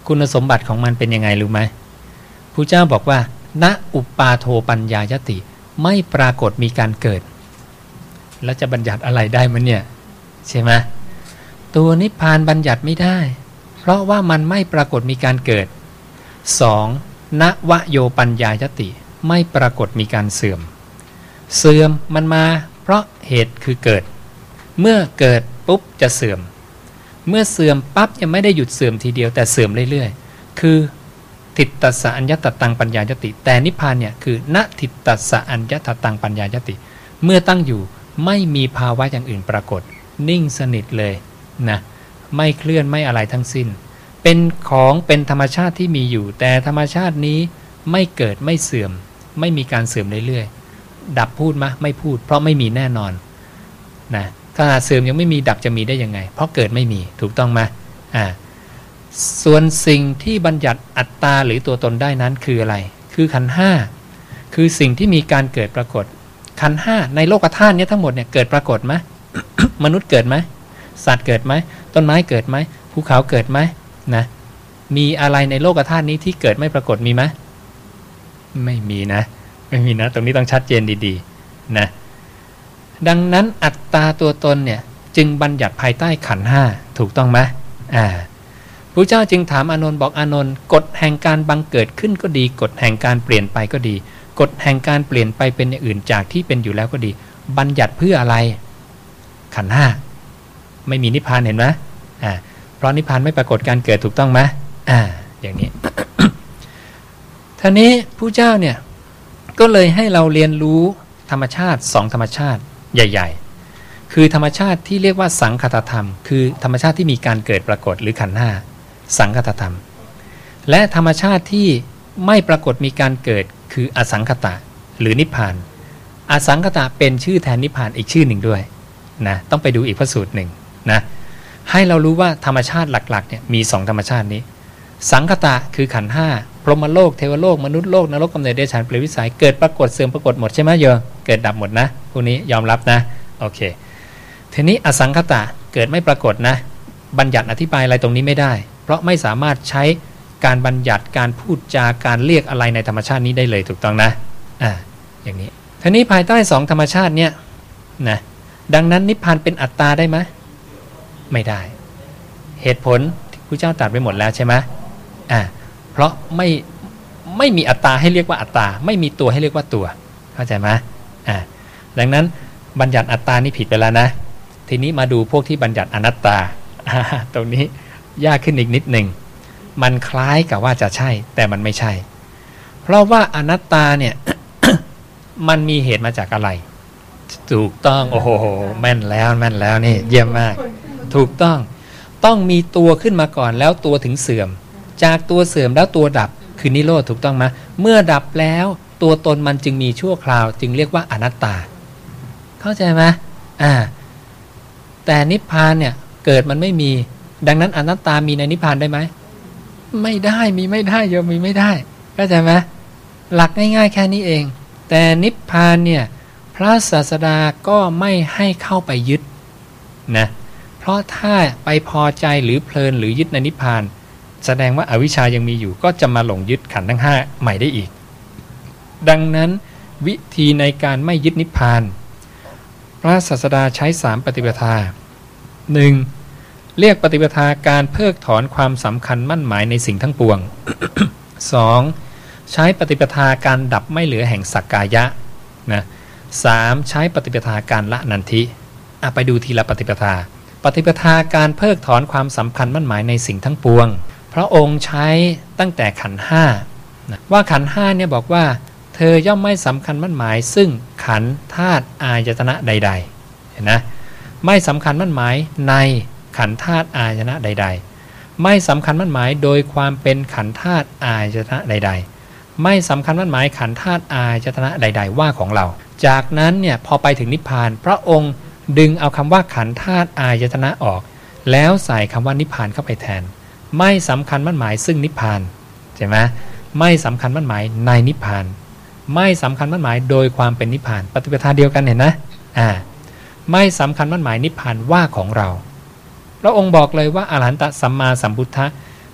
คุณสมบัติของมันเป็นยังไงรู้ไหมพระเจ้าบอกว่าณอุปาโทปัญญายติไม่ปรากฏมีการเกิดแล้วจะบัญญัติอะไรได้มันเนี่ยใช่ไหมตัวนิพพานบัญญัติไม่ได้เพราะว่ามันไม่ปรากฏมีการเกิดสองณวโยปัญญายติไม่ปรากฏมีการเสื่อมเสื่อมมันมาเพราะเหตุคือเกิดเมื่อเกิดปุ๊บจะเสื่อมเมื่อเสื่อมปั๊บยังไม่ได้หยุดเสื่อมทีเดียวแต่เสื่อมเรื่อยๆคือทิฏตัสสะอัญญตตังปัญญายติแต่นิพพานเนี่ยคือณทิฏตัสสะอัญญตตังปัญญายติเมื่อตั้งอยู่ไม่มีภาวะอย่างอื่นปรากฏนิ่งสนิทเลยนะไม่เคลื่อนไม่อะไรทั้งสิ้นเป็นของเป็นธรรมชาติที่มีอยู่แต่ธรรมชาตินี้ไม่เกิดไม่เสื่อมไม่มีการเสื่อมเรื่อยๆดับพูดมะไม่พูดเพราะไม่มีแน่นอนนะขนาดเสื่อมยังไม่มีดับจะมีได้ยังไงเพราะเกิดไม่มีถูกต้องไหมอ่าส่วนสิ่งที่บัญญัติอัตตาหรือตัวตนได้นั้นคืออะไรคือขันธ์ห้าคือสิ่งที่มีการเกิดปรากฏขันธ์ห้าในโลกธาตุนี้ทั้งหมดเนี่ยเกิดปรากฏไหม มนุษย์เกิดไหมสัตว์เกิดไหมต้นไม้เกิดไหมภูเขาเกิดไหมนะมีอะไรในโลกธาตุนี้ที่เกิดไม่ปรากฏมีไหมไม่มีนะไม่มีนะตรงนี้ต้องชัดเจนดีๆนะดังนั้นอัตตาตัวตนเนี่ยจึงบัญญัติภายใต้ขันธ์ห้าถูกต้องไหมอ่าพระเจ้าจึงถามอานนท์บอกอานนท์กฎแห่งการบังเกิดขึ้นก็ดีกฎแห่งการเปลี่ยนไปก็ดีกฎแห่งการเปลี่ยนไปเป็นอย่างอื่นจากที่เป็นอยู่แล้วก็ดีบัญญัติเพื่ออะไรขันธ์ห้าไม่มีนิพพานเห็นไหมอ่าเพราะนิพพานไม่ปรากฏการเกิดถูกต้องไหมอ่าอย่างนี้ ท่านี้ผู้เจ้าเนี่ยก็เลยให้เราเรียนรู้ธรรมชาติสองธรรมชาติใหญ่ๆคือธรรมชาติที่เรียกว่าสังคตธรรมคือธรรมชาติที่มีการเกิดปรากฏหรือขันธ์ห้าสังคตธรรมและธรรมชาติที่ไม่ปรากฏมีการเกิดคืออสังคตะหรือนิพพานอสังคตะเป็นชื่อแทนนิพพานอีกชื่อหนึ่งด้วยนะต้องไปดูอีกพระสูตรหนึ่งนะให้เรารู้ว่าธรรมชาติหลักๆเนี่ยมีสองธรรมชาตินี้สังคตะคือขันธ์ห้าพรหมโลกเทวโลกมนุษย์โลกนรกกำเนิดเดรัจฉานเปรตวิสัยเกิดปรากฏเสื่อมปรากฏหมดใช่ไหมโยมเกิดดับหมดนะพวกนี้ยอมรับนะโอเคทีนี้อสังคตะเกิดไม่ปรากฏนะบัญญัติอธิบายอะไรตรงนี้ไม่ได้เพราะไม่สามารถใช้การบัญญัติการพูดจาการเรียกอะไรในธรรมชาตินี้ได้เลยถูกต้องนะอ่าอย่างนี้ทีนี้ภายใต้สองธรรมชาติเนี่ยนะดังนั้นนิพพานเป็นอัตตาได้ไหมไม่ได้เหตุผลที่พระเจ้าตรัสไปหมดแล้วใช่ไหมอ่าเพราะไม่ไม่มีอัตตาให้เรียกว่าอัตตาไม่มีตัวให้เรียกว่าตัวเข้าใจไหมอ่าดังนั้นบัญญัติอัตตานี่ผิดไปแล้วนะทีนี้มาดูพวกที่บัญญัติอนัตตาตรงนี้ยากขึ้นอีกนิดหนึ่งมันคล้ายกับว่าจะใช่แต่มันไม่ใช่เพราะว่าอนัตตาเนี่ย มันมีเหตุมาจากอะไรถูกต้องโอ้โหแม่นแล้วแม่นแล้วนี่เยี่ยมมากถูกต้องต้องมีตัวขึ้นมาก่อนแล้วตัวถึงเสื่อมจากตัวเสื่อมแล้วตัวดับคือนิโรธถูกต้องไหมเมื่อดับแล้วตัวตนมันจึงมีชั่วคราวจึงเรียกว่าอนัตตาเข้าใจไหมอ่าแต่นิพพานเนี่ยเกิดมันไม่มีดังนั้นอนัตตามีในนิพพานได้ไหมไม่ได้มีไม่ได้โยมมีไม่ได้เข้าใจไหมหลักง่ายๆแค่นี้เองแต่นิพพานเนี่ยพระศาสดาก็ไม่ให้เข้าไปยึดนะเพราะถ้าไปพอใจหรือเพลินหรือยึดในนิพพานแสดงว่าอวิชชายังมีอยู่ก็จะมาหลงยึดขันธ์ทั้งห้าใหม่ได้อีกดังนั้นวิธีในการไม่ยึดนิพพานพระศาสดาใช้สามปฏิปทาหนึ่งเรียกปฏิปทาการเพิกถอนความสำคัญมั่นหมายในสิ่งทั้งปวง สองใช้ปฏิปทาการดับไม่เหลือแห่งสักกายะนะสามใช้ปฏิปทาการละนันทิอ่ะไปดูทีละปฏิปทาปฏิปทาการเพิกถอนความสำคัญมั่นหมายในสิ่งทั้งปวงพระองค์ใช้ตั้งแต่ขันธ์ห้านะว่าขันธ์ห้าเนี่ยบอกว่าเธอย่อมไม่สำคัญมั่นหมายซึ่งขันธ์ธาตุอายตนะใดๆเห็นนะไม่สำคัญมั่นหมายในขันธ์ธาตุอายตนะใดๆไม่สำคัญมั่นหมายโดยความเป็นขันธ์ธาตุอายตนะใดๆไม่สำคัญมั่นหมายขันธ์ธาตุอายตนะใดๆว่าของเราจากนั้นเนี่ยพอไปถึงนิพพานพระองค์ดึงเอาคำว่าขันธ์ธาตุอายตนะออกแล้วใส่คำว่านิพพานเข้าไปแทนไม่สำคัญมั่นหมายซึ่งนิพพานใช่ไหมไม่สำคัญมั่นหมายในนิพพานไม่สำคัญมั่นหมายโดยความเป็นนิพพานปฏิปทาเดียวกันเห็นนะอ่าไม่สำคัญมั่นหมายนิพพานว่าของเราพระองค์บอกเลยว่าอรหันตสัมมาสัมพุทธะ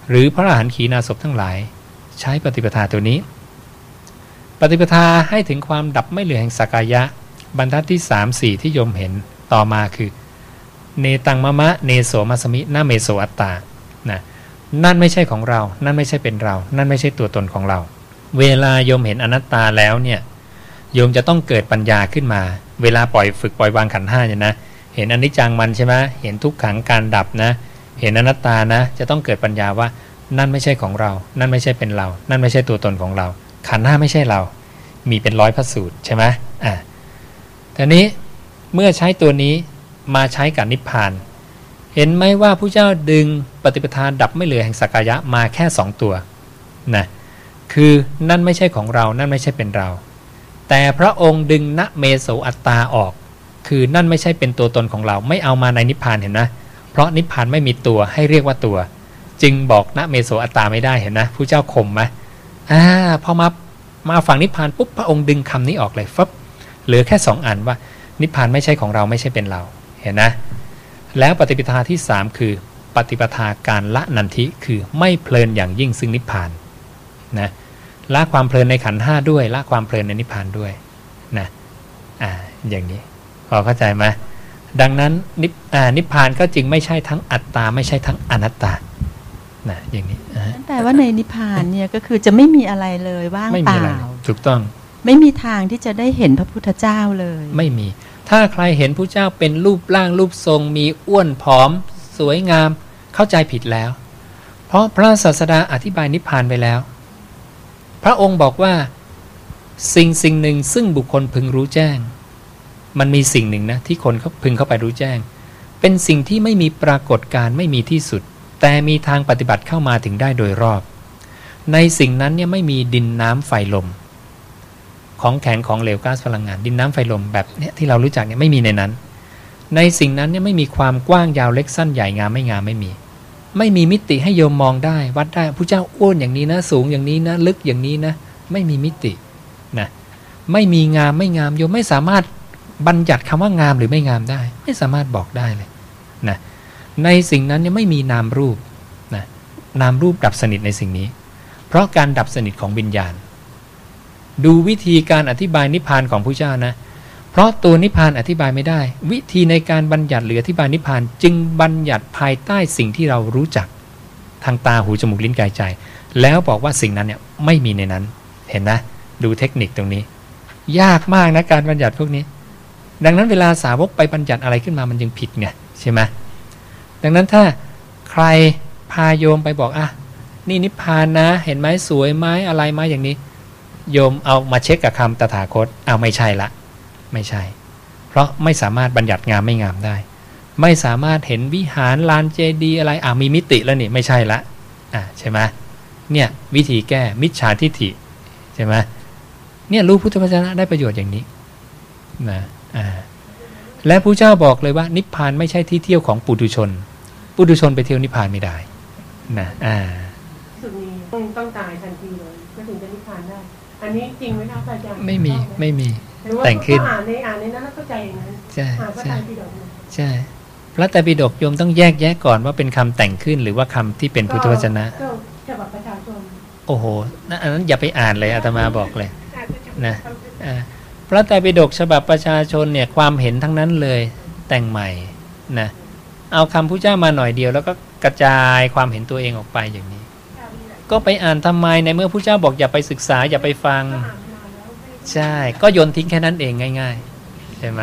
หรือพระอรหันต์ขีณาสพทั้งหลายใช้ปฏิปทาตัวนี้ปฏิปทาให้ถึงความดับไม่เหลือแห่งสักกายะบรรทัดที่ สาม สี่ ที่โยมเห็นต่อมาคือเนตังมะมะเนโสมัสมินาเมโสอัตตานะนั่นไม่ใช่ของเรานั่นไม่ใช่เป็นเรานั่นไม่ใช่ตัวตนของเราเวลาโยมเห็นอนัตตาแล้วเนี่ยโยมจะต้องเกิดปัญญาขึ้นมาเวลาปล่อยฝึกปล่อยวางขันธ์ห้าเนี่ยนะเห็นอนิจจังมันใช่ไหมเห็นทุกขังการดับนะเห็นอนัตตานะจะต้องเกิดปัญญาว่านั่นไม่ใช่ของเรานั่นไม่ใช่เป็นเรานั่นไม่ใช่ตัวตนของเราขันธ์ห้าไม่ใช่เรามีเป็นร้อยพระสูตรใช่ไหมอ่าทีนี้เมื่อใช้ตัวนี้มาใช้กับนิพพานเห็นไหมว่าผู้เจ้าดึงปฏิปทาดับไม่เหลือแห่งสักกายะมาแค่สองตัวนะคือนั่นไม่ใช่ของเรานั่นไม่ใช่เป็นเราแต่พระองค์ดึงนะเมโสอัตตาออกคือนั่นไม่ใช่เป็นตัวตนของเราไม่เอามาในนิพพานเห็นนะเพราะนิพพานไม่มีตัวให้เรียกว่าตัวจึงบอกนะเมโสอัตตาไม่ได้เห็นนะผู้เจ้าข่มไหมอ่าพอมามาฝั่งนิพพานปุ๊บพระองค์ดึงคำนี้ออกเลยฟับเหลือแค่สองอันว่านิพพานไม่ใช่ของเราไม่ใช่เป็นเราเห็นนะแล้วปฏิปทาที่สามคือปฏิปทาการละนันทิคือไม่เพลินอย่างยิ่งซึ่งนิพพานนะละความเพลินในขันธ์ห้าด้วยละความเพลินในนิพพานด้วยนะอ่าอย่างนี้พอเข้าใจไหมดังนั้นนิพอ่านิพพานก็จึงไม่ใช่ทั้งอัตตาไม่ใช่ทั้งอนัตตานะอย่างนี้แต่ว่าในนิพพานเนี่ยก็คือจะไม่มีอะไรเลยว่างเปล่าถูกต้องไม่มีทางที่จะได้เห็นพระพุทธเจ้าเลยไม่มีถ้าใครเห็นพระเจ้าเป็นรูปร่างรูปทรงมีอ้วนผอมสวยงามเข้าใจผิดแล้วเพราะพระศาสดาอธิบายนิพพานไปแล้วพระองค์บอกว่าสิ่งสิ่งหนึ่งซึ่งบุคคลพึงรู้แจ้งมันมีสิ่งหนึ่งนะที่คนเขาพึงเข้าไปรู้แจ้งเป็นสิ่งที่ไม่มีปรากฏการณ์ไม่มีที่สุดแต่มีทางปฏิบัติเข้ามาถึงได้โดยรอบในสิ่งนั้นเนี่ยไม่มีดินน้ำไฟลมของแข็งของเหลวก๊าซพลังงานดินน้ำไฟลมแบบเนี้ยที่เรารู้จักเนี่ยไม่มีในนั้นในสิ่งนั้นเนี่ยไม่มีความกว้างยาวเล็กสั้นใหญ่งามไม่งามไม่มีไม่มีมิติให้โยมมองได้วัดได้พระเจ้าอ้วนอย่างนี้นะสูงอย่างนี้นะลึกอย่างนี้นะไม่มีมิตินะไม่มีงามไม่งามโยมไม่สามารถบัญญัติคำว่างามหรือไม่งามได้ไม่สามารถบอกได้เลยนะในสิ่งนั้นเนี่ยไม่มีนามรูปนะนามรูปดับสนิทในสิ่งนี้เพราะการดับสนิทของวิญญาณดูวิธีการอธิบายนิพพานของพระเจ้านะเพราะตัวนิพพานอธิบายไม่ได้วิธีในการบัญญัติหรืออธิบายนิพพานจึงบัญญัติภายใต้สิ่งที่เรารู้จักทางตาหูจมูกลิ้นกายใจแล้วบอกว่าสิ่งนั้นเนี่ยไม่มีในนั้นเห็นนะดูเทคนิคตรงนี้ยากมากนะการบัญญัติพวกนี้ดังนั้นเวลาสาวกไปบัญญัติอะไรขึ้นมามันจึงผิดไงใช่ไหมดังนั้นถ้าใครพาโยมไปบอกอ่ะนี่นิพพานนะเห็นไหมสวยไหมอะไรไหมอย่างนี้โยมเอามาเช็คกับคำตถาคตเอาไม่ใช่ละไม่ใช่เพราะไม่สามารถบัญญัติงามไม่งามได้ไม่สามารถเห็นวิหารลานเจดีย์อะไรอ่ะมีมิติแล้วนี่ไม่ใช่ละอ่ะใช่ไหมเนี่ยวิธีแก้มิจฉาทิฏฐิใช่ไหมเนี่ยรู้พุทธวจนะได้ประโยชน์อย่างนี้นะอ่าและพระเจ้าบอกเลยว่านิพพานไม่ใช่ที่เที่ยวของปุถุชนปุถุชนไปเที่ยวนิพพานไม่ได้นะอ่าสุดนี้ต้องต้องตายทันทีเลยก็ถึงจะนิพพานได้อันนี้จริงไหมครับอาจารย์ไม่มีไม่มีแต่งขึ้นอ่านในอ่านในนั้นแล้วเข้าใจอย่างนั้นใช่ใช่ใช่พระไตรปิฎกโยมต้องแยกแยะก่อนว่าเป็นคำแต่งขึ้นหรือว่าคำที่เป็นพุทธวจนะฉบับประชาชนโอ้โหอันนั้นอย่าไปอ่านเลยอาตมาบอกเลยนะพระไตรปิฎกฉบับประชาชนเนี่ยความเห็นทั้งนั้นเลยแต่งใหม่นะเอาคำพุทธเจ้ามาหน่อยเดียวแล้วก็กระจายความเห็นตัวเองออกไปอย่างนี้ก็ไปอ่านทำไมในเมื่อพุทธเจ้าบอกอย่าไปศึกษาอย่าไปฟังใช่ก็โยนทิ้งแค่นั้นเองง่ายๆใช่ไหม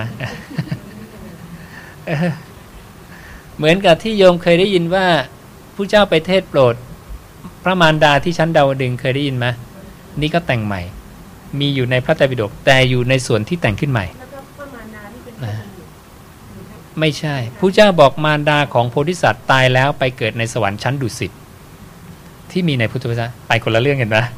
เหมือนกับที่โยมเคยได้ยินว่าพุทธเจ้าไปเทศโปรดพระมารดาที่ชั้นดาวดึงส์เคยได้ยินไหมนี่ก็แต่งใหม่มีอยู่ในพระไตรปิฎกแต่อยู่ในส่วนที่แต่งขึ้นใหม่ไม่ใช่พุทธเจ้าบอกมารดาของโพธิสัตว์ตายแล้วไปเกิดในสวรรค์ชั้นดุสิตที่มีในพุทธวจนะไปคนละเรื่องกันนะ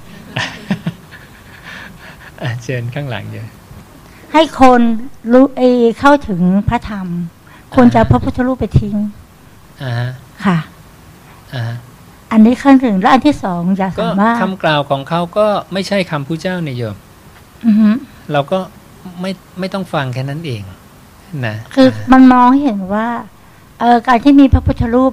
เชิญข้างหลังเยอะให้คนรู้เอเข้าถึงพระธรรมคนจะพระพุทธรูปไปทิ้งอ่าค่ะอ่าอันนี้ขั้นหนึ่งและอันที่สองจะสามารถคำกล่าวของเขาก็ไม่ใช่คำพุทธเจ้าเนี่ยโยมเราก็ไม่ไม่ต้องฟังแค่นั้นเองนะคือมันมองเห็นว่าเออการที่มีพระพุทธรูปเนี่ย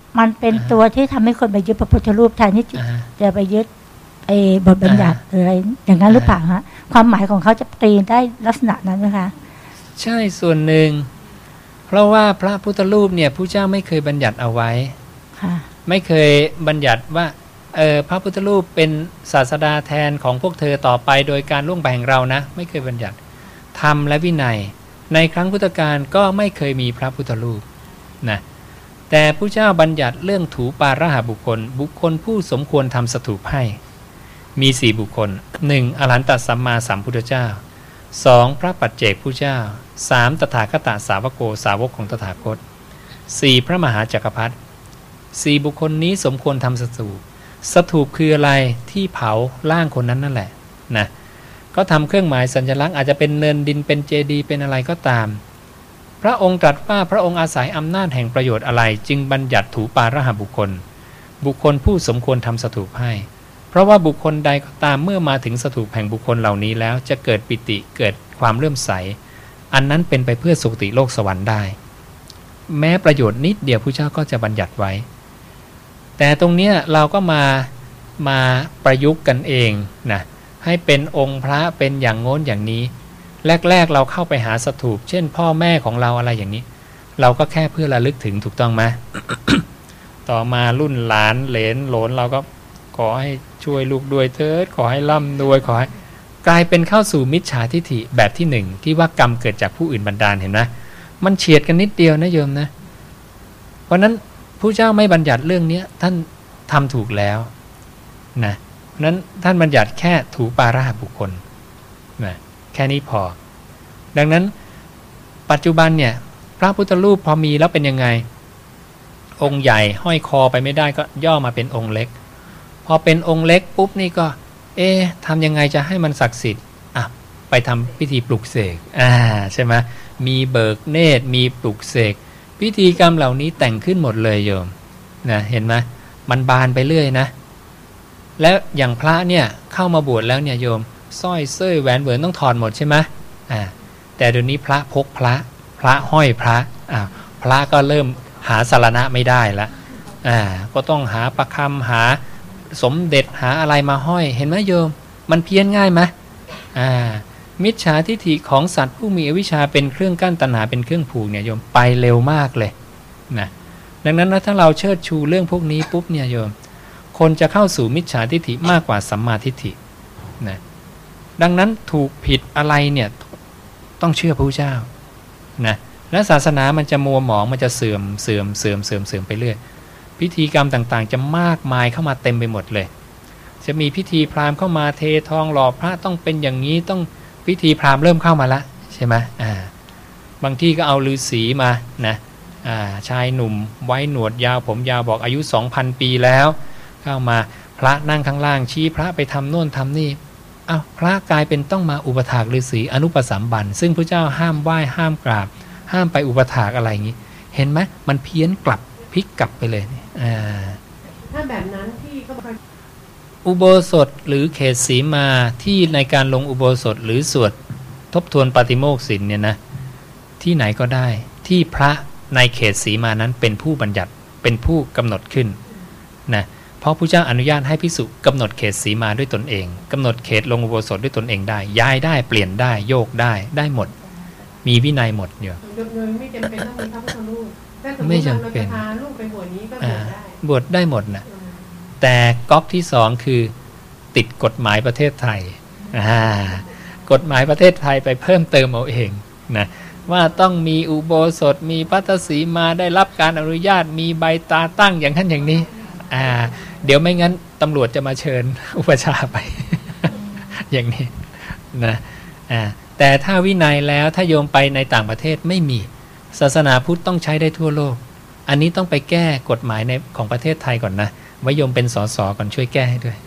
มันเป็นตัวที่ทำให้คนไปยึดพระพุทธรูปแทนที่จะไปยึดไอ้บทบัญญัติอะไรอย่างนั้นหรือเปล่าฮะความหมายของเขาจะตีได้ลักษณะนั้นไหมคะใช่ส่วนหนึ่งเพราะว่าพระพุทธรูปเนี่ยพระเจ้าไม่เคยบัญญัติเอาไว้ไม่เคยบัญญัติว่าเออพระพุทธรูปเป็นศาสดาแทนของพวกเธอต่อไปโดยการล่วงไปแห่งเรานะไม่เคยบัญญัติธรรมและวินัยในครั้งพุทธกาลก็ไม่เคยมีพระพุทธรูปนะแต่พระเจ้าบัญญัติเรื่องถูปาระหะบุคคลบุคคลผู้สมควรทำสถูปให้มีสี่บุคคลหนึ่งอรหันตสัมมาสัมพุทธเจ้าสองพระปัจเจกพุทธเจ้าสามตถาคตสาวโกสาวกของตถาคตสี่พระมหาจักรพรรดิสี่บุคคลนี้สมควรทำสถูปสถูปคืออะไรที่เผาร่างคนนั้นนั่นแหละนะก็ทำเครื่องหมายสัญลักษณ์อาจจะเป็นเนินดินเป็นเจดีย์เป็นอะไรก็ตามพระองค์ตรัสว่าพระองค์อาศัยอำนาจแห่งประโยชน์อะไรจึงบัญญัติถูปาระหะบุคคลบุคคลผู้สมควรทำสถูปให้เพราะว่าบุคคลใดก็ตามเมื่อมาถึงสถูปแห่งบุคคลเหล่านี้แล้วจะเกิดปิติเกิดความเลื่อมใสอันนั้นเป็นไปเพื่อสุคติโลกสวรรค์ได้แม้ประโยชน์นิดเดียวพระเจ้าก็จะบัญญัติไว้แต่ตรงนี้เราก็มามาประยุกต์กันเองนะให้เป็นองค์พระเป็นอย่างโน้นอย่างนี้แรกๆเราเข้าไปหาสถูปเช่นพ่อแม่ของเราอะไรอย่างนี้เราก็แค่เพื่อระลึกถึงถูกต้องไหม ต่อมารุ่นหลานเหลนโหลนเราก็ขอให้ช่วยลูกด้วยเถิดขอให้ร่ำรวยขอให้กลายเป็นเข้าสู่มิจฉาทิฏฐิแบบที่หนึ่งที่ว่ากรรมเกิดจากผู้อื่นบันดาลเห็นไหมมันเฉียดกันนิดเดียวนะโยมนะเพราะนั้นผู้เจ้าไม่บัญญัติเรื่องนี้ท่านทำถูกแล้วนะเพราะนั้นท่านบัญญัติแค่ถูปาระหะบุคคลนะแค่นี้พอดังนั้นปัจจุบันเนี่ยพระพุทธรูปพอมีแล้วเป็นยังไงองค์ใหญ่ห้อยคอไปไม่ได้ก็ย่อมาเป็นองค์เล็กพอเป็นองค์เล็กปุ๊บนี่ก็เอ๊ะทำยังไงจะให้มันศักดิ์สิทธิ์อ่ะไปทำพิธีปลุกเสกอ่าใช่ไหมมีเบิกเนตรมีปลุกเสกพิธีกรรมเหล่านี้แต่งขึ้นหมดเลยโยมนะเห็นไหมมันบานไปเรื่อยนะแล้วอย่างพระเนี่ยเข้ามาบวชแล้วเนี่ยโยมสร้อยเส้ยแหวนเหวินต้องถอดหมดใช่ไหมอ่าแต่เดี๋ยวนี้พระพกพระพระห้อยพระอ่าพระก็เริ่มหาสารณะไม่ได้ละอ่าก็ต้องหาประคำหาสมเด็จหาอะไรมาห้อยเห็นไหมโยมมันเพี้ยนง่ายไหมอ่ามิจฉาทิฏฐิของสัตว์ผู้มีอวิชชาเป็นเครื่องกั้นตัณหาเป็นเครื่องผูกเนี่ยโยมไปเร็วมากเลยนะดังนั้นนะถ้าเราเชิดชูเรื่องพวกนี้ปุ๊บเนี่ยโยมคนจะเข้าสู่มิจฉาทิฏฐิมากกว่าสัมมาทิฏฐินะดังนั้นถูกผิดอะไรเนี่ยต้องเชื่อพระเจ้านะและศาสนามันจะมัวหมองมันจะเสื่อมเสื่อมเสื่อมเสื่อมเสื่อมไปเรื่อยพิธีกรรมต่างๆจะมากมายเข้ามาเต็มไปหมดเลยจะมีพิธีพราหมณ์เข้ามาเททองหล่อพระต้องเป็นอย่างนี้ต้องพิธีพราหมณ์เริ่มเข้ามาละใช่ไหมอ่าบางที่ก็เอาฤาษีมานะอ่าชายหนุ่มไว้หนวดยาวผมยาวบอกอายุ สองพัน ปีแล้วเข้ามาพระนั่งข้างล่างชี้พระไปทำโน่นทำนี่อ้าวพระกลายเป็นต้องมาอุปถากฤาษีอนุปสัมบันซึ่งพระเจ้าห้ามไหว้ห้ามกราบห้ามไปอุปถากอะไรอย่างนี้เห็นไหมมันเพี้ยนกลับพลิกกลับไปเลยอ่าถ้าแบบนั้นที่ก็อุโบสถหรือเขตสีมาที่ในการลงอุโบสถหรือสวดทบทวนปาติโมกข์ศีลเนี่ยนะที่ไหนก็ได้ที่พระในเขตสีมานั้นเป็นผู้บัญญัติเป็นผู้กำหนดขึ้นนะเพราะพระเจ้าอนุญาตให้ภิกษุกำหนดเขตสีมาด้วยตนเองกำหนดเขตลงอุโบสถด้วยตนเองได้ย้ายได้เปลี่ยนได้โยกได้ได้หมดมีวินัยหมดเดียวไม่จำเป็นต้องมีพระพุทธรูปไม่จำเป็นพาลูกไปบวชนี้ก็บวชได้บวชได้หมดนะแต่ก๊อกที่สองคือติดกฎหมายประเทศไทยกฎหมายประเทศไทยไปเพิ่มเติมเอาเองนะว่าต้องมีอุโบสถมีภัตตสีมาได้รับการอนุญาตมีใบตาตั้งอย่างนั้นอย่างนี้อ่าเดี๋ยวไม่งั้นตำรวจจะมาเชิญอุปชาไป อย่างนี้นะอ่าแต่ถ้าวินัยแล้วถ้าโยมไปในต่างประเทศไม่มีศาสนาพุทธต้องใช้ได้ทั่วโลกอันนี้ต้องไปแก้กฎหมายในของประเทศไทยก่อนนะไว้โยมเป็นสสก่อนช่วยแก้ให้ด้วย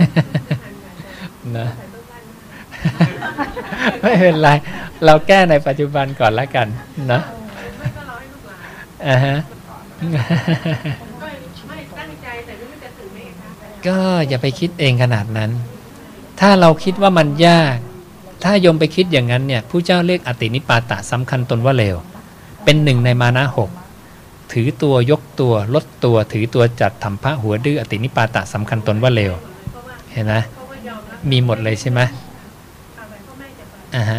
นะไม่เป็นไรเราแก้ในปัจจุบันก่อนแล้วกันนะอ่าฮะก็อย่าไปคิดเองขนาดนั้นถ้าเราคิดว่ามันยากถ้าโยมไปคิดอย่างนั้นเนี่ยผู้เจ้าเรียกอตินิปาตะสำคัญตนว่าเลวเป็นหนึ่งในมานะหกถือตัวยกตัวลดตัวถือตัวจัดทำพระหัวดื้ออตินิปาตะสำคัญตนว่าเลวเห็นไหมมีหมดเลยใช่ไหมอ่าฮะ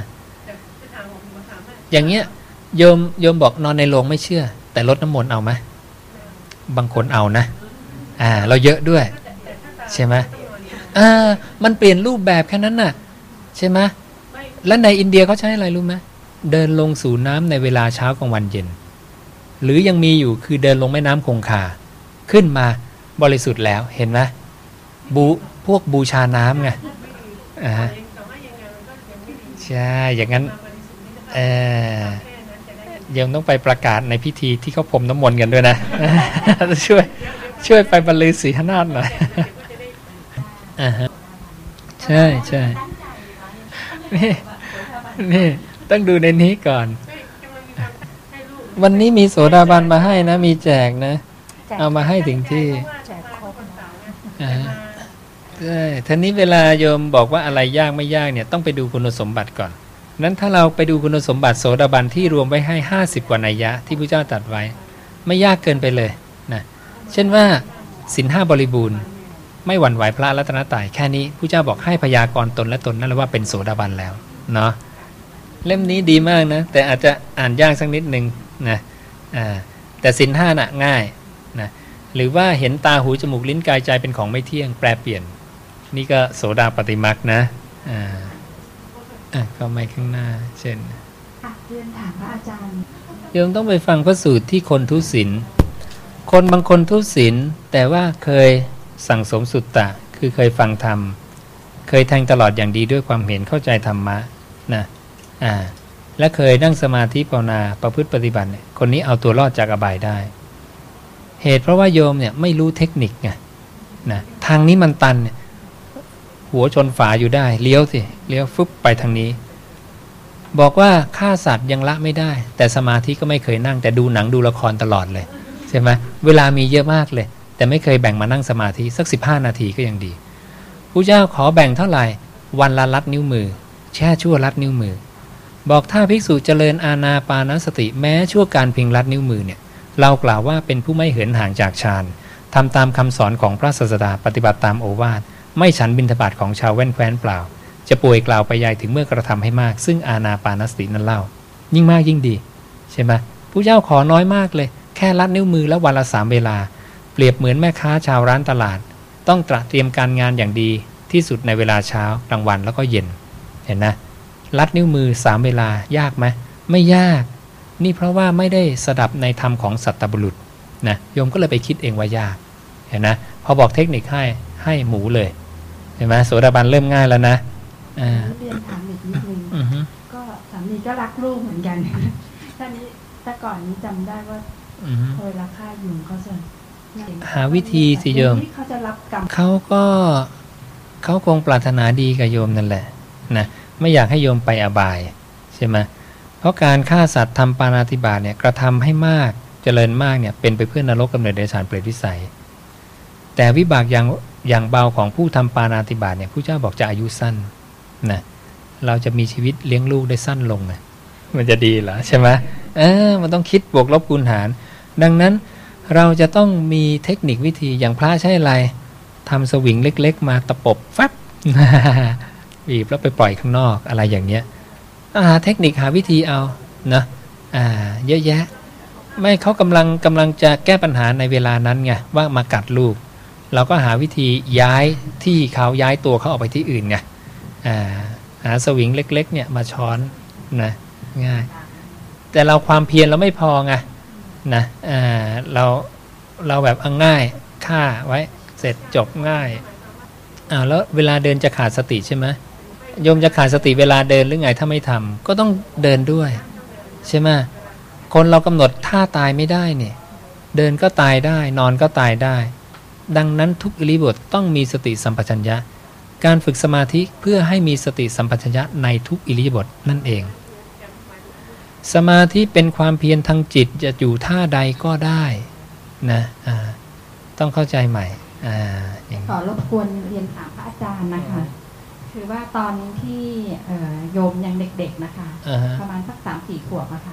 อย่างเงี้ยโยมโยมบอกนอนในโรงไม่เชื่อแต่ลดน้ำมนต์เอาไหมบางคนเอานะอ่าเราเยอะด้วยใช่ไหมอ่ามันเปลี่ยนรูปแบบแค่นั้นน่ะใช่ไหมแล้วในอินเดียเขาใช้อะไรรู้ไหมเดินลงสู่น้ำในเวลาเช้ากลางวันเย็นหรือยังมีอยู่คือเดินลงแม่น้ำคงคาขึ้นมาบริสุทธิ์แล้วเห็นไหมบูพวกบูชาน้ำไงอ่าใช่อย่างนั้นเออยังต้องไปประกาศในพิธีที่เขาพรมน้ำมนต์กันด้วยนะช่วยช่วยไปบรรลือศีหนาฏหน่อยอ่าฮะใช่ใช่นี่นี่ต้องดูในนี้ก่อนวันนี้มีโสดาบันมาให้นะมีแจกนะเอามาให้ถึงที่อ่าใช่ทีนี้เวลาโยมบอกว่าอะไรยากไม่ยากเนี่ยต้องไปดูคุณสมบัติก่อนนั้นถ้าเราไปดูคุณสมบัติโสดาบันที่รวมไว้ให้ห้าสิบกว่านัยยะที่พระเจ้าตรัสไว้ไม่ยากเกินไปเลยนะเช่นว่าศีลห้าบริบูรณ์ไม่หวั่นไหวพระรัตนตรัยแค่นี้พระเจ้าบอกให้พยากรณ์ตนและตนนั่นแหละว่าเป็นโสดาบันแล้วเนาะเล่มนี้ดีมากนะแต่อาจจะอ่านยากสักนิดนึงนะอ่าแต่ศีลห้าน่ะง่ายนะหรือว่าเห็นตาหูจมูกลิ้นกายใจเป็นของไม่เที่ยงแปรเปลี่ยนนี่ก็โสดาปฏิมรรคนะอ่าอ่ะก็ไม่ข้างหน้าเช่นเรียนถามพระอาจารย์โยมต้องไปฟังพระสูตรที่คนทุศีลคนบางคนทุศีลแต่ว่าเคยสั่งสมสุตตะคือเคยฟังธรรมเคยแทงตลอดอย่างดีด้วยความเห็นเข้าใจธรรมะนะอ่าและเคยนั่งสมาธิภาวนาประพฤติปฏิบัติเนี่ยคนนี้เอาตัวรอดจากอบายได้เหตุเพราะว่าโยมเนี่ยไม่รู้เทคนิคไงนะทางนี้มันตันเนี่ยหัวชนฝาอยู่ได้เลี้ยวสิเลี้ยวฟึบไปทางนี้บอกว่าฆ่าสัตว์ยังละไม่ได้แต่สมาธิก็ไม่เคยนั่งแต่ดูหนังดูละครตลอดเลยใช่ไหมเวลามีเยอะมากเลยแต่ไม่เคยแบ่งมานั่งสมาธิสักสิบห้านาทีก็ยังดีพระเจ้าขอแบ่งเท่าไหร่วันละลัดนิ้วมือแช่ชั่วลัดนิ้วมือบอกถ้าภิกษุเจริญอานาปานสติแม้ชั่วการเพียงลัดนิ้วมือเนี่ยเรากล่าวว่าเป็นผู้ไม่เหินห่างจากฌานทำตามคำสอนของพระศาสดาปฏิบัติตามโอวาทไม่ฉันบิณฑบาตของชาวแว่นแคว้นเปล่าจะป่วยกล่าวไปยายถึงเมื่อกระทำให้มากซึ่งอานาปานสตินั้นเล่ายิ่งมากยิ่งดีใช่ไหมพระเจ้าขอน้อยมากเลยแค่ลัดนิ้วมือแล้ววันละสามเวลาเปรียบเหมือนแม่ค้าชาวร้านตลาดต้องตระเตรียมการงานอย่างดีที่สุดในเวลาเช้ากลางวันแล้วก็เย็นเห็นนะลัดนิ้วมือสามเวลายากไหมไม่ยากนี่เพราะว่าไม่ได้สดับในธรรมของสัตตบุรุษนะโยมก็เลยไปคิดเองว่ายากเห็นนะพอบอกเทคนิคให้ให้หมูเลยเห็นไหมโสดาบันเริ่มง่ายแล้วนะอ่าเรียนถามอีกนิดนึงก็สามีก็รักลูกเหมือนกันท่านี้แต่ก่อนนี้จำได้ว่าเคยรักฆ่ายุงเขาจะหาวิธีสิโยมเขาจะรับกรรมเขาก็เขาคงปรารถนาดีกับโยมนั่นแหละนะไม่อยากให้โยมไปอบายใช่ไหมเพราะการฆ่าสัตว์ทำปาณาติบาตเนี่ยกระทำให้มากเจริญมากเนี่ยเป็นไปเพื่อนรกกำเนิดเดรัจฉานเปรตวิสัยแต่วิบากอย่างอย่างเบาของผู้ทำปาณาติบาตเนี่ยผู้เจ้าบอกจะอายุสั้นนะเราจะมีชีวิตเลี้ยงลูกได้สั้นลงนะมันจะดีเหรอใช่ไหมเออมันต้องคิดบวกลบคูณหารดังนั้นเราจะต้องมีเทคนิควิธีอย่างพระใช่อะไรทำสวิงเล็กๆมาตะปบฟับบีบแล้วไปปล่อยข้างนอกอะไรอย่างเนี้ยหาเทคนิคหาวิธีเอานะอ่าเยอะแยะไม่เขากำลังกำลังจะแก้ปัญหาในเวลานั้นไงว่ามากัดลูกเราก็หาวิธีย้ายที่เขาย้ายตัวเขาออกไปที่อื่นไงอ่าหาสวิงเล็กๆเนี่ยมาช้อนนะง่ายแต่เราความเพียรเราไม่พอไงนะอ่าเราเราแบบเอาง่ายฆ่าไว้เสร็จจบง่ายอ่าแล้วเวลาเดินจะขาดสติใช่ไหมโยมจะขาดสติเวลาเดินหรือไงถ้าไม่ทำก็ต้องเดินด้วยใช่ไหมคนเรากำหนดท่าตายไม่ได้เนี่ยเดินก็ตายได้นอนก็ตายได้ดังนั้นทุกอิริยาบถต้องมีสติสัมปชัญญะการฝึกสมาธิเพื่อให้มีสติสัมปชัญญะในทุกอิริยาบถนั่นเองสมาธิเป็นความเพียรทางจิตจะอยู่ท่าใดก็ได้นะอ่าต้องเข้าใจใหม่อ่าขอรบกวนเรียนถามพระอาจารย์นะคะคือว่าตอนที่โยมยังเด็กๆนะคะ uh-huh. ประมาณสักสามสี่ขวบอะค่ะ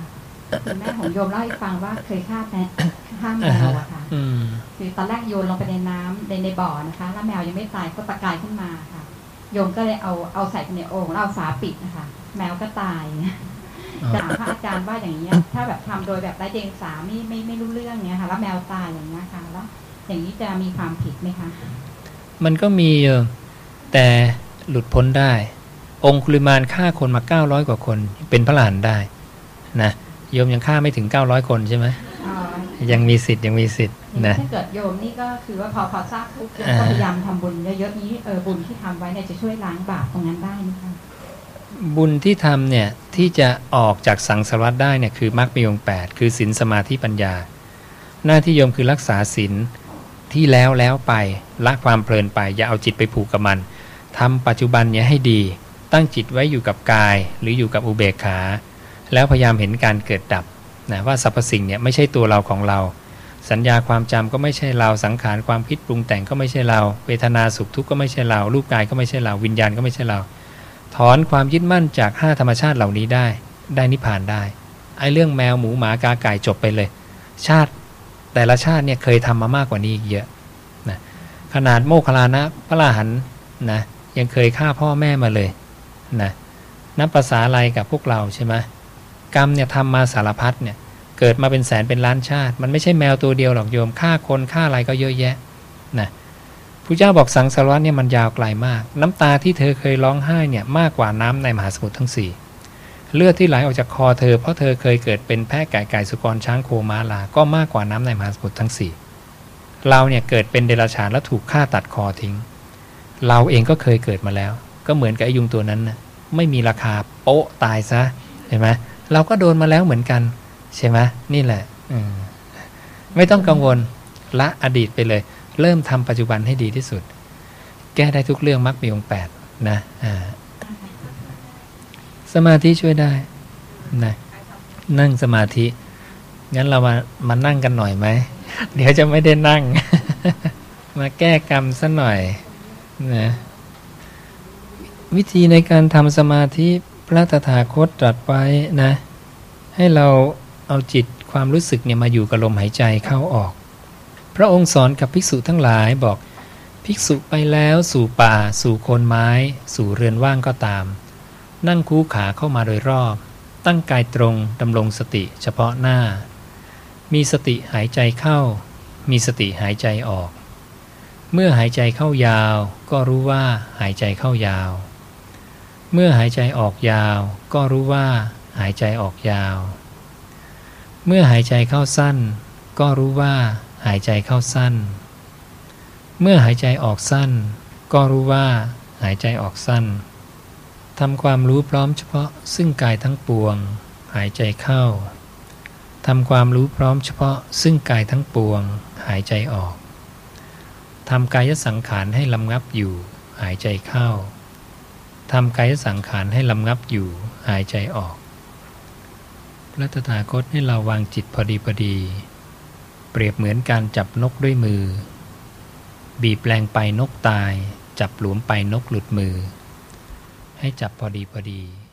คุณแม่ของโยมเล่าให้ฟังว่าเคยฆ่าแมวฆ่าแมวอะค่ะคือตอนแรกโยนลงไปในน้ำในในบ่อนะคะแล้วแมวยังไม่ตายก็ตะกายขึ้นมาค่ะโยมก็เลยเอาเอาใส่ในโอ่งแล้วเอาฝาปิดนะคะแมวก็ตายถามพระอาจารย์ว่าอย่างนี้ถ้าแบบทำโดยแบบไร้เดียงสาไม่ไม่ไม่รู้เรื่องเนี้ยค่ะแล้วแมวตายอย่างนี้ค่ะแล้วอย่างนี้จะมีความผิดไหมคะมันก็มีแต่หลุดพ้นได้องคุลิมานฆ่าคนมาเก้าร้อยกว่าคนเป็นพระอรหันต์ได้นะโยมยังฆ่าไม่ถึงเก้าร้อยคนใช่ไหมยังมีสิทธิ์ยังมีสิทธิ์นะถ้าเกิดโยมนี่ก็คือว่าพอพอทราบปุ๊บก็พยายามทำบุญเยอะๆนี้เออบุญที่ทำไว้เนี่ยจะช่วยล้างบาปตรงนั้นได้ไหมคะบุญที่ทำเนี่ยที่จะออกจากสังสารวัฏได้เนี่ยคือมรรคมีองค์แปดคือศีลสมาธิปัญญาหน้าที่โยมคือรักษาศีลที่แล้วแล้วไปละความเพลินไปอย่าเอาจิตไปผูกกับมันทำปัจจุบันเนี่ยให้ดีตั้งจิตไว้อยู่กับกายหรืออยู่กับอุเบกขาแล้วพยายามเห็นการเกิดดับนะว่าสรรพสิ่งเนี่ยไม่ใช่ตัวเราของเราสัญญาความจำก็ไม่ใช่เราสังขารความคิดปรุงแต่งก็ไม่ใช่เราเวทนาสุขทุกข์ก็ไม่ใช่เรารูปกายก็ไม่ใช่เราวิญญาณก็ไม่ใช่เราถอนความยึดมั่นจากห้าธรรมชาติเหล่านี้ได้ได้นิพพานได้ไอ้เรื่องแมวหมูหมากาไก่จบไปเลยชาติแต่ละชาติเนี่ยเคยทำมามากกว่านี้อีกเยอะนะขนาดโมคคัลลานะพระอรหันต์นะยังเคยฆ่าพ่อแม่มาเลยนะนับภาษาอะไรกับพวกเราใช่ไหมกรรมเนี่ยทำมาสารพัดเนี่ยเกิดมาเป็นแสนเป็นล้านชาติมันไม่ใช่แมวตัวเดียวหรอกโยมฆ่าคนฆ่าอะไรก็เยอะแยะนะพระเจ้าบอกสังสารวัฏเนี่ยมันยาวไกลมากน้ำตาที่เธอเคยร้องไห้เนี่ยมากกว่าน้ำในมหาสมุทรทั้งสี่เลือดที่ไหลออกจากคอเธอเพราะเธอเคยเกิดเป็นแพะไก่ไก่สุกรช้างโคม้าลาก็มากกว่าน้ำในมหาสมุทรทั้งสี่เราเนี่ยเกิดเป็นเดรัจฉานแล้วถูกฆ่าตัดคอทิ้งเราเองก็เคยเกิดมาแล้วก็เหมือนกับไอ้ยุงตัวนั้นนะไม่มีราคาโป๊ะตายซะเห็นไหมเราก็โดนมาแล้วเหมือนกันใช่ไหมนี่แหละไม่ต้องกังวลละอดีตไปเลยเริ่มทำปัจจุบันให้ดีที่สุดแก้ได้ทุกเรื่องมรรคมีองค์แปดนะสมาธิช่วยได้นะนั่งสมาธิงั้นเรามามานั่งกันหน่อยไหมเดี๋ยวจะไม่ได้นั่ง มาแก้กรรมซะหน่อยนะวิธีในการทำสมาธิพระตถาคตตรัสไว้นะให้เราเอาจิตความรู้สึกเนี่ยมาอยู่กับลมหายใจเข้าออกพระองค์สอนกับภิกษุทั้งหลายบอกภิกษุไปแล้วสู่ป่าสู่โคนไม้สู่เรือนว่างก็ตามนั่งคู่ขาเข้ามาโดยรอบตั้งกายตรงดำรงสติเฉพาะหน้ามีสติหายใจเข้ามีสติหายใจออกเมื่อหายใจเข้ายาวก็รู้ว่าหายใจเข้ายาวเมื่อหายใจออกยาวก็รู้ว่าหายใจออกยาวเมื่อหายใจเข้าสั้นก็รู้ว่าหายใจเข้าสั้นเมื่อหายใจออกสั้นก็รู้ว่าหายใจออกสั้นทำความรู้พร้อมเฉพาะซึ่งกายทั้งปวงหายใจเข้าทำความรู้พร้อมเฉพาะซึ่งกายทั้งปวงหายใจออกทำกายสังขารให้ลำงับอยู่หายใจเข้าทำกายสังขารให้ลำงับอยู่หายใจออกพระตถาคตให้เราวางจิตพอดีพอดีเปรียบเหมือนการจับนกด้วยมือบีบแรงไปนกตายจับหลวมไปนกหลุดมือให้จับพอดีพอดี